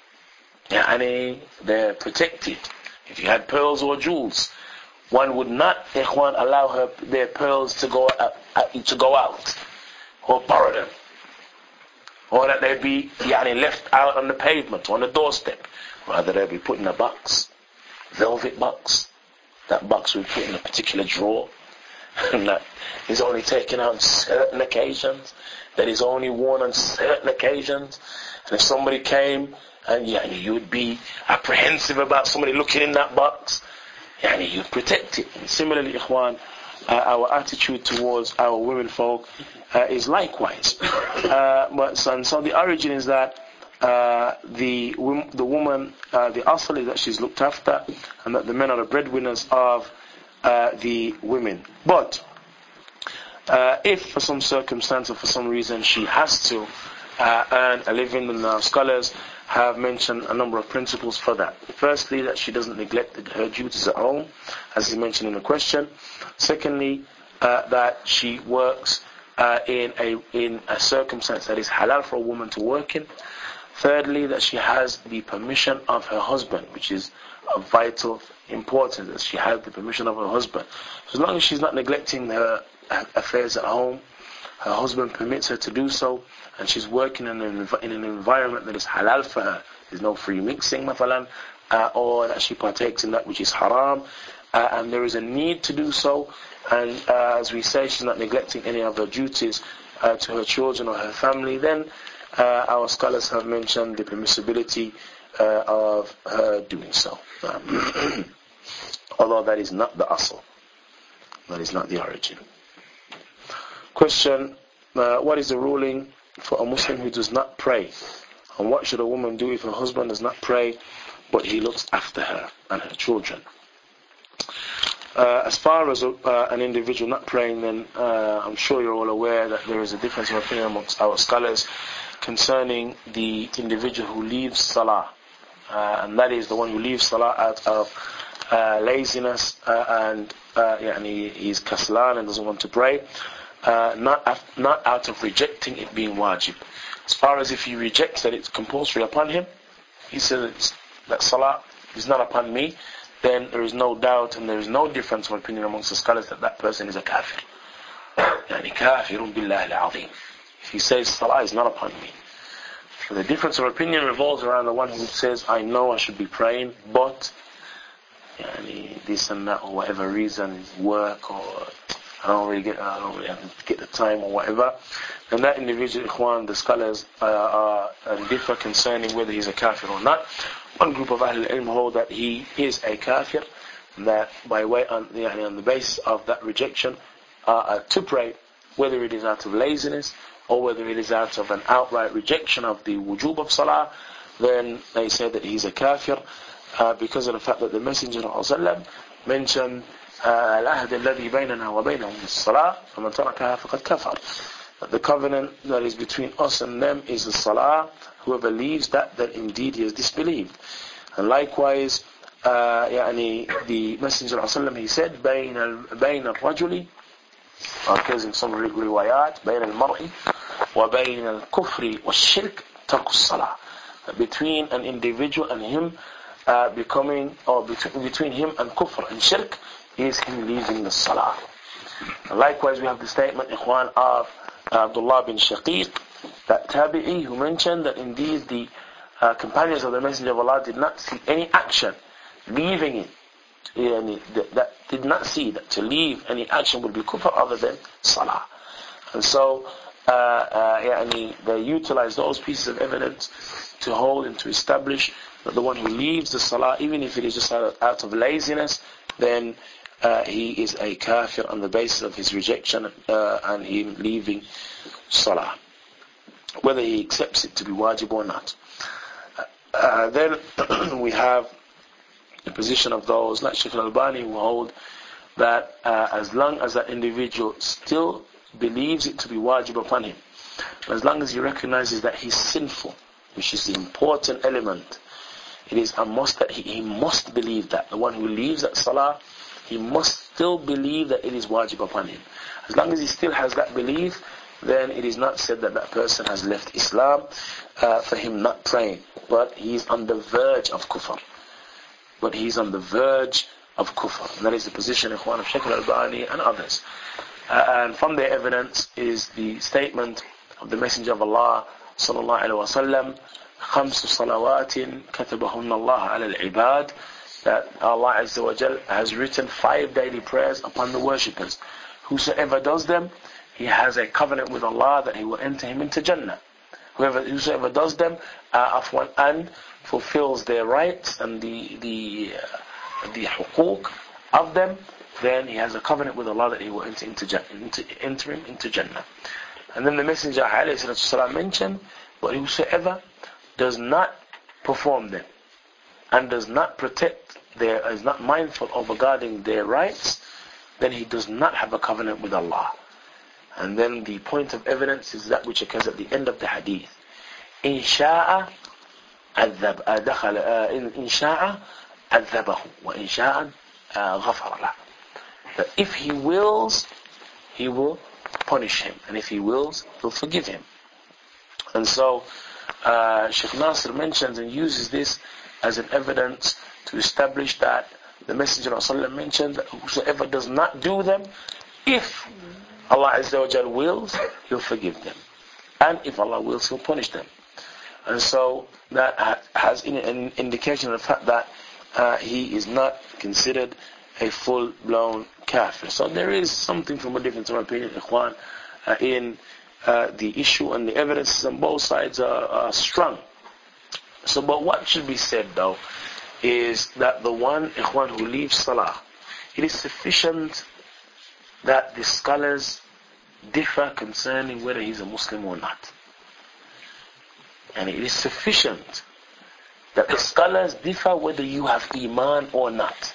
يعني, they're protected. If you had pearls or jewels, one would not, ikhwan, allow her, their pearls to go uh, uh, to go out, or borrow them, or that they be yani, left out on the pavement, on the doorstep. Rather, they be put in a box, velvet box. That box we put in a particular drawer, and that is only taken out on certain occasions, that is only worn on certain occasions. And if somebody came, and yani, you would be apprehensive about somebody looking in that box, yani, you protect it. And similarly, ikhwan, uh, our attitude towards our women folk uh, is likewise. Uh, but so, and so the origin is that uh, the the woman, uh, the asl is that she's looked after, and that the men are the breadwinners of uh, the women. But uh, if for some circumstance or for some reason she has to uh, earn a living, then our scholars have mentioned a number of principles for that. Firstly, that she doesn't neglect her duties at home, as he mentioned in the question. Secondly, uh, that she works uh, in a in a circumstance that is halal for a woman to work in. Thirdly, that she has the permission of her husband, which is of vital importance, that she has the permission of her husband. So as long as she's not neglecting her affairs at home, her husband permits her to do so, and she's working in an, in an environment that is halal for her. There's no free mixing, mathalan, uh, or that she partakes in that which is haram, uh, and there is a need to do so, and uh, as we say, she's not neglecting any of her duties uh, to her children or her family, then uh, our scholars have mentioned the permissibility uh, of her doing so. Um, although that is not the asl, that is not the origin. Question, uh, what is the ruling for a Muslim who does not pray? And what should a woman do if her husband does not pray, but he looks after her and her children? Uh, as far as uh, an individual not praying, then uh, I'm sure you're all aware that there is a difference of opinion amongst our scholars concerning the individual who leaves salah. Uh, and that is the one who leaves salah out of uh, laziness uh, and uh, yani he's kaslan and doesn't want to pray. Uh, not not out of rejecting it being wajib. As far as if he rejects that it's compulsory upon him, he says that salah is not upon me, then there is no doubt and there is no difference of opinion amongst the scholars that that person is a kafir. Yani kafirun billahi al-azim. If he says salah is not upon me. So the difference of opinion revolves around the one who says, I know I should be praying, but yani, this and that or whatever reason, work or I don't really get, I don't really have to get the time or whatever. And that individual, ikhwan, the scholars uh, are uh, differ concerning whether he's a kafir or not. One group of Ahl al-Ilm hold that he is a kafir, and that by way on, yani, on the basis of that rejection, uh, uh, to pray, whether it is out of laziness or whether it is out of an outright rejection of the wujub of salah, then they say that he's a kafir uh, because of the fact that the Messenger of Allah mentioned العهد الذي بيننا وبينهم الصلاة فمن تركها فقد كفر. The covenant that is between us and them is the salah. Whoever leaves that, then indeed he has disbelieved. And likewise, uh, يعني, the Messenger of Allah, he said, بين بين الرجل, occurs in some riwayat, بين المرء وبين الكفر والشرك ترك الصلاة. Between an individual and him uh, becoming, or between, between him and kufr and shirk, is him leaving the salah. And likewise, we have the statement, ikhwan, of Abdullah bin Shaqiq, that tabi'i, who mentioned that indeed the uh, companions of the Messenger of Allah did not see any action leaving it, yani, that, that did not see that to leave any action would be kufr other than salah. And so, uh, uh, yani, they utilize those pieces of evidence to hold and to establish that the one who leaves the salah, even if it is just out of, out of laziness, then uh, he is a kafir on the basis of his rejection uh, and him leaving salah, whether he accepts it to be wajib or not. Uh, then we have the position of those like Shaykh al-Albani who hold that uh, as long as that individual still believes it to be wajib upon him, as long as he recognizes that he's sinful, which is the important element, it is a must that he, he must believe that. The one who leaves that salah, he must still believe that it is wajib upon him. As long as he still has that belief, then it is not said that that person has left Islam uh, for him not praying, but he is on the verge of kufr. But he is on the verge of kufr. And that is the position of Ikhwan of Shaykh al-Albani and others. Uh, and from their evidence is the statement of the Messenger of Allah sallallahu alaihi wasallam, خمس صلوات كتبهن الله على العباد, that Allah Azza wa Jal has written five daily prayers upon the worshippers. Whosoever does them, he has a covenant with Allah that he will enter him into Jannah. Whoever, whosoever does them, uh, afwan, and fulfills their rights and the the uh, the huquq of them, then he has a covenant with Allah that he will enter into, into enter him into Jannah. And then the Messenger ﷺ mentioned, but whosoever does not perform them and does not protect their, is not mindful of regarding their rights, then he does not have a covenant with Allah. And then the point of evidence is that which occurs at the end of the hadith. إن شاء عذب دخل إن شاء عذبه وإن شاء غفر له. That if he wills, he will punish him, and if he wills, he'll forgive him. And so uh, Shaykh Nasr mentions and uses this as an evidence to establish that the Messenger of Allah mentioned that whosoever does not do them, if Allah Azza wa Jal wills, he'll forgive them, and if Allah wills, he'll punish them. And so that has an indication of the fact that uh, he is not considered a full-blown kafir. So there is something from a difference of opinion, Ikhwan, uh, in uh, the issue, and the evidences on both sides are, are strong. So, but what should be said though is that the one Ikhwan who leaves Salah, it is sufficient that the scholars differ concerning whether he's a Muslim or not. And it is sufficient that the scholars differ whether you have Iman or not.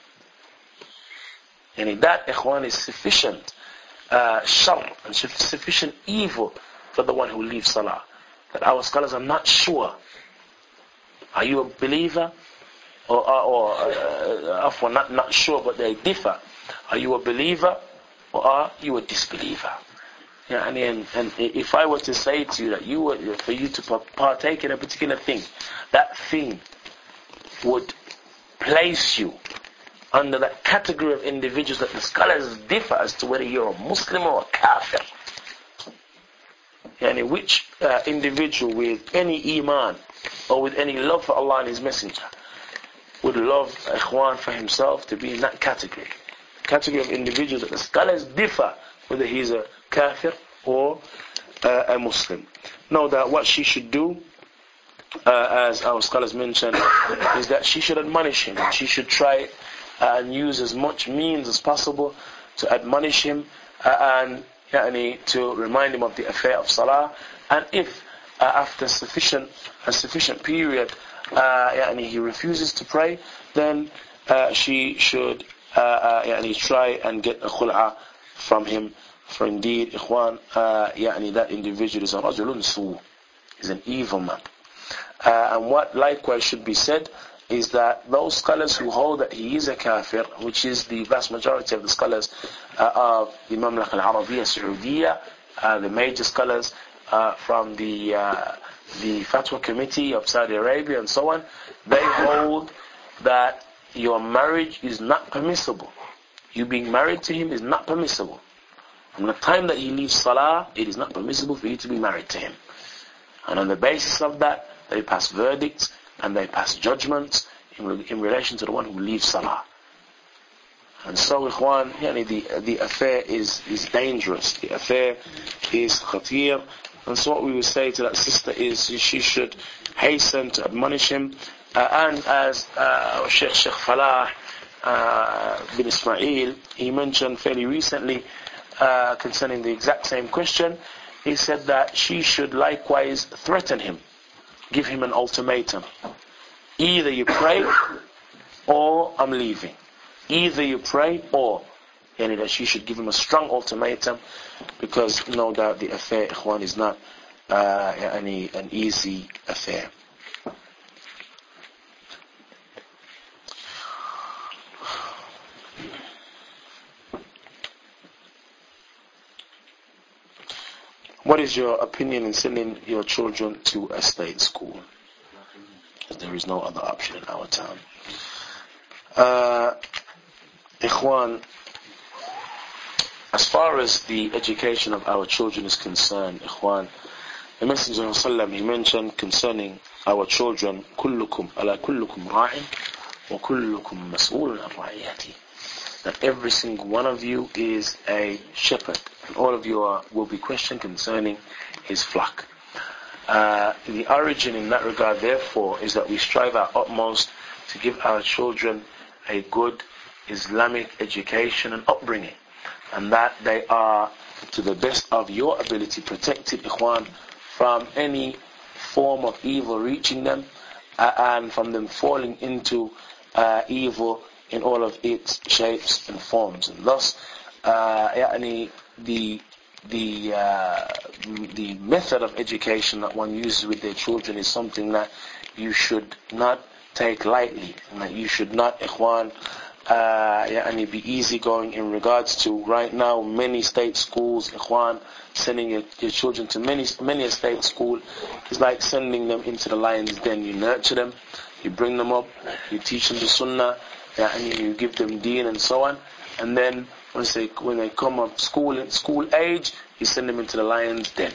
And that, Ikhwan, is sufficient uh, shar and sufficient evil for the one who leaves Salah. That our scholars are not sure. Are you a believer? Or, or uh, uh, not, not sure, but they differ. Are you a believer or are you a disbeliever? Yeah, and, and, and if I were to say to you that you were, for you to partake in a particular thing, that thing would place you under that category of individuals that the scholars differ as to whether you're a Muslim or a kafir. Yani which uh, individual with any iman or with any love for Allah and His Messenger would love Ikhwan for himself to be in that category. Category of individuals that the scholars differ whether he's a kafir or uh, a Muslim. Know that what she should do, uh, as our scholars mentioned, is that she should admonish him. She should try uh, and use as much means as possible to admonish him uh, and yani, to remind him of the affair of Salah. And if uh, after sufficient a sufficient period uh, yani, he refuses to pray, then uh, she should uh, uh, yani, try and get a khul'a from him. For indeed, Ikhwan, uh, yani, that individual is a rajulun su, is an evil man. Uh, and what likewise should be said is that those scholars who hold that he is a kafir, which is the vast majority of the scholars uh, of the Mamlaka al-Arabiya Saudiya, uh, the major scholars uh, from the uh, the Fatwa Committee of Saudi Arabia and so on, they hold that your marriage is not permissible. You being married to him is not permissible. From the time that he leaves Salah, it is not permissible for you to be married to him. And on the basis of that, they pass verdicts and they pass judgments in, in relation to the one who leaves Salah. And so, Ikhwan, yani the, the affair is, is dangerous. The affair is khatir. And so what we would say to that sister is she should hasten to admonish him. Uh, and as uh, Sheikh Sheikh Falah uh, bin Ismail, he mentioned fairly recently uh, concerning the exact same question. He said that she should likewise threaten him, give him an ultimatum. Either you pray or I'm leaving. Either you pray or, yani that she should give him a strong ultimatum, because no doubt the affair, ikhwan, is not uh, yani an easy affair. What is your opinion in sending your children to a state school? There is no other option in our town. Uh, Ikhwan, as far as the education of our children is concerned, Ikhwan, the Messenger of Allah, he mentioned concerning our children, كلكم على كلكم راع وكلكم مسؤول عن رعيته. That every single one of you is a shepherd, and all of you are, will be questioned concerning his flock. Uh, the origin in that regard, therefore, is that we strive our utmost to give our children a good Islamic education and upbringing, and that they are, to the best of your ability, protected, ikhwan, from any form of evil reaching them, uh, and from them falling into uh, evil in all of its shapes and forms. And thus, uh, يعني, the the uh, the method of education that one uses with their children is something that you should not take lightly, and that you should not, ikhwan, uh, يعني, be easygoing in regards to. Right now, many state schools, ikhwan, sending your, your children to many many a state school is like sending them into the lion's den. You nurture them, you bring them up, you teach them the sunnah, and you give them deen and so on, and then once they, when they come of school school age, you send them into the lion's den.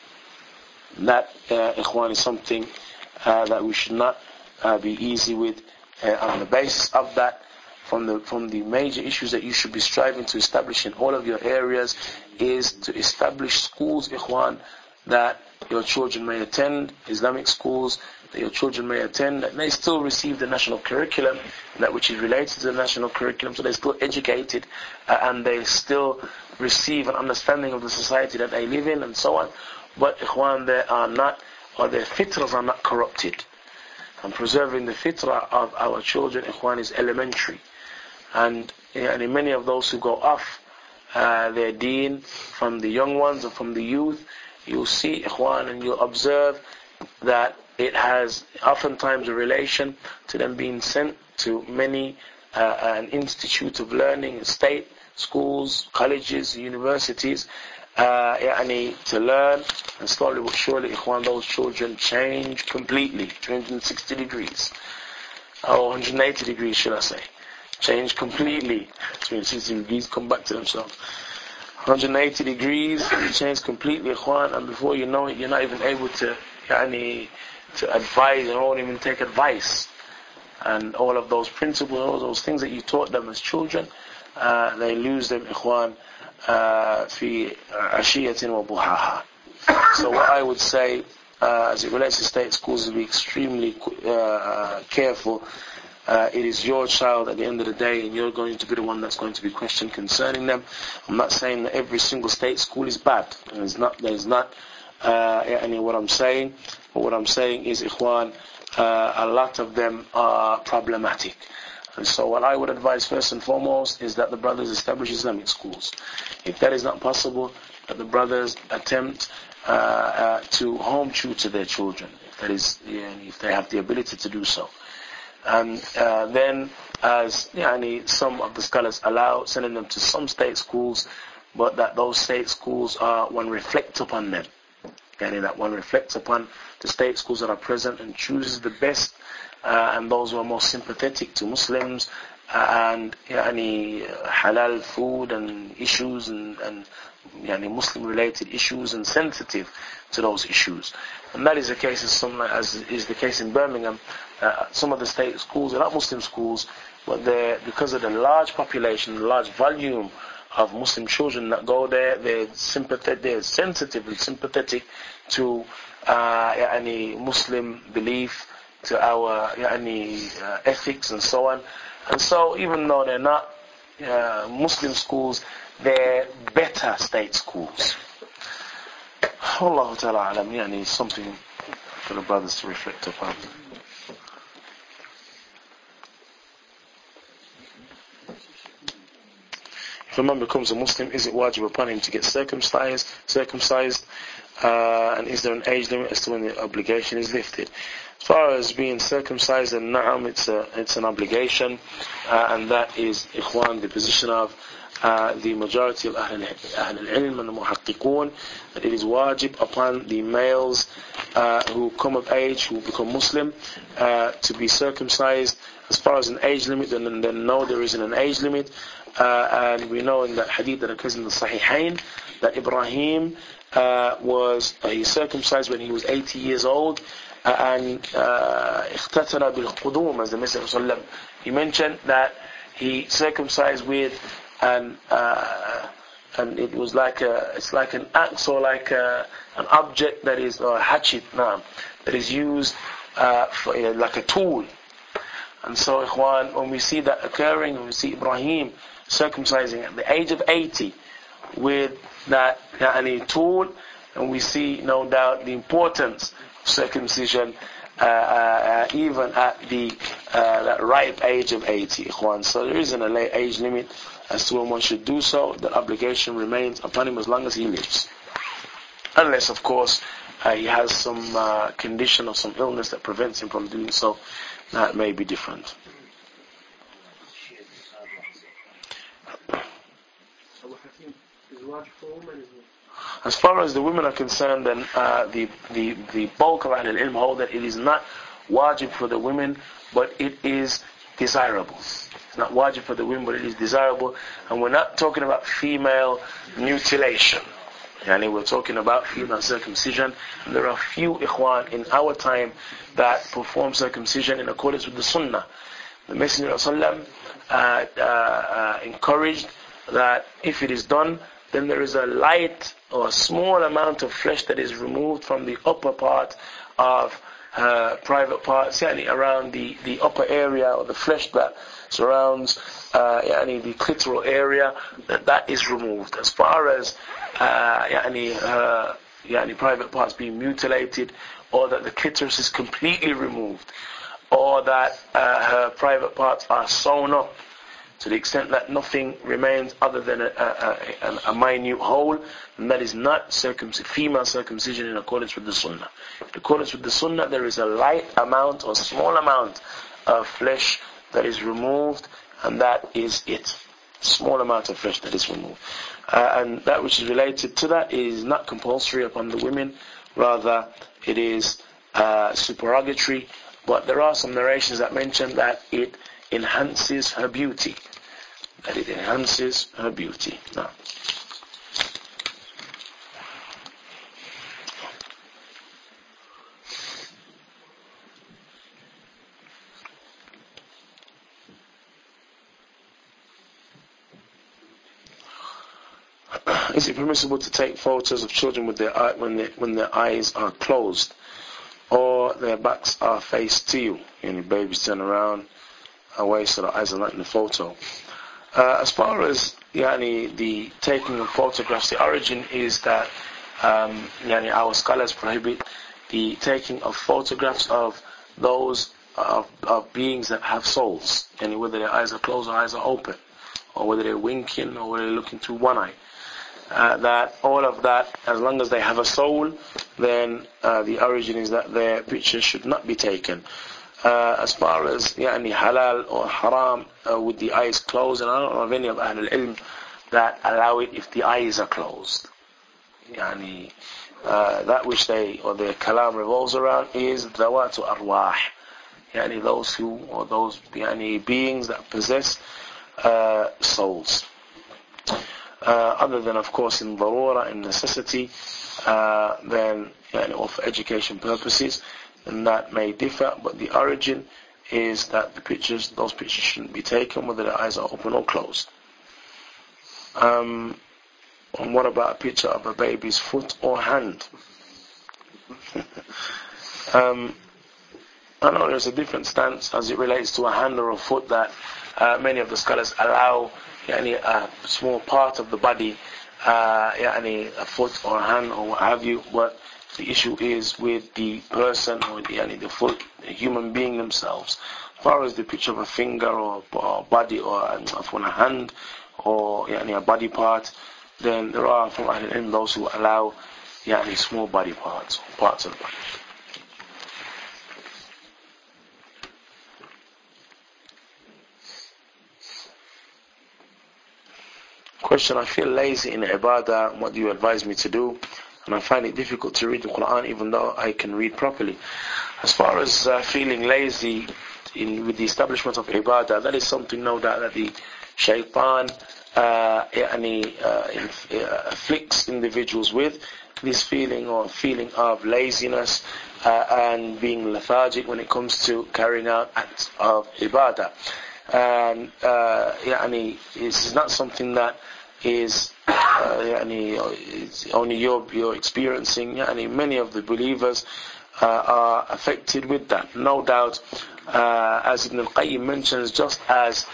That, uh, ikhwan, is something uh, that we should not uh, be easy with. Uh, on the basis of that, from the from the major issues that you should be striving to establish in all of your areas is to establish schools, ikhwan, that your children may attend, Islamic schools that your children may attend, that they still receive the national curriculum, that which is related to the national curriculum, so they're still educated, uh, and they still receive an understanding of the society that they live in, and so on. But ikhwan, they are not, or their fitras are not corrupted. And preserving the fitrah of our children, ikhwan, is elementary. And, and in many of those who go off uh, their deen from the young ones or from the youth, you'll see, ikhwan, and you'll observe that it has oftentimes a relation to them being sent to many uh, an institute of learning, state schools, colleges, universities, uh, يعني, to learn, and slowly but surely, ikhwan, those children change completely, three hundred sixty degrees, or one hundred eighty degrees, should I say, change completely, three hundred sixty degrees, come back to themselves. one hundred eighty degrees, change completely, ikhwan, and before you know it, you're not even able to, yani, to advise, and won't even take advice. And all of those principles, all those things that you taught them as children, uh, they lose them, ikhwan, uh, fi ashiyatin wa buhaha. So what I would say, uh, as it relates to state schools, is to be extremely uh, uh, careful. Uh, it is your child at the end of the day, and you're going to be the one that's going to be questioned concerning them. I'm not saying that every single state school is bad. There's not, there's not, uh, any what I'm saying. But what I'm saying is, ikhwan, uh, a lot of them are problematic. And so what I would advise first and foremost is that the brothers establish Islamic schools. If that is not possible, that the brothers attempt uh, uh, to home tutor their children. If that is, yeah, if they have the ability to do so. And uh, then, as yani, some of the scholars allow, sending them to some state schools, but that those state schools are, one reflects upon them. Yani, that one reflects upon the state schools that are present and chooses the best, uh, and those who are most sympathetic to Muslims, uh, and yani, halal food and issues, and, and yani, Muslim related issues, and sensitive to those issues. And that is the case, as, some, as is the case in Birmingham. Uh, some of the state schools are not Muslim schools, but they're, because of the large population, the large volume of Muslim children that go there, they're sympathetic, they're sensitive and sympathetic to uh, any Muslim belief, to our any uh, ethics and so on. And so even though they're not uh, Muslim schools, they're better state schools. Allah Ta'ala alam, yani something for the brothers to reflect upon. If a man becomes a Muslim, is it wajib upon him to get circumcised? Circumcised, uh, and is there an age limit as to when the obligation is lifted? As far as being circumcised, and na'am, it's a, it's an obligation, uh, and that is, ikhwan, the position of uh, the majority of Ahl al-Ilm and the Muhaqqiqun, that it is wajib upon the males uh, who come of age, who become Muslim, uh, to be circumcised. As far as an age limit, then, then no, there isn't an age limit. Uh, and we know in that hadith that occurs in the Sahihain that Ibrahim uh, was uh, he circumcised when he was eighty years old, uh, and اختتن بالقدوم, as the Messenger he mentioned that he circumcised with an uh, and it was like a it's like an axe or like a, an object that is or a hatchet now that is used uh, for, you know, like a tool. And so, ikhwan, when we see that occurring, when we see Ibrahim circumcising at the age of eighty with that yani, tool, and we see no doubt the importance of circumcision uh, uh, even at the uh, that ripe age of eighty, ikhwan. So there isn't a late age limit as to when one should do so. The obligation remains upon him as long as he lives, unless of course uh, he has some uh, condition or some illness that prevents him from doing so. That may be different. As far as the women are concerned, then uh, the, the, the bulk of Ahl al-Ilm hold that it is not wajib for the women, but it is desirable. It's not wajib for the women, but it is desirable. And we're not talking about female mutilation. Yani we're talking about female circumcision. And there are few ikhwan in our time that perform circumcision in accordance with the sunnah. The Messenger of Allah uh, uh, uh, encouraged that if it is done, then there is a light or a small amount of flesh that is removed from the upper part of her private parts, yani around the, the upper area, or the flesh that surrounds uh, yani the clitoral area, that that is removed. As far as uh, yani, uh, yani private parts being mutilated, or that the clitoris is completely removed, or that uh, her private parts are sewn up to the extent that nothing remains other than a, a, a, a minute hole, and that is not circumc- female circumcision in accordance with the sunnah. In accordance with the sunnah, there is a light amount or small amount of flesh that is removed, and that is it. Small amount of flesh that is removed. Uh, and that which is related to that is not compulsory upon the women, rather it is uh, supererogatory, but there are some narrations that mention that it enhances her beauty. That it enhances her beauty. Now, is it permissible to take photos of children with their eye, when, they, when their eyes are closed or their backs are faced to you? Any babies turn around away so the eyes are not in the photo. Uh, as far as yani, the taking of photographs, the origin is that um, yani, our scholars prohibit the taking of photographs of those of, of beings that have souls, yani whether their eyes are closed or eyes are open, or whether they're winking or whether they're looking through one eye. Uh, that all of that, as long as they have a soul, then uh, the origin is that their pictures should not be taken. Uh, as far as yani, halal or haram uh, with the eyes closed, and I don't know of any of Ahl al-Ilm that allow it if the eyes are closed. Yani, uh, that which they, or their kalam revolves around is dhawatu arwah. Yani those who, or those yani, beings that possess uh, souls. Uh, other than, of course, in darura, in necessity, uh, then, yani, or for education purposes, and that may differ, but the origin is that the pictures, those pictures shouldn't be taken whether the eyes are open or closed. Um, and what about a picture of a baby's foot or hand? um, I know there's a different stance as it relates to a hand or a foot that uh, many of the scholars allow yani, a small part of the body, uh, yani, a foot or a hand or what have you, but the issue is with the person or the, yani, the full human being themselves. As far as the picture of a finger or, or body or um, a hand or yani, a body part, then there are from Ahlul Ilm those who allow yani, small body parts, parts of the body. Question: I feel lazy in ibadah. What do you advise me to do? And I find it difficult to read the Quran even though I can read properly. As far as uh, feeling lazy in, with the establishment of ibadah, that is something no doubt that the shaitan uh, yani, uh, inf- uh, afflicts individuals with, this feeling or feeling of laziness uh, and being lethargic when it comes to carrying out acts of ibadah. And uh, yani, this is not something that is uh, yani, it's only you're, you're experiencing. Yani, many of the believers uh, are affected with that. No doubt, uh, as Ibn al-Qayyim mentions, just as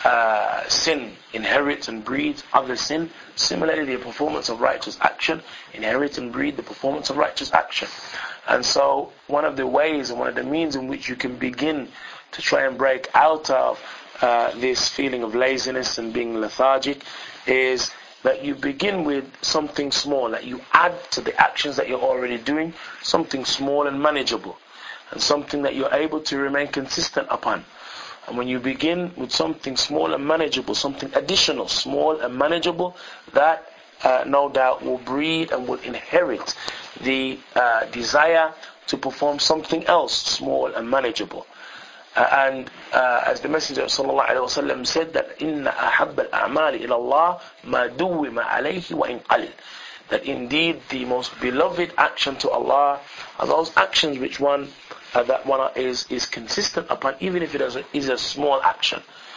uh, sin inherits and breeds other sin, similarly the performance of righteous action inherits and breeds the performance of righteous action. And so one of the ways and one of the means in which you can begin to try and break out of uh, this feeling of laziness and being lethargic is that you begin with something small, that you add to the actions that you're already doing, something small and manageable, and something that you're able to remain consistent upon. And when you begin with something small and manageable, something additional, small and manageable, that uh, no doubt will breed and will inherit the uh, desire to perform something else small and manageable. Uh, and uh, as the Messenger sallallahu alaihi wasallam said that inna ahabba al-a'mali ila Allah ma duwima alayhi wa in qal, that indeed the most beloved action to Allah are those actions which one uh, that one is is consistent upon, even if it is a, is a small action.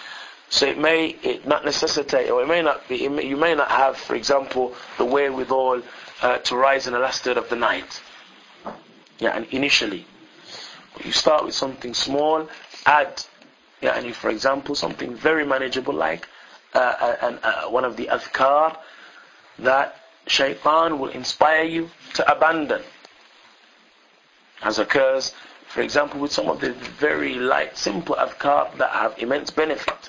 So it may it not necessitate, or it may not be. It may, you may not have, for example, the wherewithal uh, to rise in the last third of the night. Yeah, and initially, you start with something small. Add, yeah, and for example, something very manageable like uh, and uh, one of the adhkar that shaitan will inspire you to abandon, as occurs, for example, with some of the very light, simple adhkar that have immense benefit,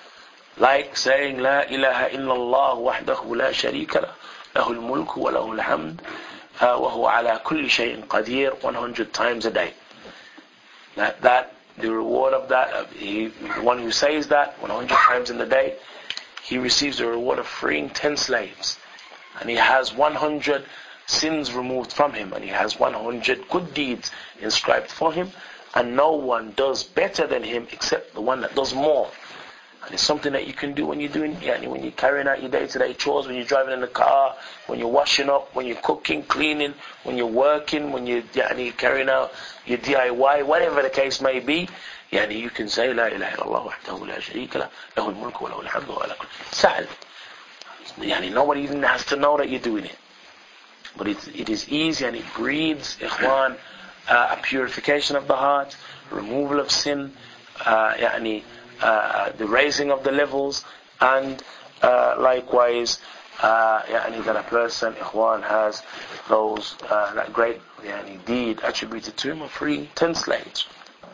like saying La ilaha illallah wahdahu la sharika lah, lahul mulku wa lahul hamd wa huwa ala kulli shay'in qadir, one hundred times a day. That, that the reward of that, uh, he, the one who says that one hundred times in the day, he receives the reward of freeing ten slaves, and he has one hundred sins removed from him, and he has one hundred good deeds inscribed for him, and no one does better than him except the one that does more. And it's something that you can do when you're doing, yeah, when you're carrying out your day-to-day chores, when you're driving in the car, when you're washing up, when you're cooking, cleaning, when you're working, when you're, yeah, you're carrying out your D I Y, whatever the case may be. Yeah, you can say La ilaha illallah wahdahu la sharika lah, lahul mulku wa lahul hamdu wa ala kulli shay'in qadir. Yeah, nobody even has to know that you're doing it. But it, it is easy and it breeds, ikhwan, uh, a purification of the heart, removal of sin, uh, yani, uh, the raising of the levels, and uh, likewise, uh, yani, that a person, ikhwan, has those, uh, that great yani, deed attributed to him of freeing ten slaves.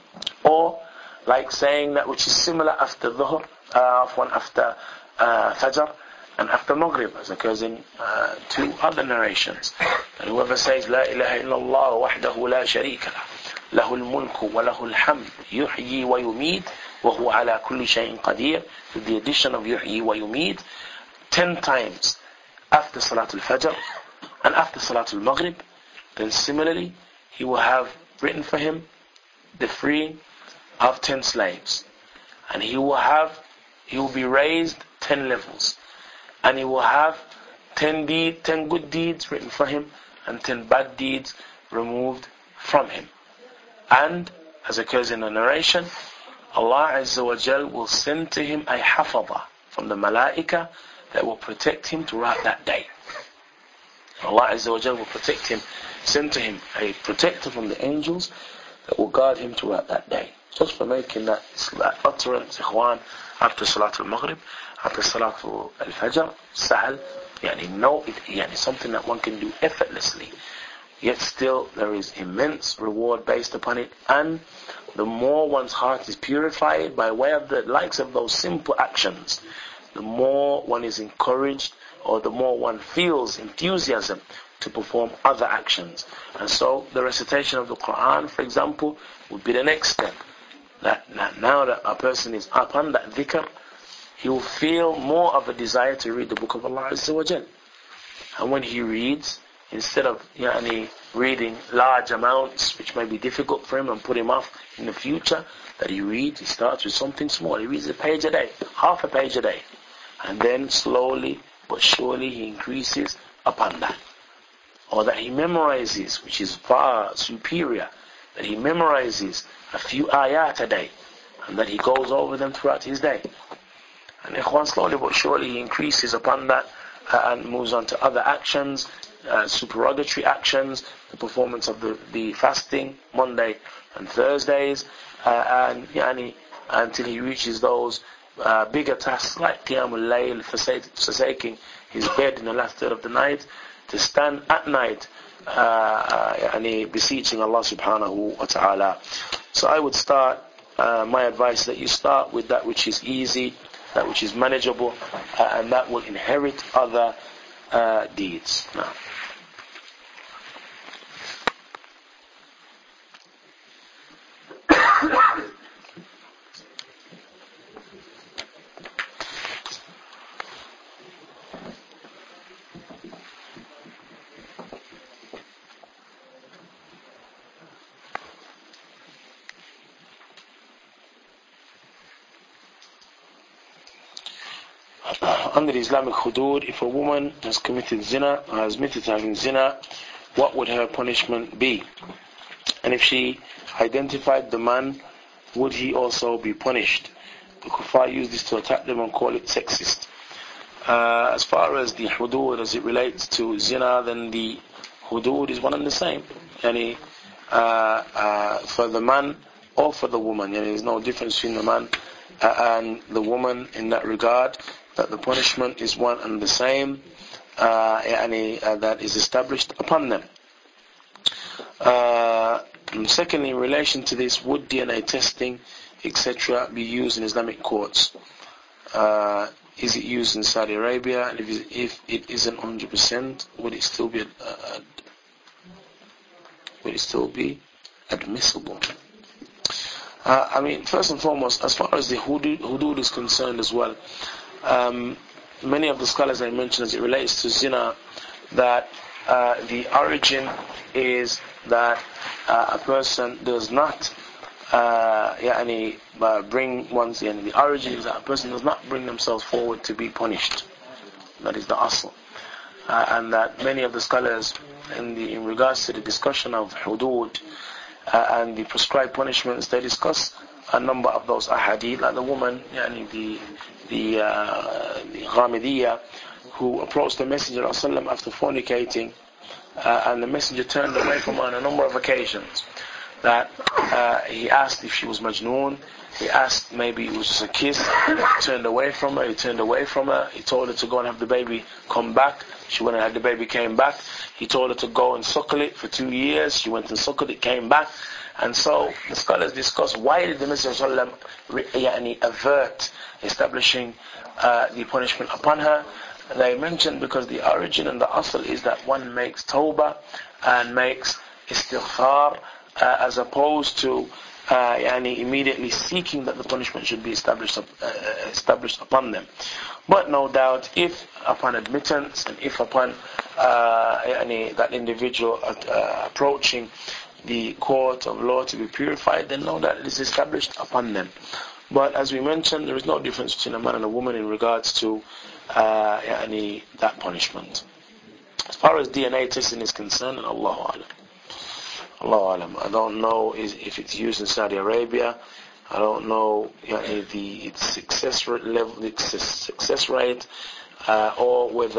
Or, like saying that which is similar after dhuhr, uh, one after uh, fajr, and after Maghrib, as occurs in uh, two other narrations. And whoever says La ilaha illallah wahdahu la sharika lah, lahul mulku wa lahul hamd, yuhyi wa yumid, wa huwa ala kulli shay'in qadir, with the addition of yuhyi wa yumid, ten times after Salatul Fajr and after Salatul Maghrib, then similarly he will have written for him the freeing of ten slaves, and he will have he will be raised ten levels, and he will have ten deed, ten good deeds written for him, and ten bad deeds removed from him. And as occurs in the narration, Allah Azza wa Jal will send to him a hafadha from the malaika that will protect him throughout that day. Allah Azza wa Jal will protect him, send to him a protector from the angels that will guard him throughout that day. just for making that, that utterance, ikhwan, after Salatul Maghrib, after Salatul Al-Fajr, Sahal, yani no, it, yani something that one can do effortlessly. Yet still there is immense reward based upon it, and the more one's heart is purified by way of the likes of those simple actions, the more one is encouraged, or the more one feels enthusiasm to perform other actions. And so the recitation of the Quran, for example, would be the next step. That, that now that a person is upon that dhikr, he will feel more of a desire to read the book of Allah Azza wa Jal. And when he reads, instead of yani, reading large amounts which may be difficult for him and put him off in the future, that he reads, he starts with something small. He reads a page a day, half a page a day, and then slowly but surely he increases upon that. Or that he memorizes, which is far superior, that he memorizes a few ayat a day, and that he goes over them throughout his day. And ikhwan, slowly but surely he increases upon that uh, and moves on to other actions, uh, supererogatory actions, the performance of the, the fasting, Monday and Thursdays, uh, and yani, until he reaches those uh, bigger tasks like Qiyamul Layl, forsaking his bed in the last third of the night, to stand at night uh, yani, beseeching Allah subhanahu wa ta'ala. So I would start, uh, my advice that you start with that which is easy, that which is manageable, uh, and that will inherit other uh, deeds. Now, under the Islamic hudud, if a woman has committed zina or has admitted to having zina, what would her punishment be? And if she identified the man, would he also be punished? The kuffar use this to attack them and call it sexist. Uh, as far as the hudud as it relates to zina, then the hudud is one and the same. Yani, uh, uh, for the man or for the woman, yani, there's no difference between the man uh, and the woman in that regard, that the punishment is one and the same, uh, yani, uh, that is established upon them. Uh, and secondly, in relation to this, would D N A testing, et cetera, be used in Islamic courts? Uh, is it used in Saudi Arabia? And if, if it isn't one hundred percent, would it still be uh, would it still be admissible? Uh, I mean, first and foremost, as far as the hudud, hudud is concerned as well, um, many of the scholars I mentioned as it relates to zina, that uh, the origin is that uh, a person does not uh, yani, uh, bring one's yani, the origin is that a person does not bring themselves forward to be punished. That is the asl. Uh, and that many of the scholars in, the, in regards to the discussion of hudud uh, and the prescribed punishments, they discuss a number of those ahadith, like the woman, yani the the, uh, the Ghamidiyya, who approached the Messenger of Allah after fornicating, uh, and the Messenger turned away from her on a number of occasions. That uh, he asked if she was Majnoon, he asked maybe it was just a kiss, he turned away from her, he turned away from her, he told her to go and have the baby come back, she went and had the baby, came back, he told her to go and suckle it for two years, she went and suckled it, came back. And so the scholars discuss, why did the Messenger of Allah avert establishing uh, the punishment upon her? And they mentioned because the origin and the asl is that one makes tawbah and makes istighfar, uh, as opposed to uh, yani immediately seeking that the punishment should be established uh, established upon them. But no doubt, if upon admittance and if upon uh, yani that individual uh, approaching the court of law to be purified, then no doubt it is established upon them. But as we mentioned, there is no difference between a man and a woman in regards to uh, yani, that punishment. As far as D N A testing is concerned, Allahu Alam. Allahu Alam. I don't know if it's used in Saudi Arabia. I don't know yani, the its success rate level, its success rate, uh, or whether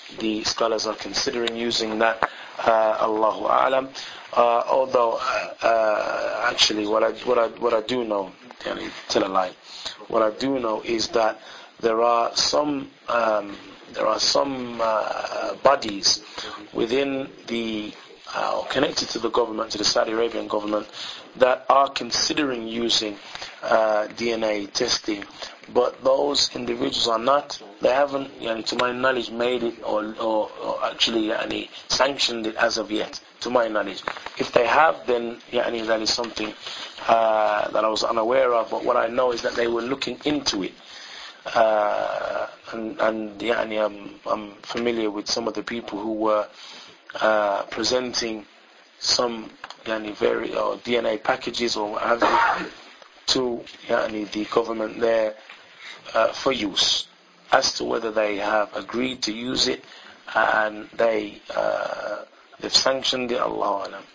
the scholars are considering using that. Uh, Allahu A'lam. Uh, although, uh, actually, what I what I what I do know, yani, tell a lie. What I do know is that there are some um, there are some uh, bodies within the uh, connected to the government, to the Saudi Arabian government, that are considering using uh, D N A testing, but those individuals are not. They haven't, yani, to my knowledge, made it or, or, or actually yani, sanctioned it as of yet. To my knowledge, if they have, then yani, that is something uh, that I was unaware of. But what I know is that they were looking into it. Uh, and and yani, I'm, I'm familiar with some of the people who were uh, presenting some yani, very or D N A packages or what have you to yani, the government there uh, for use. As to whether they have agreed to use it and they uh, they've sanctioned it, Allahu Alam.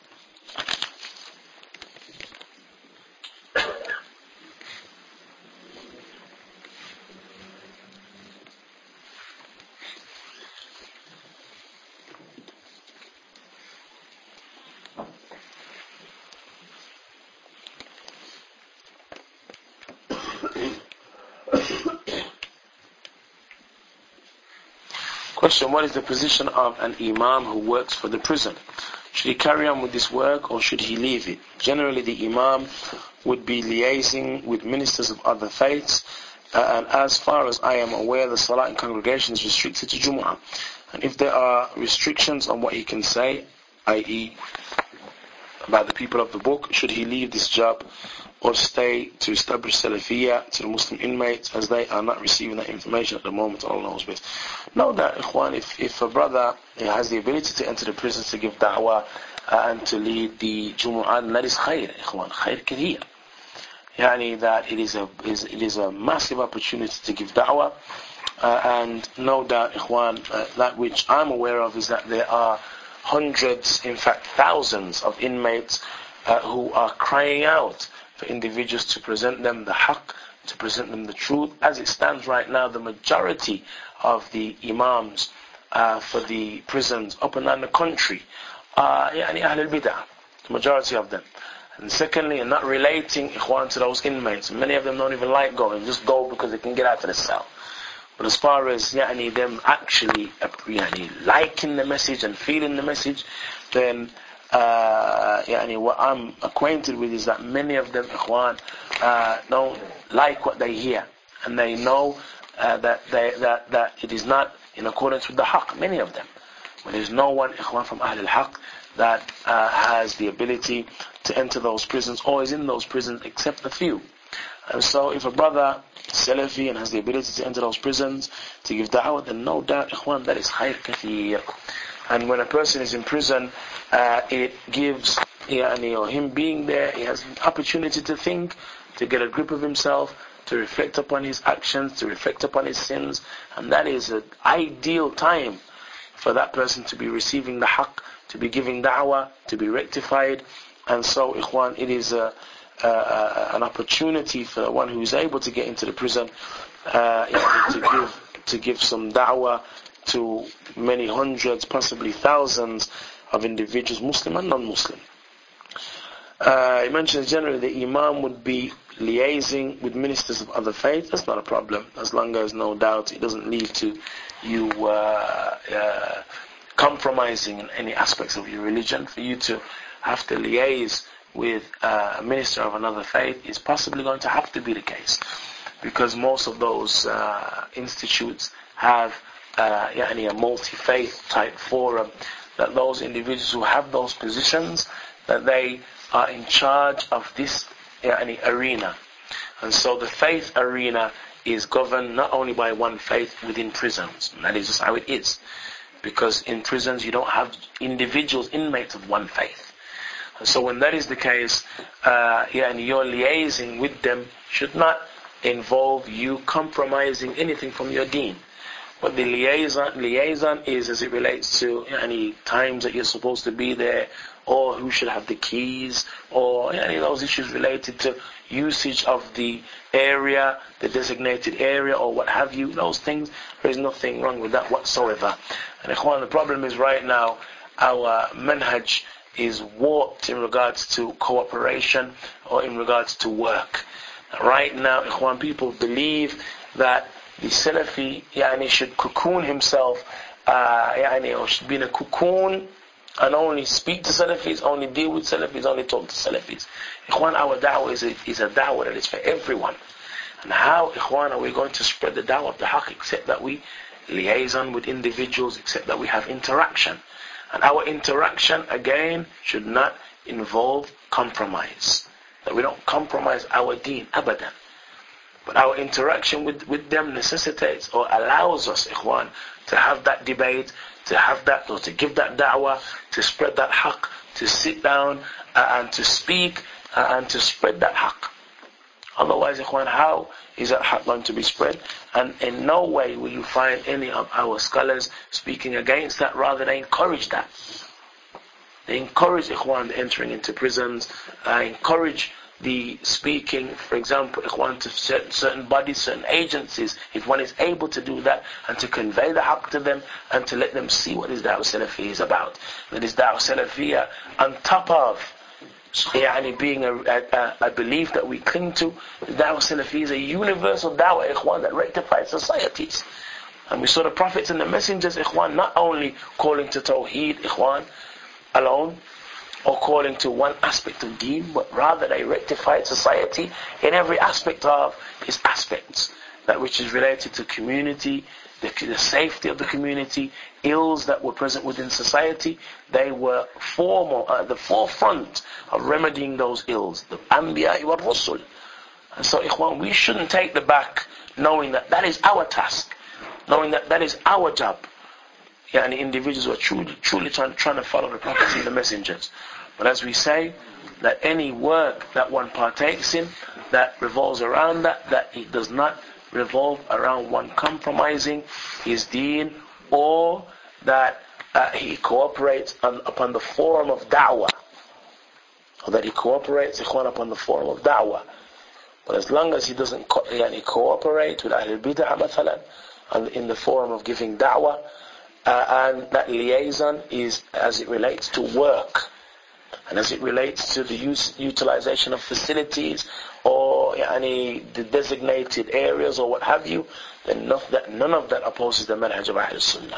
Question: what is the position of an imam who works for the prison? Should he carry on with this work or should he leave it? Generally, the imam would be liaising with ministers of other faiths, uh, and as far as I am aware, the salah in congregation is restricted to Jumu'ah. And if there are restrictions on what he can say, that is about the people of the book, should he leave this job or stay to establish Salafiyya to the Muslim inmates, as they are not receiving that information at the moment? Allah knows best. Know that, Ikhwan, if, if a brother has the ability to enter the prison to give da'wah uh, and to lead the Jumu'ah, that is khair, Ikhwan, khair kathir. Yani that it is a is, it is a massive opportunity to give da'wah, uh, and no doubt, Ikhwan, uh, that which I'm aware of is that there are hundreds, in fact thousands of inmates uh, who are crying out for individuals to present them the haqq, to present them the truth. As it stands right now, the majority of the imams uh, for the prisons up and down the country are yani Ahlul Bid'ah, the majority of them. And secondly, and not relating, Ikhwan, to those inmates. Many of them don't even like going, just go because they can get out of the cell. But as far as yani, them actually yani, liking the message and feeling the message, then uh, yani, what I'm acquainted with is that many of them, Ikhwan, uh, don't like what they hear, and they know uh, that they that that it is not in accordance with the haqq. Many of them, when there's no one, Ikhwan, from Ahl al-Haqq that uh, has the ability to enter those prisons or is in those prisons, except a few. And so, if a brother Salafi and has the ability to enter those prisons to give da'wah, then no doubt, Ikhwan, that is khair kathir. And when a person is in prison, uh, it gives yani, or him being there, he has an opportunity to think, to get a grip of himself, to reflect upon his actions, to reflect upon his sins, and that is an ideal time for that person to be receiving the haqq, to be giving da'wah, to be rectified. And so, Ikhwan, it is a Uh, an opportunity for one who is able to get into the prison uh, to give to give some da'wah to many hundreds, possibly thousands of individuals, Muslim and non-Muslim. Uh, he mentions generally the imam would be liaising with ministers of other faiths. That's not a problem, as long as no doubt it doesn't lead to you uh, uh, compromising in any aspects of your religion. For you to have to liaise with uh, a minister of another faith is possibly going to have to be the case, because most of those uh, institutes have uh, yani a multi-faith type forum, that those individuals who have those positions, that they are in charge of this yani arena. And so the faith arena is governed not only by one faith within prisons, and that is just how it is, because in prisons you don't have individuals, inmates of one faith. So when that is the case, uh, yeah, and your liaising with them should not involve you compromising anything from your deen. But the liaison, liaison is as it relates to any times that you're supposed to be there, or who should have the keys, or any of those issues related to usage of the area, the designated area, or what have you. Those things, there is nothing wrong with that whatsoever. And ikhwan, the problem is right now, our manhaj is warped in regards to cooperation or in regards to work. Right now, ikhwan, people believe that the Salafi yani, should cocoon himself, uh, yani, or should be in a cocoon and only speak to Salafis, only deal with Salafis, only talk to Salafis. Ikhwan, our da'wah is a, is a da'wah that is for everyone. And how, ikhwan, are we going to spread the da'wah of the haqq except that we liaison with individuals, except that we have interaction? And our interaction, again, should not involve compromise. That we don't compromise our deen, abadan. But our interaction with, with them necessitates or allows us, ikhwan, to have that debate, to have that, or to give that da'wah, to spread that haqq, to sit down uh, and to speak uh, and to spread that haqq. Otherwise, ikhwan, how is that haqq going to be spread? And in no way will you find any of our scholars speaking against that. Rather, they encourage that. They encourage, ikhwan, the entering into prisons, uh, encourage the speaking, for example, ikhwan, to certain, certain bodies, certain agencies, if one is able to do that and to convey the haqq to them and to let them see what this da'wah salafiyya is about. That this da'wah salafiyya, on top of yani, being a, a, a belief that we cling to, the da'wah salafiyya is a universal da'wah, ikhwan, that rectifies societies. And we saw the prophets and the messengers, ikhwan, not only calling to tawheed, ikhwan, alone, or calling to one aspect of deen, but rather they rectified society in every aspect of its aspects. That which is related to community, the, the safety of the community, ills that were present within society, they were formal, at the forefront of remedying those ills. The Anbiya wa Rusul. And so, ikhwan, we shouldn't take the back knowing that that is our task, knowing that that is our job. Yeah, and the individuals who are truly, truly trying, trying to follow the prophets and the messengers. But as we say, that any work that one partakes in, that revolves around that, that it does not revolve around one compromising his deen, or that uh, he cooperates on, upon the form of da'wah, or that he cooperates ikhwan, upon the form of da'wah. But as long as he doesn't co- yani, cooperate with Ahlul Bid'ah mathalan, and in the form of giving da'wah, Uh, and that liaison is as it relates to work, and as it relates to the use, utilization of facilities, or yani, the designated areas, or what have you, then none of that, none of that opposes the manhaj of Ahl Sunnah.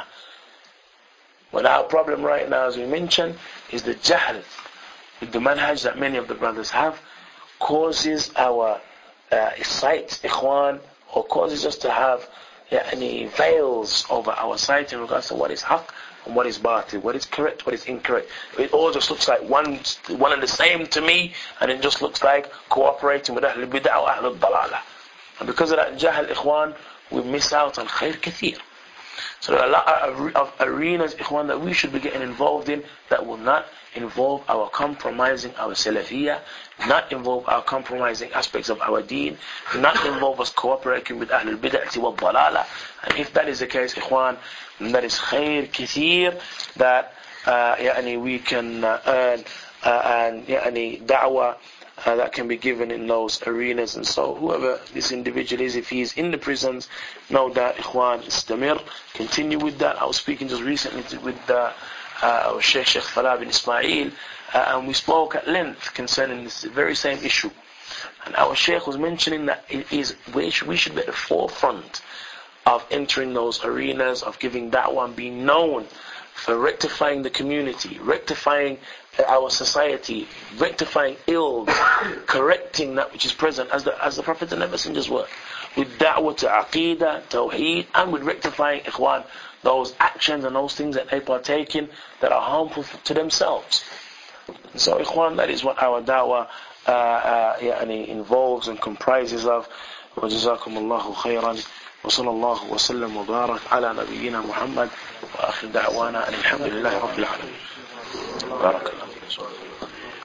But our problem right now, as we mentioned, is the jahl with the manhaj that many of the brothers have, causes our uh, sight, ikhwan, or causes us to have any veils over our sight in regards to what is haqq and what is batil, what is correct, what is incorrect. It all just looks like one one and the same to me, and it just looks like cooperating with Ahlul Bid'ah or Ahlul Dalalah. And because of that jahl, ikhwan, we miss out on khair kathir. So there are a lot of, of arenas, ikhwan, that we should be getting involved in that will not involve our compromising our salafiyah, not involve our compromising aspects of our deen, not involve us cooperating with Ahlul Bid'ah wa Dalalah. And if that is the case, ikhwan, then that is khair kathir, that uh, yani we can uh, earn uh, and yani da'wah Uh, that can be given in those arenas. And so whoever this individual is, if he is in the prisons, know that ikhwan, istamir, continue with that. I was speaking just recently to, with uh, uh, our Sheikh Sheikh Falah bin Ismail, uh, and we spoke at length concerning this very same issue. And our Sheikh was mentioning that it is we should, we should be at the forefront of entering those arenas, of giving da'wah and being known for rectifying the community, rectifying our society, rectifying ills, correcting that which is present, as the as the prophets and the messengers were, with da'wah to aqeedah, tawheed, and with rectifying ikhwan those actions and those things that they partake in that are harmful to themselves. And so ikhwan, that is what our da'wah uh, uh, yani involves and comprises of. وجزاكم الله خيرا وصلى الله وسلم وبارك على نبينا محمد وآخر دعوانا الحمد لله رب العالمين. بارك الله.